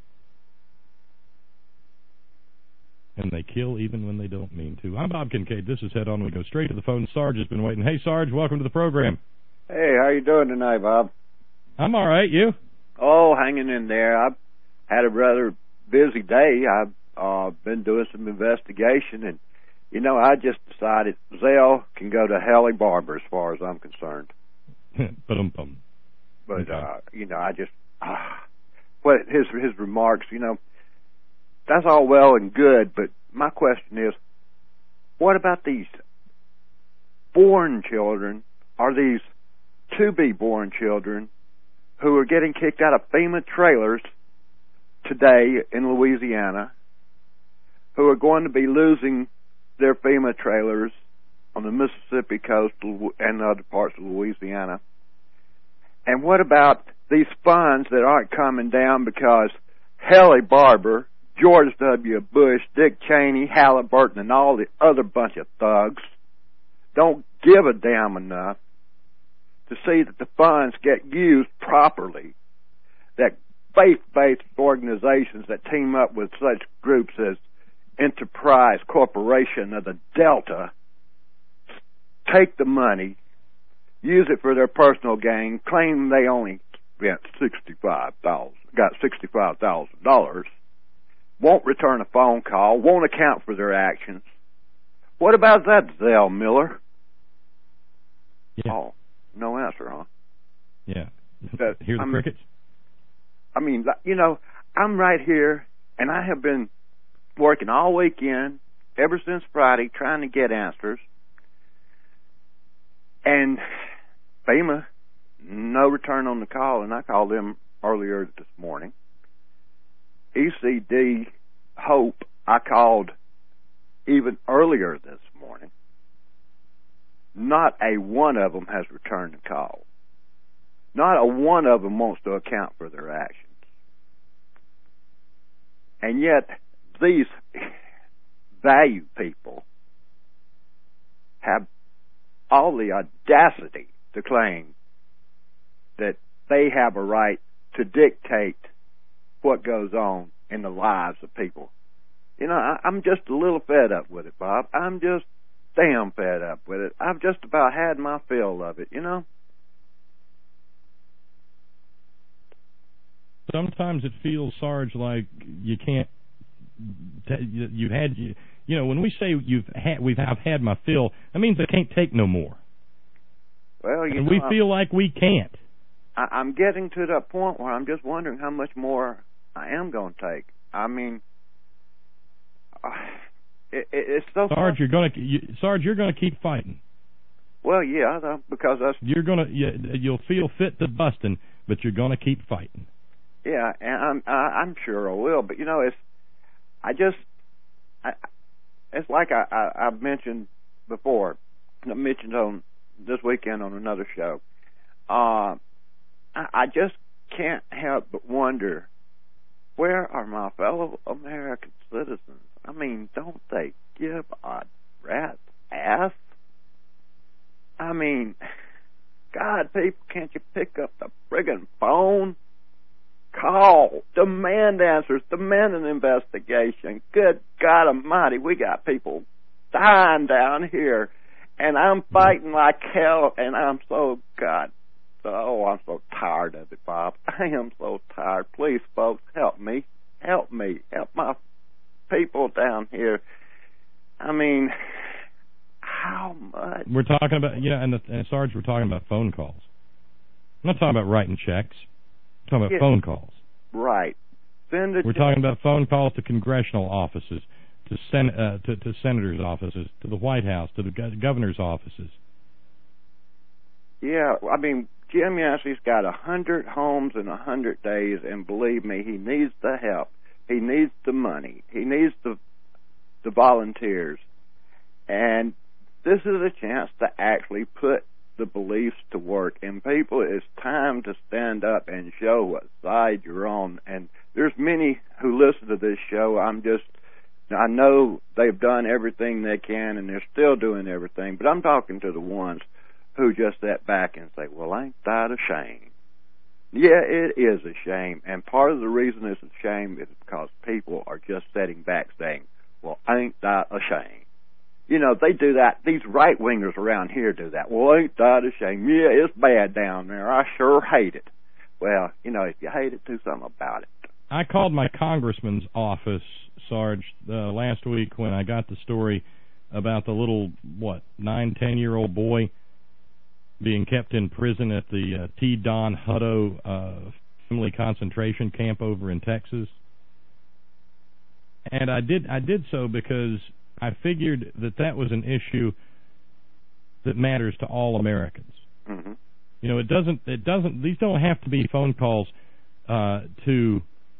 And they kill even when they don't mean to. I'm Bob Kincaid. This is Head On. We go straight to the phone. Sarge has been waiting. Hey, Sarge, welcome to the program. Hey, how you doing tonight, Bob? I'm all right. You? Oh, hanging in there. I've had a rather busy day. I've been doing some investigation, and, you know, I just decided Zell can go to Haley Barbour as far as I'm concerned. But, okay. You know, I just... what his remarks, you know, that's all well and good, but my question is, what about these born children, or these to-be-born children, who are getting kicked out of FEMA trailers today in Louisiana, who are going to be losing their FEMA trailers on the Mississippi coast and other parts of Louisiana? And what about these funds that aren't coming down because Haley Barbour, George W. Bush, Dick Cheney, Halliburton, and all the other bunch of thugs don't give a damn enough to see that the funds get used properly, that faith-based organizations that team up with such groups as Enterprise Corporation of the Delta take the money, use it for their personal gain, claim they only spent $65,000, won't return a phone call, won't account for their actions. What about that, Zell Miller? Yeah. Oh, no answer, huh? Yeah. Hear the crickets? I mean, you know, I'm right here, and I have been working all weekend, ever since Friday, trying to get answers. And FEMA, no return on the call, and I called them earlier this morning. ECD Hope, I called even earlier this morning. Not a one of them has returned the call. Not a one of them wants to account for their actions. And yet, these value people have all the audacity to claim that they have a right to dictate what goes on in the lives of people. You know, I'm just a little fed up with it, Bob. I'm just damn fed up with it. I've just about had my fill of it, you know? Sometimes it feels, Sarge, like you can't. You know, when we say I've had my fill, that means I can't take no more. Well, and we feel like we can't. I'm getting to that point where I'm just wondering how much more I am going to take. I mean, it's so. Sarge, you're going to keep fighting. Well, yeah, because that's. You'll feel fit to busting, but you're going to keep fighting. Yeah, and I'm sure I will. But you know, it's like I've mentioned before. I mentioned on this weekend on another show. I just can't help but wonder, where are my fellow American citizens? I mean, don't they give a rat's ass? I mean, God, people, can't you pick up the friggin' phone? Call, demand answers, demand an investigation. Good God Almighty, we got people dying down here, and I'm fighting like hell, and I'm so I'm so tired of it, Bob. I am so tired. Please, folks, help me, help my people down here. I mean, how much? We're talking about, and Sarge, we're talking about phone calls. I'm not talking about writing checks. We're talking about phone calls. Right. We're talking about phone calls to congressional offices, to senators' offices, to the White House, to the governor's offices. Yeah, I mean, Jim Yancey's got 100 homes in 100 days, and believe me, he needs the help. He needs the money. He needs the volunteers. And this is a chance to actually put the beliefs to work. And people, it's time to stand up and show what side you're on. And there's many who listen to this show. I'm just Now, I know they've done everything they can, and they're still doing everything, but I'm talking to the ones who just sit back and say, well, ain't that a shame? Yeah, it is a shame, and part of the reason it's a shame is because people are just sitting back saying, well, ain't that a shame? You know, they do that. These right-wingers around here do that. Well, ain't that a shame? Yeah, it's bad down there. I sure hate it. Well, you know, if you hate it, do something about it. I called my congressman's office, Sarge, last week when I got the story about the little, 9-10-year-old boy being kept in prison at the T. Don Hutto family concentration camp over in Texas. And I did so because I figured that was an issue that matters to all Americans. Mm-hmm. You know, it doesn't. These don't have to be phone calls to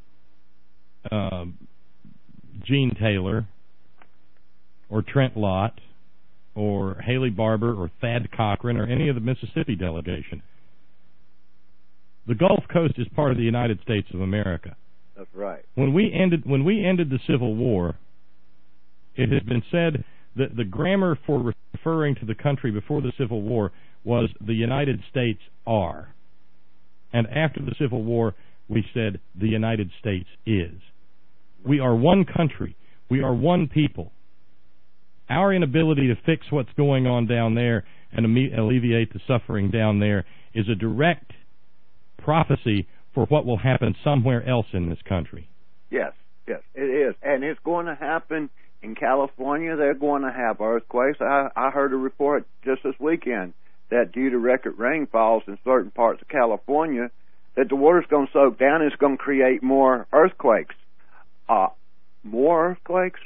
Gene Taylor or Trent Lott or Haley Barbour or Thad Cochran or any of the Mississippi delegation. The Gulf Coast is part of the United States of America. That's right. When we ended the Civil War, it has been said that the grammar for referring to the country before the Civil War was the United States are. And after the Civil War, we said the United States is. We are one country. We are one people. Our inability to fix what's going on down there and alleviate the suffering down there is a direct prophecy for what will happen somewhere else in this country. Yes, it is. And it's going to happen in California. They're going to have earthquakes. I heard a report just this weekend that due to record rainfalls in certain parts of California, that the water's going to soak down and it's going to create more earthquakes. More earthquakes?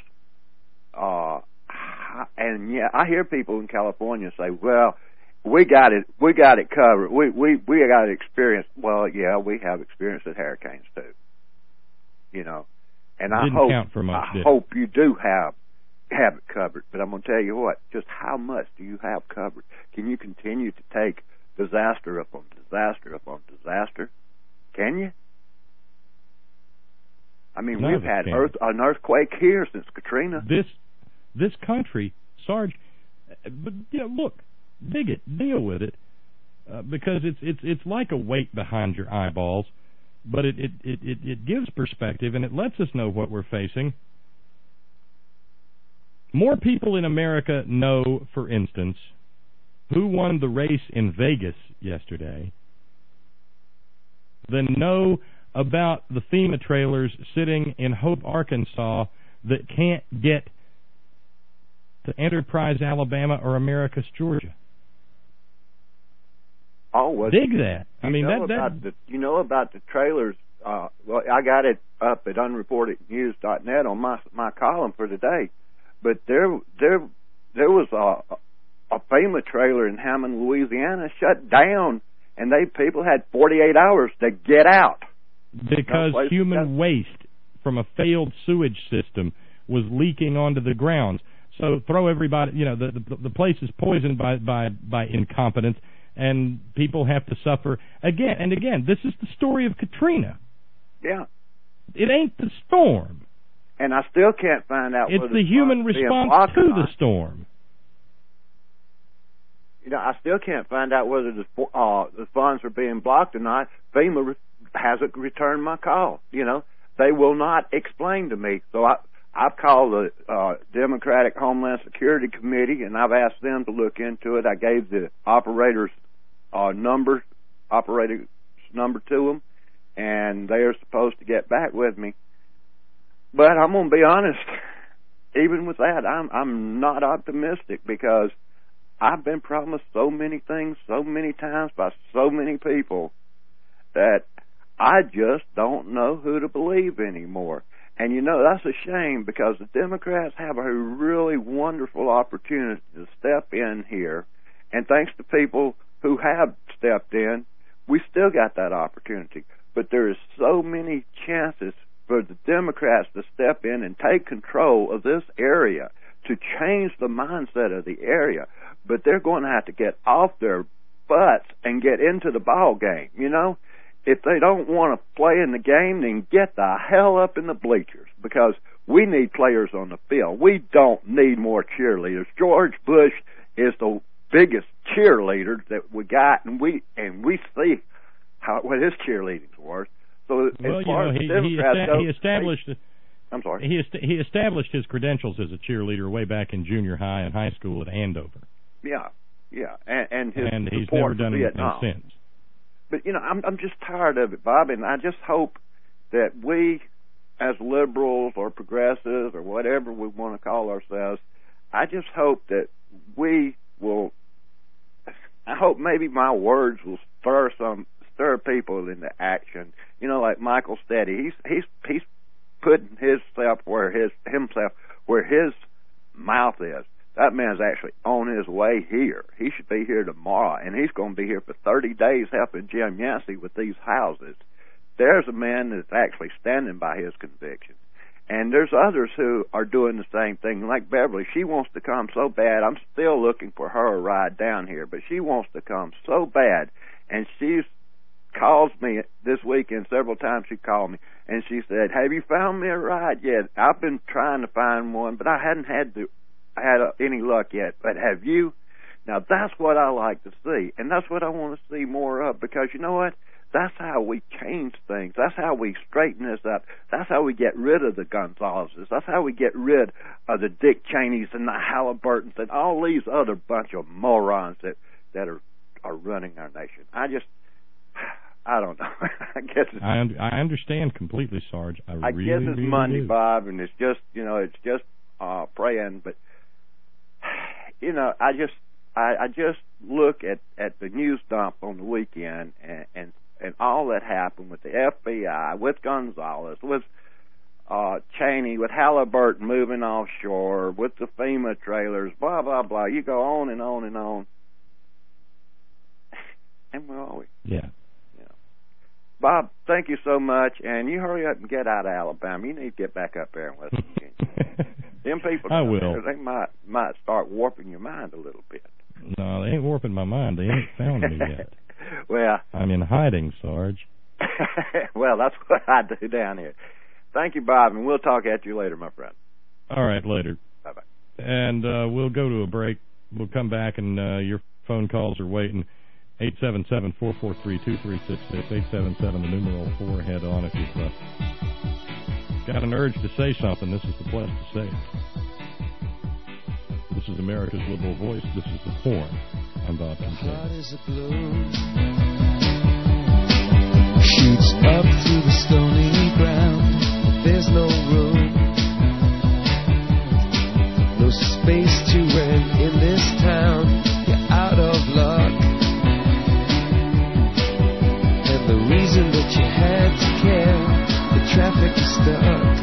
And yeah, I hear people in California say, well, we got it covered. We got experience. Well, yeah, we have experience with hurricanes too. You know. And I hope you do have it covered. But I'm going to tell you what, just how much do you have covered? Can you continue to take disaster upon disaster upon disaster? Can you? I mean, we've had an earthquake here since Katrina. This country, Sarge, but look, dig it, deal with it, because it's like a weight behind your eyeballs, but it gives perspective and it lets us know what we're facing. More people in America know, for instance, who won the race in Vegas yesterday than know about the FEMA trailers sitting in Hope, Arkansas that can't get to Enterprise, Alabama, or Americus, Georgia. Oh, well, dig that. I mean, you know about the trailers. Well, I got it up at unreportednews.net on my column for today. But there was a FEMA trailer in Hammond, Louisiana, shut down, and people had 48 hours to get out. Because human waste from a failed sewage system was leaking onto the grounds. So throw everybody, the place is poisoned by incompetence, and people have to suffer again and again. This is the story of Katrina. Yeah. It ain't the storm. And I still can't find out it's the human response to the storm. I still can't find out whether the funds are being blocked or not. FEMA hasn't returned my call. They will not explain to me. So I've called the Democratic Homeland Security Committee, and I've asked them to look into it. I gave the operator's number to them, and they are supposed to get back with me. But I'm going to be honest, even with that, I'm not optimistic, because I've been promised so many things so many times by so many people that I just don't know who to believe anymore. And that's a shame, because the Democrats have a really wonderful opportunity to step in here, and thanks to people who have stepped in, we still got that opportunity. But there is so many chances for the Democrats to step in and take control of this area, to change the mindset of the area. But they're going to have to get off their butts and get into the ball game, If they don't want to play in the game, then get the hell up in the bleachers, because We need players on the field. We don't need more cheerleaders. George Bush is the biggest cheerleader that we got, and we see what his cheerleading's worth. So as far as the Democrats go, he established. I'm sorry. He established his credentials as a cheerleader way back in junior high and high school at Andover. Yeah, and he's never done anything since. But I'm just tired of it, Bob, and I just hope that we, as liberals or progressives or whatever we want to call ourselves, I just hope that we will. I hope maybe my words will stir people into action. Like Michael Steady, he's putting himself where his mouth is. That man's actually on his way here. He should be here tomorrow, and he's going to be here for 30 days helping Jim Yancey with these houses. There's a man that's actually standing by his convictions. And there's others who are doing the same thing, like Beverly. She wants to come so bad. I'm still looking for her a ride down here, but she wants to come so bad. And she's calls me this weekend several times. She called me, and she said, have you found me a ride yet? I've been trying to find one, but I hadn't had any luck yet. But have you? Now, that's what I like to see, and that's what I want to see more of, because you know what? That's how we change things. That's how we straighten this up. That's how we get rid of the Gonzaleses. That's how we get rid of the Dick Cheneys and the Halliburtons and all these other bunch of morons that are running our nation. I don't know. I guess I understand completely, Sarge. I guess it's really Monday, do. Bob, and it's just praying. But I just look at the news dump on the weekend and all that happened with the FBI, with Gonzales, with Cheney, with Halliburton moving offshore, with the FEMA trailers, blah blah blah. You go on and on and on, and we're always Bob, thank you so much, and you hurry up and get out of Alabama. You need to get back up there in West Virginia. Them people, I will. They might start warping your mind a little bit. No, they ain't warping my mind. They ain't found me yet. Well, I'm in hiding, Sarge. Well, that's what I do down here. Thank you, Bob, and we'll talk at you later, my friend. All right, later. Bye-bye. And we'll go to a break. We'll come back, and your phone calls are waiting. 877-443-2366, 877, the numeral 4, head on if you've got an urge to say something. This is the place to say it. This is America's Liberal Voice. This is The Horn. I'm Bob Heart is a blue, shoots up through the stony ground. There's no room, no space to rent in this town. You're out of luck. The reason that you had to care, the traffic is stuck,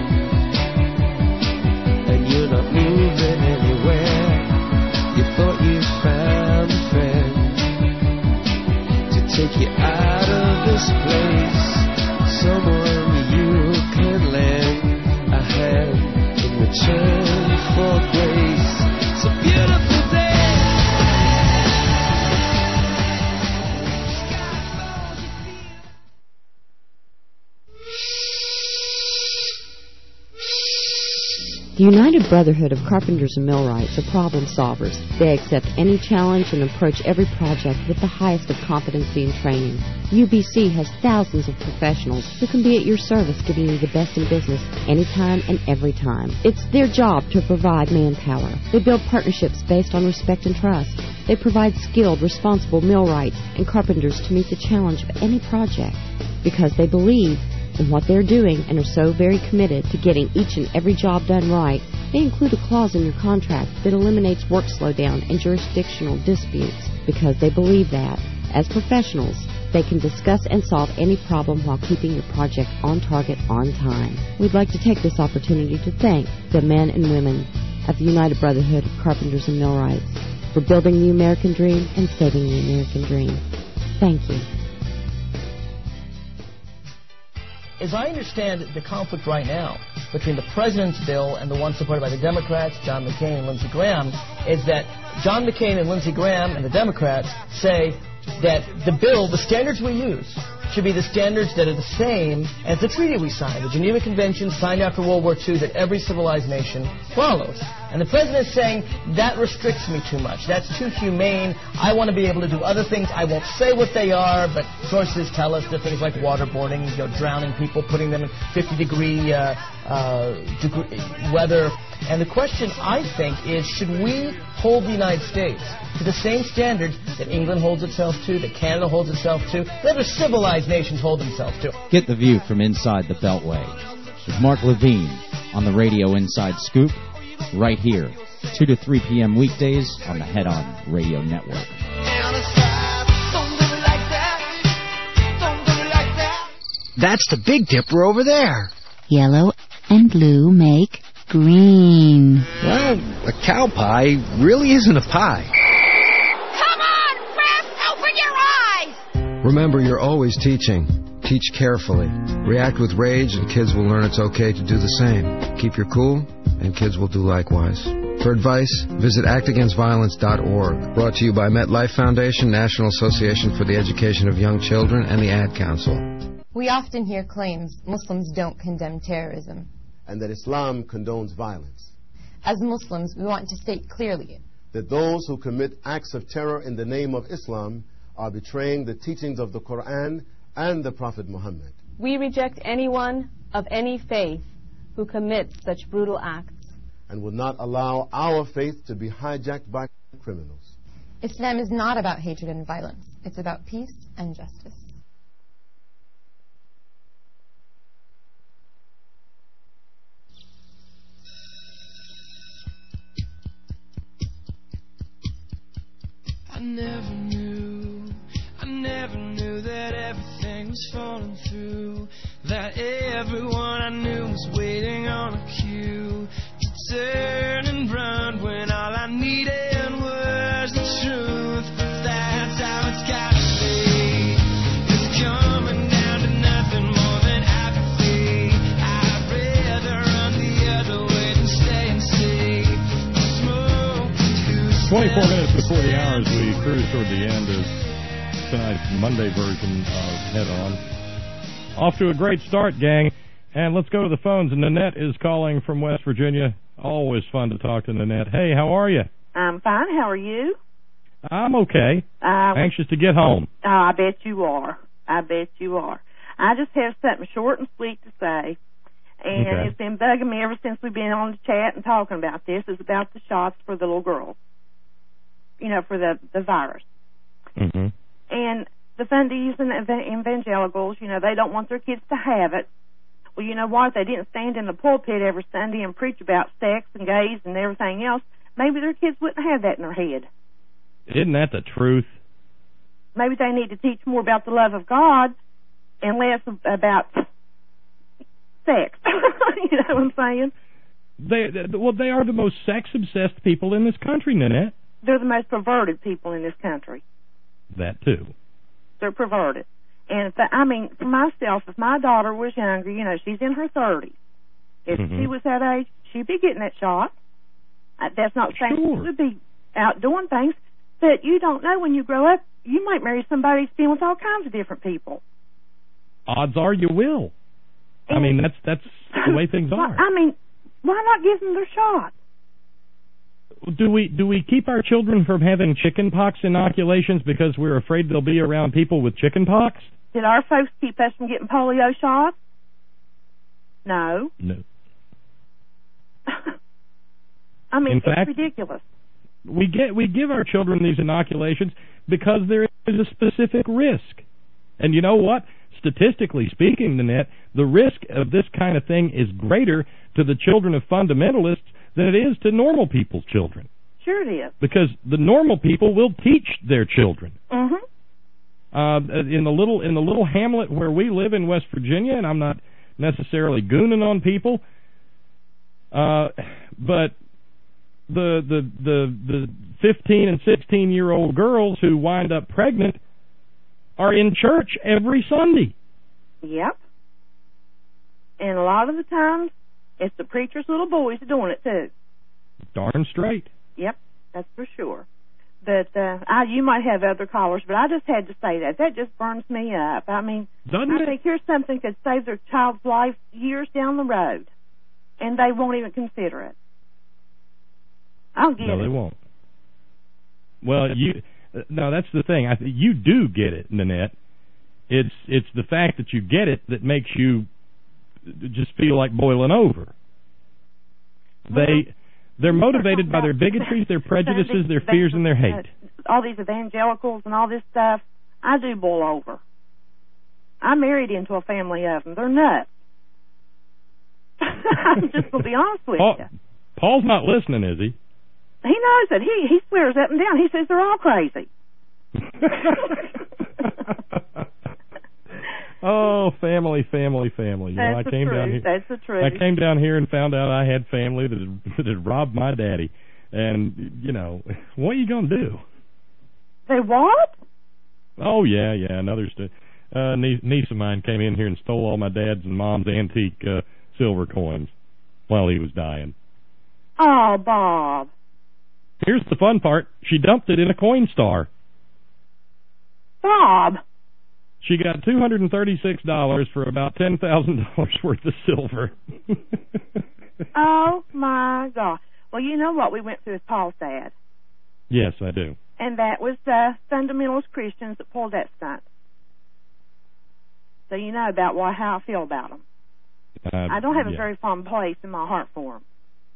and you're not moving anywhere. You thought you found a friend to take you out of this place, someone you can lend a hand in return for grace. It's a beautiful day. The United Brotherhood of Carpenters and Millwrights are problem solvers. They accept any challenge and approach every project with the highest of competency and training. UBC has thousands of professionals who can be at your service, giving you the best in business anytime and every time. It's their job to provide manpower. They build partnerships based on respect and trust. They provide skilled, responsible millwrights and carpenters to meet the challenge of any project because they believe in what they're doing and are so very committed to getting each and every job done right. They include a clause in your contract that eliminates work slowdown and jurisdictional disputes because they believe that, as professionals, they can discuss and solve any problem while keeping your project on target on time. We'd like to take this opportunity to thank the men and women of the United Brotherhood of Carpenters and Millwrights for building the American dream and saving the American dream. Thank you. As I understand the conflict right now between the President's bill and the one supported by the Democrats, John McCain and Lindsey Graham, is that John McCain and Lindsey Graham and the Democrats say that the bill, the standards we use should be the standards that are the same as the treaty we signed, the Geneva Convention signed after World War II, that every civilized nation follows. And the president is saying, that restricts me too much. That's too humane. I want to be able to do other things. I won't say what they are, but sources tell us that things like waterboarding, drowning people, putting them in 50-degree weather. And the question, I think, is should we hold the United States to the same standards that England holds itself to, that Canada holds itself to, that other civilized nations hold themselves to? Get the view from inside the Beltway with Mark Levine on the Radio Inside Scoop, right here, 2 to 3 p.m. weekdays on the Head On Radio Network. That's the Big Dipper over there. Yellow and blue make green. Well, a cow pie really isn't a pie. Come on, Ralph, open your eyes! Remember, you're always teaching. Teach carefully. React with rage, and kids will learn it's okay to do the same. Keep your cool, and kids will do likewise. For advice, visit actagainstviolence.org. Brought to you by MetLife Foundation, National Association for the Education of Young Children, and the Ad Council. We often hear claims Muslims don't condemn terrorism, and that Islam condones violence. As Muslims, we want to state clearly that those who commit acts of terror in the name of Islam are betraying the teachings of the Quran and the Prophet Muhammad. We reject anyone of any faith who commits such brutal acts, and will not allow our faith to be hijacked by criminals. Islam is not about hatred and violence. It's about peace and justice. I never knew that everything was falling through, that everyone I knew was waiting on a cue to turn and run when all I needed was the truth. But that's how it's got to be. It's coming down to nothing more than apathy. I'd rather run the other way than stay and see the smoke. 24 minutes before the hour as we cruise toward the end of tonight's Monday version of Head On. Off to a great start, gang. And let's go to the phones. And Nanette is calling from West Virginia. Always fun to talk to Nanette. Hey, how are you? I'm fine. How are you? I'm okay. Anxious to get home. Oh, I bet you are. I bet you are. I just have something short and sweet to say. And Okay. It's been bugging me ever since we've been on the chat and talking about this. It's about the shots for the little girls. You know, for the virus. Mm-hmm. And the fundies and evangelicals, you know, they don't want their kids to have it. Well, you know what? They didn't stand in the pulpit every Sunday and preach about sex and gays and everything else. Maybe their kids wouldn't have that in their head. Isn't that the truth? Maybe they need to teach more about the love of God and less about sex. You know what I'm saying? They are the most sex-obsessed people in this country, Nanette. They're the most perverted people in this country. That, too. They're perverted. And, I mean, for myself, if my daughter was younger, you know, she's in her 30s. If she was that age, she'd be getting that shot. That's not saying she would be out doing things, but you don't know when you grow up, you might marry somebody that's been with all kinds of different people. Odds are you will. I mean, that's the way things are. I mean, why not give them their shot? Do we keep our children from having chicken pox inoculations because we're afraid they'll be around people with chicken pox? Did our folks keep us from getting polio shots? No. No. I mean, In fact, it's ridiculous. We give our children these inoculations because there is a specific risk. And you know what? Statistically speaking, Nanette, the risk of this kind of thing is greater to the children of fundamentalists than it is to normal people's children. Sure it is. Because the normal people will teach their children. Mm-hmm. In the little hamlet where we live in West Virginia, and I'm not necessarily gooning on people, but the 15 and 16-year-old girls who wind up pregnant are in church every Sunday. Yep. And a lot of the times, it's the preacher's little boys doing it, too. Darn straight. Yep, that's for sure. But you might have other callers, but I just had to say that. That just burns me up. I mean, I think here's something that could save their child's life years down the road, and they won't even consider it. I don't get it. No, they won't. Well, that's the thing. You do get it, Nanette. It's the fact that you get it that makes you just feel like boiling over. They're motivated by their bigotries, their prejudices, their fears, and their hate. All these evangelicals and all this stuff, I do boil over. I married into a family of them. They're nuts. I'm just going to be honest with you. Paul's not listening, is he? He knows it. He swears up and down. He says they're all crazy. Oh, family. That's That's the truth. I came down here and found out I had family that had robbed my daddy. And, what are you going to do? They what? Oh, yeah. Another niece of mine came in here and stole all my dad's and mom's antique silver coins while he was dying. Oh, Bob. Here's the fun part. She dumped it in a Coinstar. Bob. She got $236 for about $10,000 worth of silver. Oh, my God. Well, you know what we went through with Paul's dad. Yes, I do. And that was fundamentalist Christians that pulled that stunt. So you know about how I feel about them. I don't have a very fond place in my heart for them.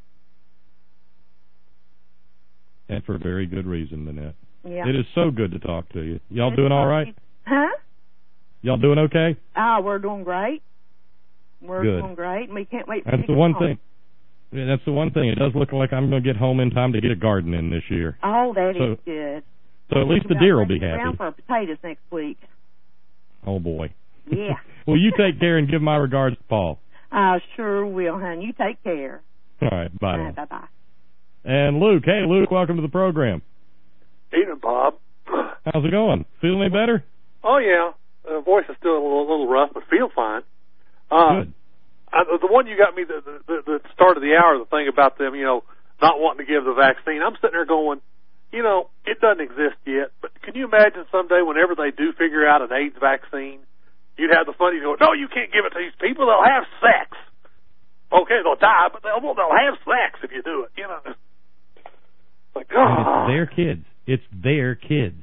And for very good reason, Nanette. Yeah. It is so good to talk to you. Y'all doing all right? Huh? Y'all doing okay? We're doing great. We're doing great, and we can't wait for That's the one thing. Yeah, that's the one thing. It does look like I'm going to get home in time to get a garden in this year. Oh, that is good. So at least the deer will be happy. Around for potatoes next week. Oh, boy. Yeah. Well, you take care and give my regards to Paul. I sure will, hon. You take care. All right. Bye. Bye-bye. And Luke. Hey, Luke, welcome to the program. Evening, Bob. How's it going? Feeling any better? Oh, yeah. Voice is still a little rough, but feel fine. Good. The one you got me, the start of the hour, the thing about them, not wanting to give the vaccine, I'm sitting there going, it doesn't exist yet, but can you imagine someday whenever they do figure out an AIDS vaccine, you'd have the funny go, no, you can't give it to these people, they'll have sex. Okay, they'll die, but they'll have sex if you do it, Like, It's their kids. It's their kids.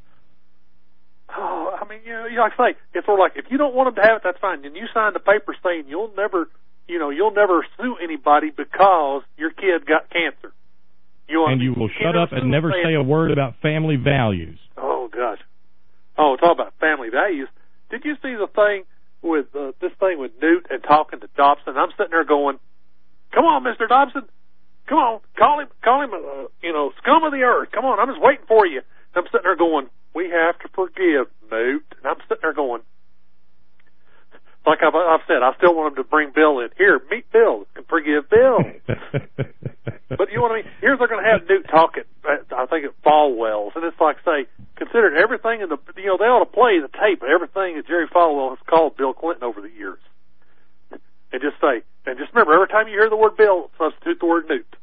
Oh, I mean, like I say, it's sort of like, if you don't want them to have it, that's fine. And you signed a paper saying you'll never sue anybody because your kid got cancer. And you will shut up and never say a word about family values. Oh, gosh. Oh, talk about family values. Did you see the thing with this thing with Newt and talking to Dobson? I'm sitting there going, come on, Mr. Dobson. Come on, call him, scum of the earth. Come on, I'm just waiting for you. And I'm sitting there going, we have to forgive, Newt. And I'm sitting there going, like I've said, I still want him to bring Bill in. Here, meet Bill. Can forgive Bill. But you know what I mean? Here's they're going to have Newt talk I think at Falwell's. And it's like, say, consider everything they ought to play the tape of everything that Jerry Falwell has called Bill Clinton over the years. And just remember, every time you hear the word Bill, substitute the word Newt.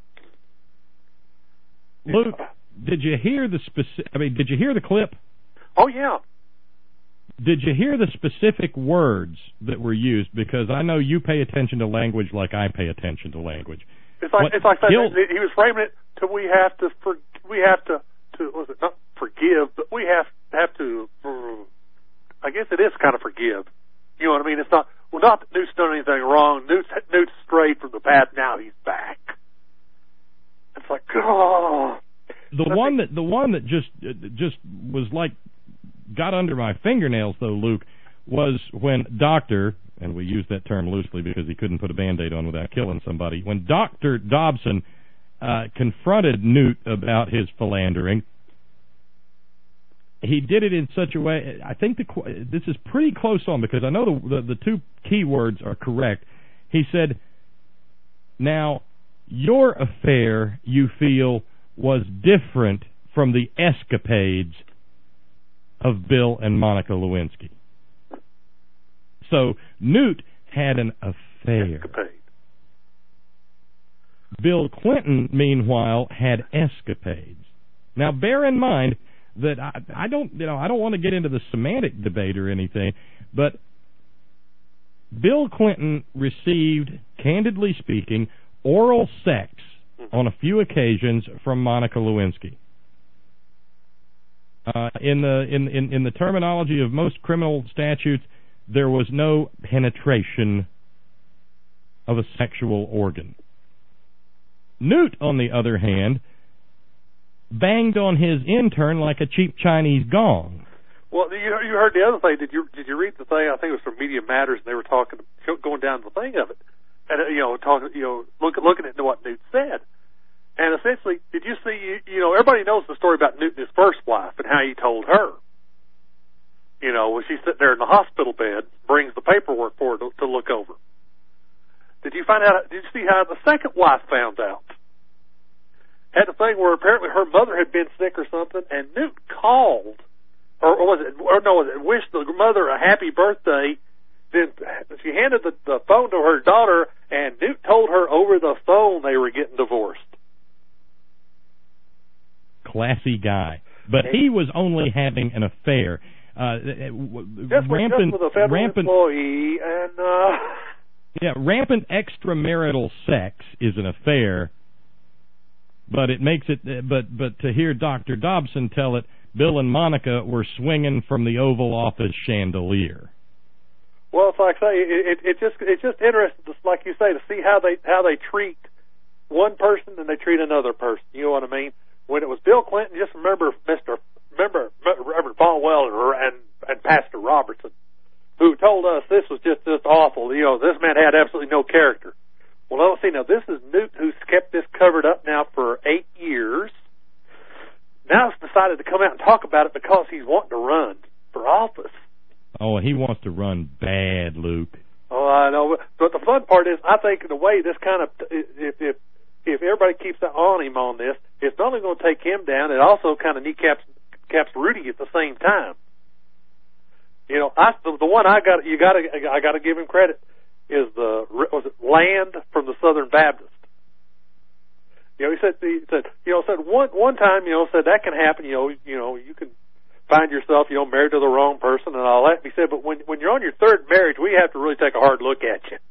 Luke, did you hear the did you hear the clip? Oh, yeah. Did you hear the specific words that were used? Because I know you pay attention to language like I pay attention to language. It's like that. He was framing it to we have to was it not forgive, but we have to. I guess it is kind of forgive. You know what I mean? It's not that Newt's done anything wrong. Newt's strayed from the path. Now he's back. It's like, oh. The one that just was like got under my fingernails though, Luke, was when Dr. and we use that term loosely because he couldn't put a Band-Aid on without killing somebody. When Dr. Dobson confronted Newt about his philandering, he did it in such a way. I think this is pretty close on because I know the two key words are correct. He said, "Now, your affair, you feel, was different from the escapades of Bill and Monica Lewinsky." So Newt had an affair. Escapade. Bill Clinton, meanwhile, had escapades. Now, bear in mind that I don't want to get into the semantic debate or anything, but Bill Clinton received, candidly speaking, oral sex on a few occasions from Monica Lewinsky. In the terminology of most criminal statutes, there was no penetration of a sexual organ. Newt, on the other hand, banged on his intern like a cheap Chinese gong. Well, you heard the other thing. Did you read the thing? I think it was from Media Matters, and they were going down the thing of it, and looking at what Newt said. And essentially, did you see? Everybody knows the story about Newt and his first wife and how he told her. When she's sitting there in the hospital bed, brings the paperwork for her to look over. Did you see how the second wife found out? Had the thing where apparently her mother had been sick or something, and Newt called, wished the mother a happy birthday. Then she handed the phone to her daughter, and Newt told her over the phone they were getting divorced. Classy guy, but he was only having an affair. Just with a federal employee, and rampant extramarital sex is an affair. But it makes it. But to hear Dr. Dobson tell it, Bill and Monica were swinging from the Oval Office chandelier. Well, it's like I say, it's just interesting, just like you say, to see how they treat one person and they treat another person. You know what I mean? When it was Bill Clinton, just remember Reverend Falwell and Pastor Robertson, who told us this was just awful. This man had absolutely no character. Well, let's see. Now, this is Newt, who's kept this covered up now for 8 years. Now he's decided to come out and talk about it because he's wanting to run for office. Oh, he wants to run bad, Luke. Oh, I know. But the fun part is, I think the way this kind of, if everybody keeps on him on this, it's not only going to take him down, it also kind of kneecaps Rudy at the same time. The one I got to give him credit is Land from the Southern Baptist. He said one time, said that can happen. You can find yourself, married to the wrong person and all that. He said, but when you're on your third marriage, we have to really take a hard look at you.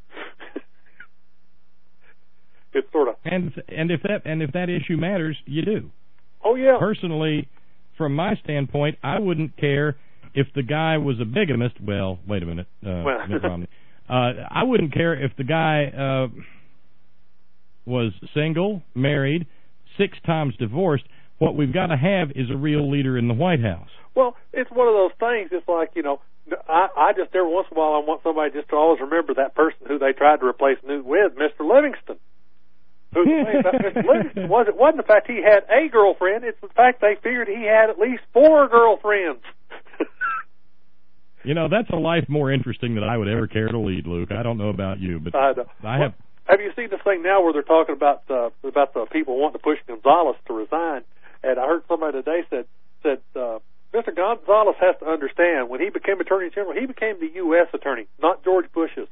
It's sort of and if that issue matters, you do. Oh yeah. Personally, from my standpoint, I wouldn't care if the guy was a bigamist. Well, wait a minute, Mitt Romney. I wouldn't care if the guy was single, married, 6 times divorced. What we've got to have is a real leader in the White House. Well, it's one of those things. It's like, I just every once in a while I want somebody just to always remember that person who they tried to replace Newt with, Mr. Livingston. Who's the thing about Mr. Livingston wasn't the fact he had a girlfriend, it's the fact they figured he had at least 4 girlfriends. That's a life more interesting than I would ever care to lead, Luke. I don't know about you, but I have. Have you seen this thing now where they're talking about the people wanting to push Gonzales to resign? And I heard somebody today said Mr. Gonzales has to understand, when he became Attorney General, he became the U.S. Attorney, not George Bush's.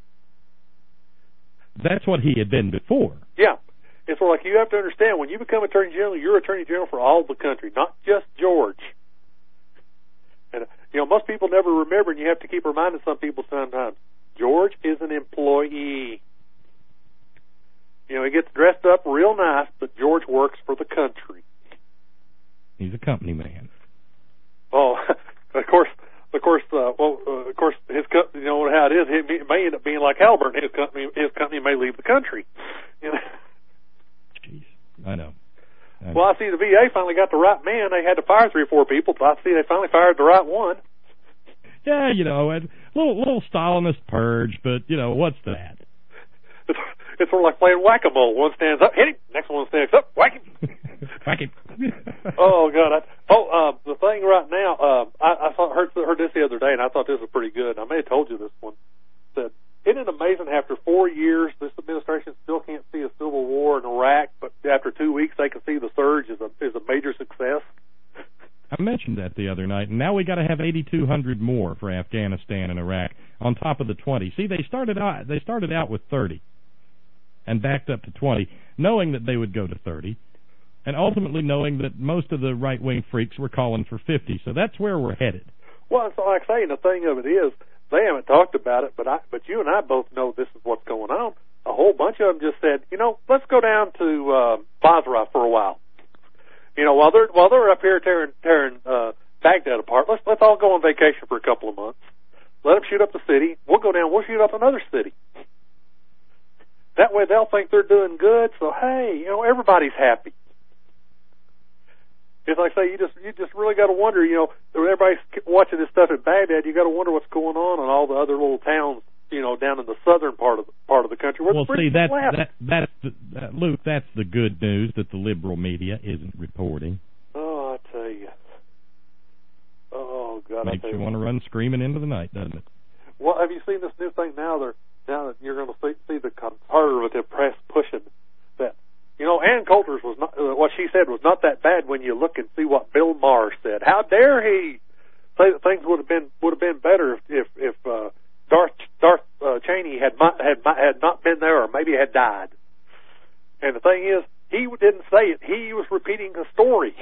That's what he had been before. Yeah. It's sort of like you have to understand, when you become Attorney General, you're Attorney General for all the country, not just George. And, most people never remember, and you have to keep reminding some people sometimes, George is an employee. He gets dressed up real nice, but George works for the country. He's a company man. Oh, of course, his company, you know how it is. It may end up being like Halliburton. His company may leave the country. Jeez, I know. Well, I see the VA finally got the right man. They had to fire 3 or 4 people, but I see they finally fired the right one. Yeah, a little Stalinist purge, but what's that? It's sort of like playing whack-a-mole. One stands up, hit him. Next one stands up, whack him. Whack him. Oh God! The thing right now, I heard this the other day, and I thought this was pretty good. I may have told you this one. Said, isn't it amazing? After 4 years, this administration still can't see a civil war in Iraq, but after 2 weeks, they can see the surge is a major success. I mentioned that the other night, and now we got to have 8,200 more for Afghanistan and Iraq on top of the 20. See, they started out with 30 and backed up to 20, knowing that they would go to 30. and ultimately knowing that most of the right-wing freaks were calling for 50. So that's where we're headed. Well, it's like saying the thing of it is, they haven't talked about it, but you and I both know this is what's going on. A whole bunch of them just said, let's go down to Basra for a while. While they're up here tearing Baghdad apart, let's all go on vacation for a couple of months. Let them shoot up the city. We'll go down. We'll shoot up another city. That way they'll think they're doing good. So hey, everybody's happy. It's like say you just really got to wonder. Everybody's watching this stuff in Baghdad. You got to wonder what's going on in all the other little towns. Down in the southern part of the country. Where Luke, that's the good news that the liberal media isn't reporting. Oh, I tell you. Oh God, makes you want to run screaming into the night, doesn't it? Well, have you seen this new thing now? Now that you're going to see the conservative press pushing that. Ann Coulter's was not what she said was not that bad when you look and see what Bill Maher said. How dare he say that things would have been better if Darth Cheney had not been there, or maybe had died. And the thing is, he didn't say it; he was repeating a story.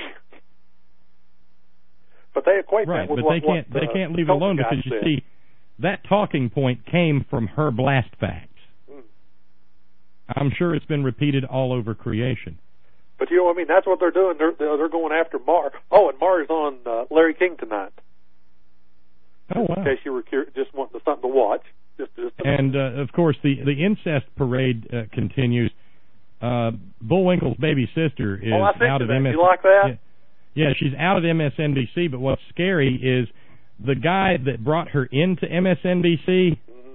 But they equate that with but they can't leave it alone because you see that talking point came from her blast facts. I'm sure it's been repeated all over creation. But that's what they're doing. They're going after Maher. Oh, and Maher's on Larry King tonight. Oh, wow. In case you were just wanting something to watch. And, of course, the incest parade continues. Bullwinkle's baby sister is out of MSNBC. You like that? Yeah, she's out of MSNBC, but what's scary is the guy that brought her into MSNBC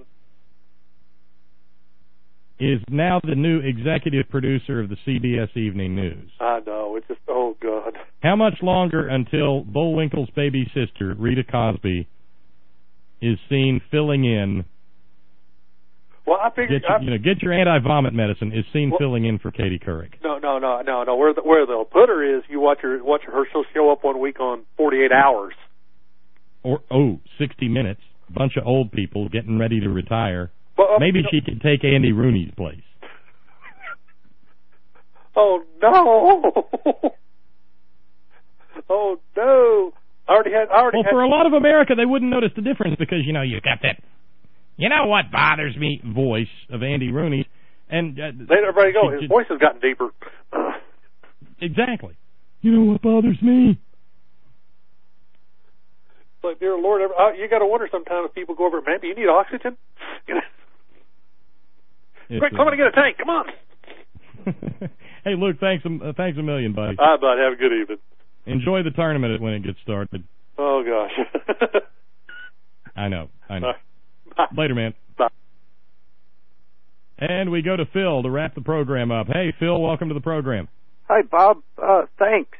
is now the new executive producer of the CBS Evening News. I know. It's just, oh, God. How much longer until Bullwinkle's baby sister, Rita Cosby, is seen filling in? Well, I figured get your anti-vomit medicine. Is seen filling in for Katie Couric. No. Where they'll put her is you watch her. She'll show up one week on 48 Hours. Or 60 Minutes. Bunch of old people getting ready to retire. Well, maybe she could take Andy Rooney's place. Oh no! Oh no! For a lot of America, they wouldn't notice the difference because you got that. You know what bothers me? Voice of Andy Rooney, and everybody go. His voice has gotten deeper. Exactly. You know what bothers me? It's like, dear Lord, you got to wonder sometimes if people go over. Man, do you need oxygen? Quick, somebody get a tank. Come on. Hey, Luke, thanks a million, buddy. All right, bud. Have a good evening. Enjoy the tournament when it gets started. Oh, gosh. I know. Bye. Later, man. Bye. And we go to Phil to wrap the program up. Hey, Phil, welcome to the program. Hi, Bob. Thanks.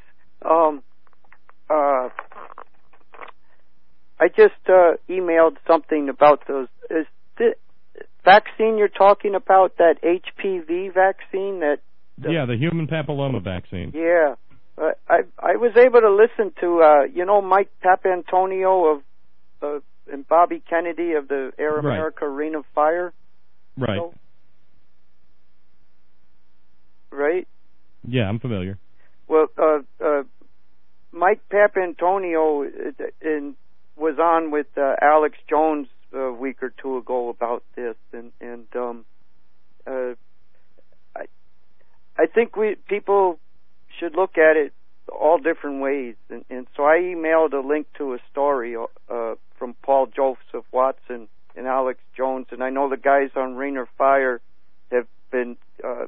I just emailed something about those. Is the vaccine you're talking about that HPV vaccine? The human papilloma vaccine. Yeah. I was able to listen to, Mike Papantonio and Bobby Kennedy of the Air America Ring of Fire. Right. Right? Yeah, I'm familiar. Well, Mike Papantonio was on with Alex Jones a week or two ago about this, and I think people should look at it all different ways, and so I emailed a link to a story from Paul Joseph Watson and Alex Jones, and I know the guys on Ring of Fire have been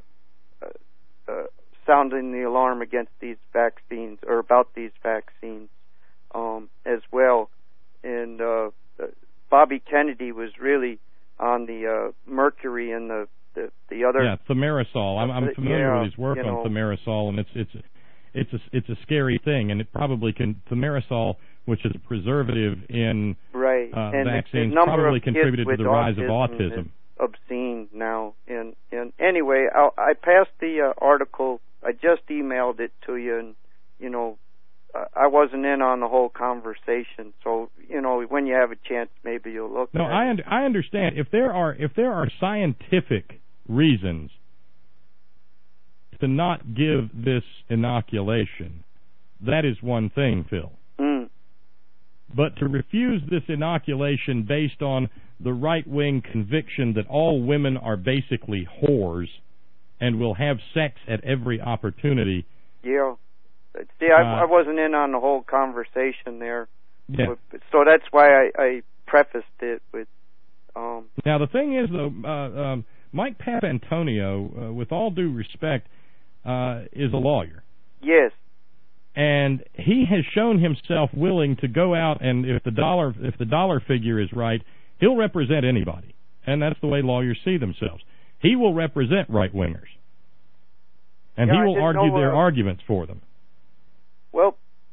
sounding the alarm against these vaccines, or about these vaccines as well. And Bobby Kennedy was really on the mercury and the other. Yeah, thimerosal. I'm familiar with his work on thimerosal, and it's a scary thing, and it probably can. Thimerosal, which is a preservative in vaccines, probably contributed to the rise of autism. Obscene now, and anyway, I passed the article. I just emailed it to you, and I wasn't in on the whole conversation, so when you have a chance, maybe you'll look. No, I understand. If there are scientific reasons to not give this inoculation, that is one thing, Phil. But to refuse this inoculation based on the right-wing conviction that all women are basically whores and will have sex at every opportunity. Yeah. See, I wasn't in on the whole conversation there. Yeah. So that's why I prefaced it with... Now, the thing is, though, Mike Papantonio, with all due respect, is a lawyer. Yes. And he has shown himself willing to go out and, if the dollar figure is right, he'll represent anybody. And that's the way lawyers see themselves. He will represent right-wingers. And he will argue their arguments for them. Well,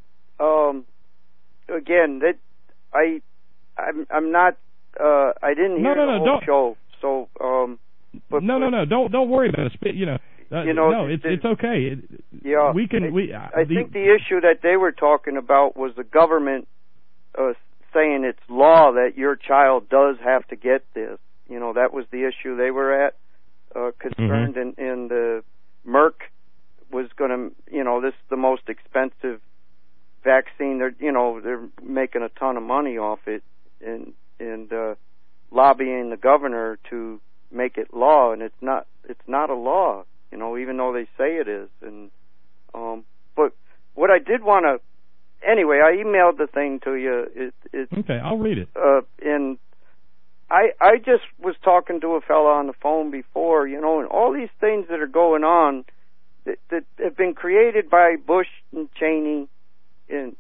again, that I'm not. I didn't hear the whole show, so. But don't worry about it. It's okay. Yeah, we can. I think the issue that they were talking about was the government saying it's law that your child does have to get this. That was the issue they were at, concerned, and Merck was going to. This is the most expensive vaccine. They're making a ton of money off it, and lobbying the governor to make it law, and it's not a law. Even though they say it is. And but what I did want to, anyway, I emailed the thing to you. Okay, I'll read it. And I just was talking to a fella on the phone before, and all these things that are going on that have been created by Bush and Cheney, and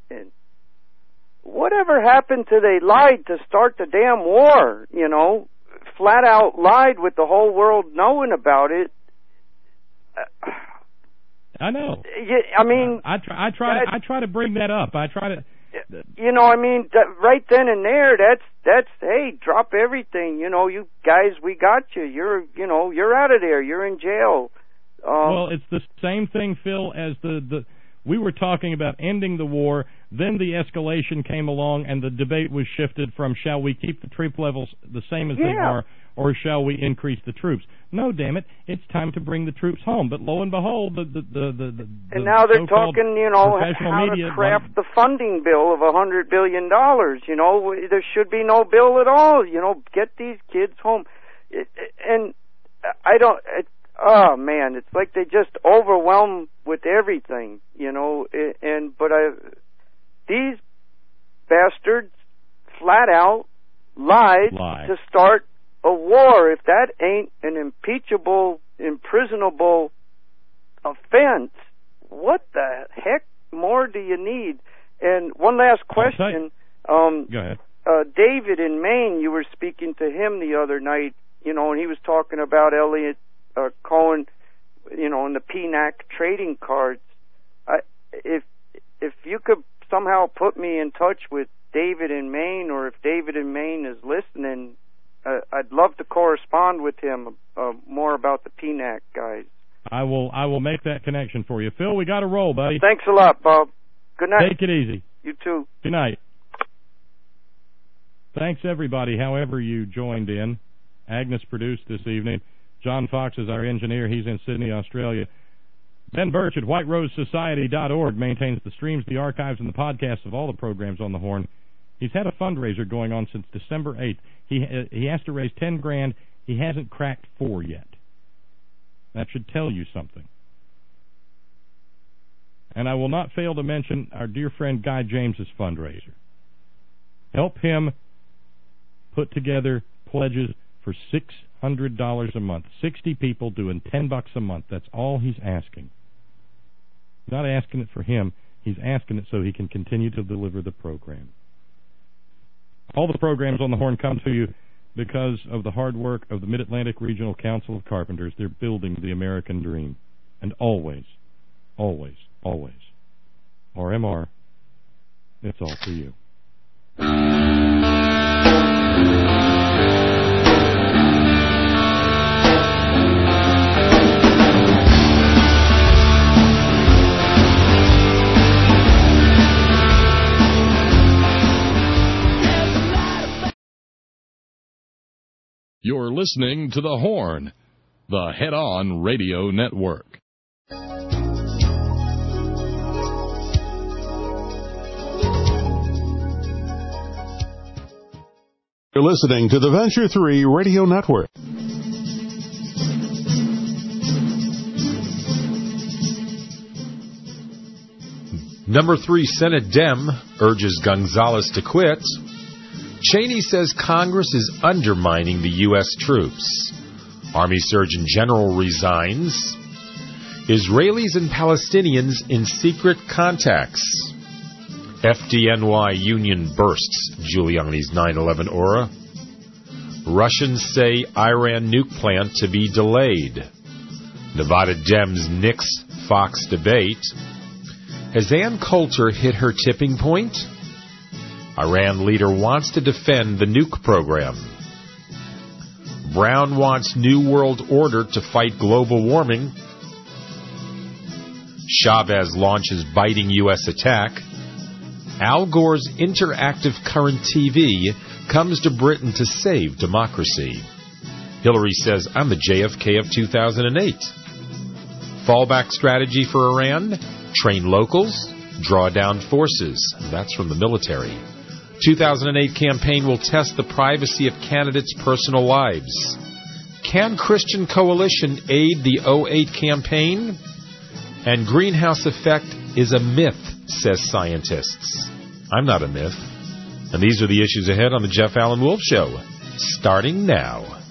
whatever happened to they lied to start the damn war, flat out lied with the whole world knowing about it. I know. I mean, I try to bring that up. I try to. Right then and there, that's hey, drop everything. You guys, we got you. You're out of there. You're in jail. Well, it's the same thing, Phil, as we were talking about ending the war. Then the escalation came along, and the debate was shifted from shall we keep the troop levels the same as they are, or shall we increase the troops? No, damn it, it's time to bring the troops home. But lo and behold, and now they're talking, how to craft the funding bill of $100 billion. There should be no bill at all. Get these kids home. And I don't. Oh man, it's like they just overwhelm with everything. But these bastards flat out lied to start a war. If that ain't an impeachable, imprisonable offense, what the heck more do you need? And one last question. Go ahead. David in Maine, you were speaking to him the other night, and he was talking about Elliot Cohen, and the PNAC trading cards. If you could somehow put me in touch with David in Maine, or if David in Maine is listening, I'd love to correspond with him more about the PNAC guys. I will make that connection for you. Phil, we got to roll, buddy. Thanks a lot, Bob. Good night. Take it easy. You too. Good night. Thanks, everybody, however you joined in. Agnes produced this evening. John Fox is our engineer. He's in Sydney, Australia. Ben Birch at whiterosesociety.org maintains the streams, the archives, and the podcasts of all the programs on the Horn. He's had a fundraiser going on since December 8th. He has to raise $10,000. He hasn't cracked $4 yet. That should tell you something. And I will not fail to mention our dear friend Guy James's fundraiser. Help him put together pledges for $600 a month. 60 people doing $10 a month. That's all he's asking. He's not asking it for him. He's asking it so he can continue to deliver the program. All the programs on the Horn come to you because of the hard work of the Mid-Atlantic Regional Council of Carpenters. They're building the American dream. And always, always, always, RMR, it's all for you. You're listening to The Horn, the head-on radio network. You're listening to the Venture 3 Radio Network. Number 3 Senate Dem urges Gonzales to quit. Cheney says Congress is undermining the U.S. troops. Army Surgeon General resigns. Israelis and Palestinians in secret contacts. FDNY union bursts Giuliani's 9/11 aura. Russians say Iran nuke plant to be delayed. Nevada Dems nix Fox debate. Has Ann Coulter hit her tipping point? Iran leader wants to defend the nuke program. Brown wants New World Order to fight global warming. Chavez launches biting U.S. attack. Al Gore's interactive current TV comes to Britain to save democracy. Hillary says, I'm the JFK of 2008. Fallback strategy for Iran? Train locals, draw down forces. That's from the military. 2008 campaign will test the privacy of candidates' personal lives. Can Christian Coalition aid the 2008 campaign? And greenhouse effect is a myth, says scientists. I'm not a myth. And these are the issues ahead on the Jeff Allen Wolf Show, starting now.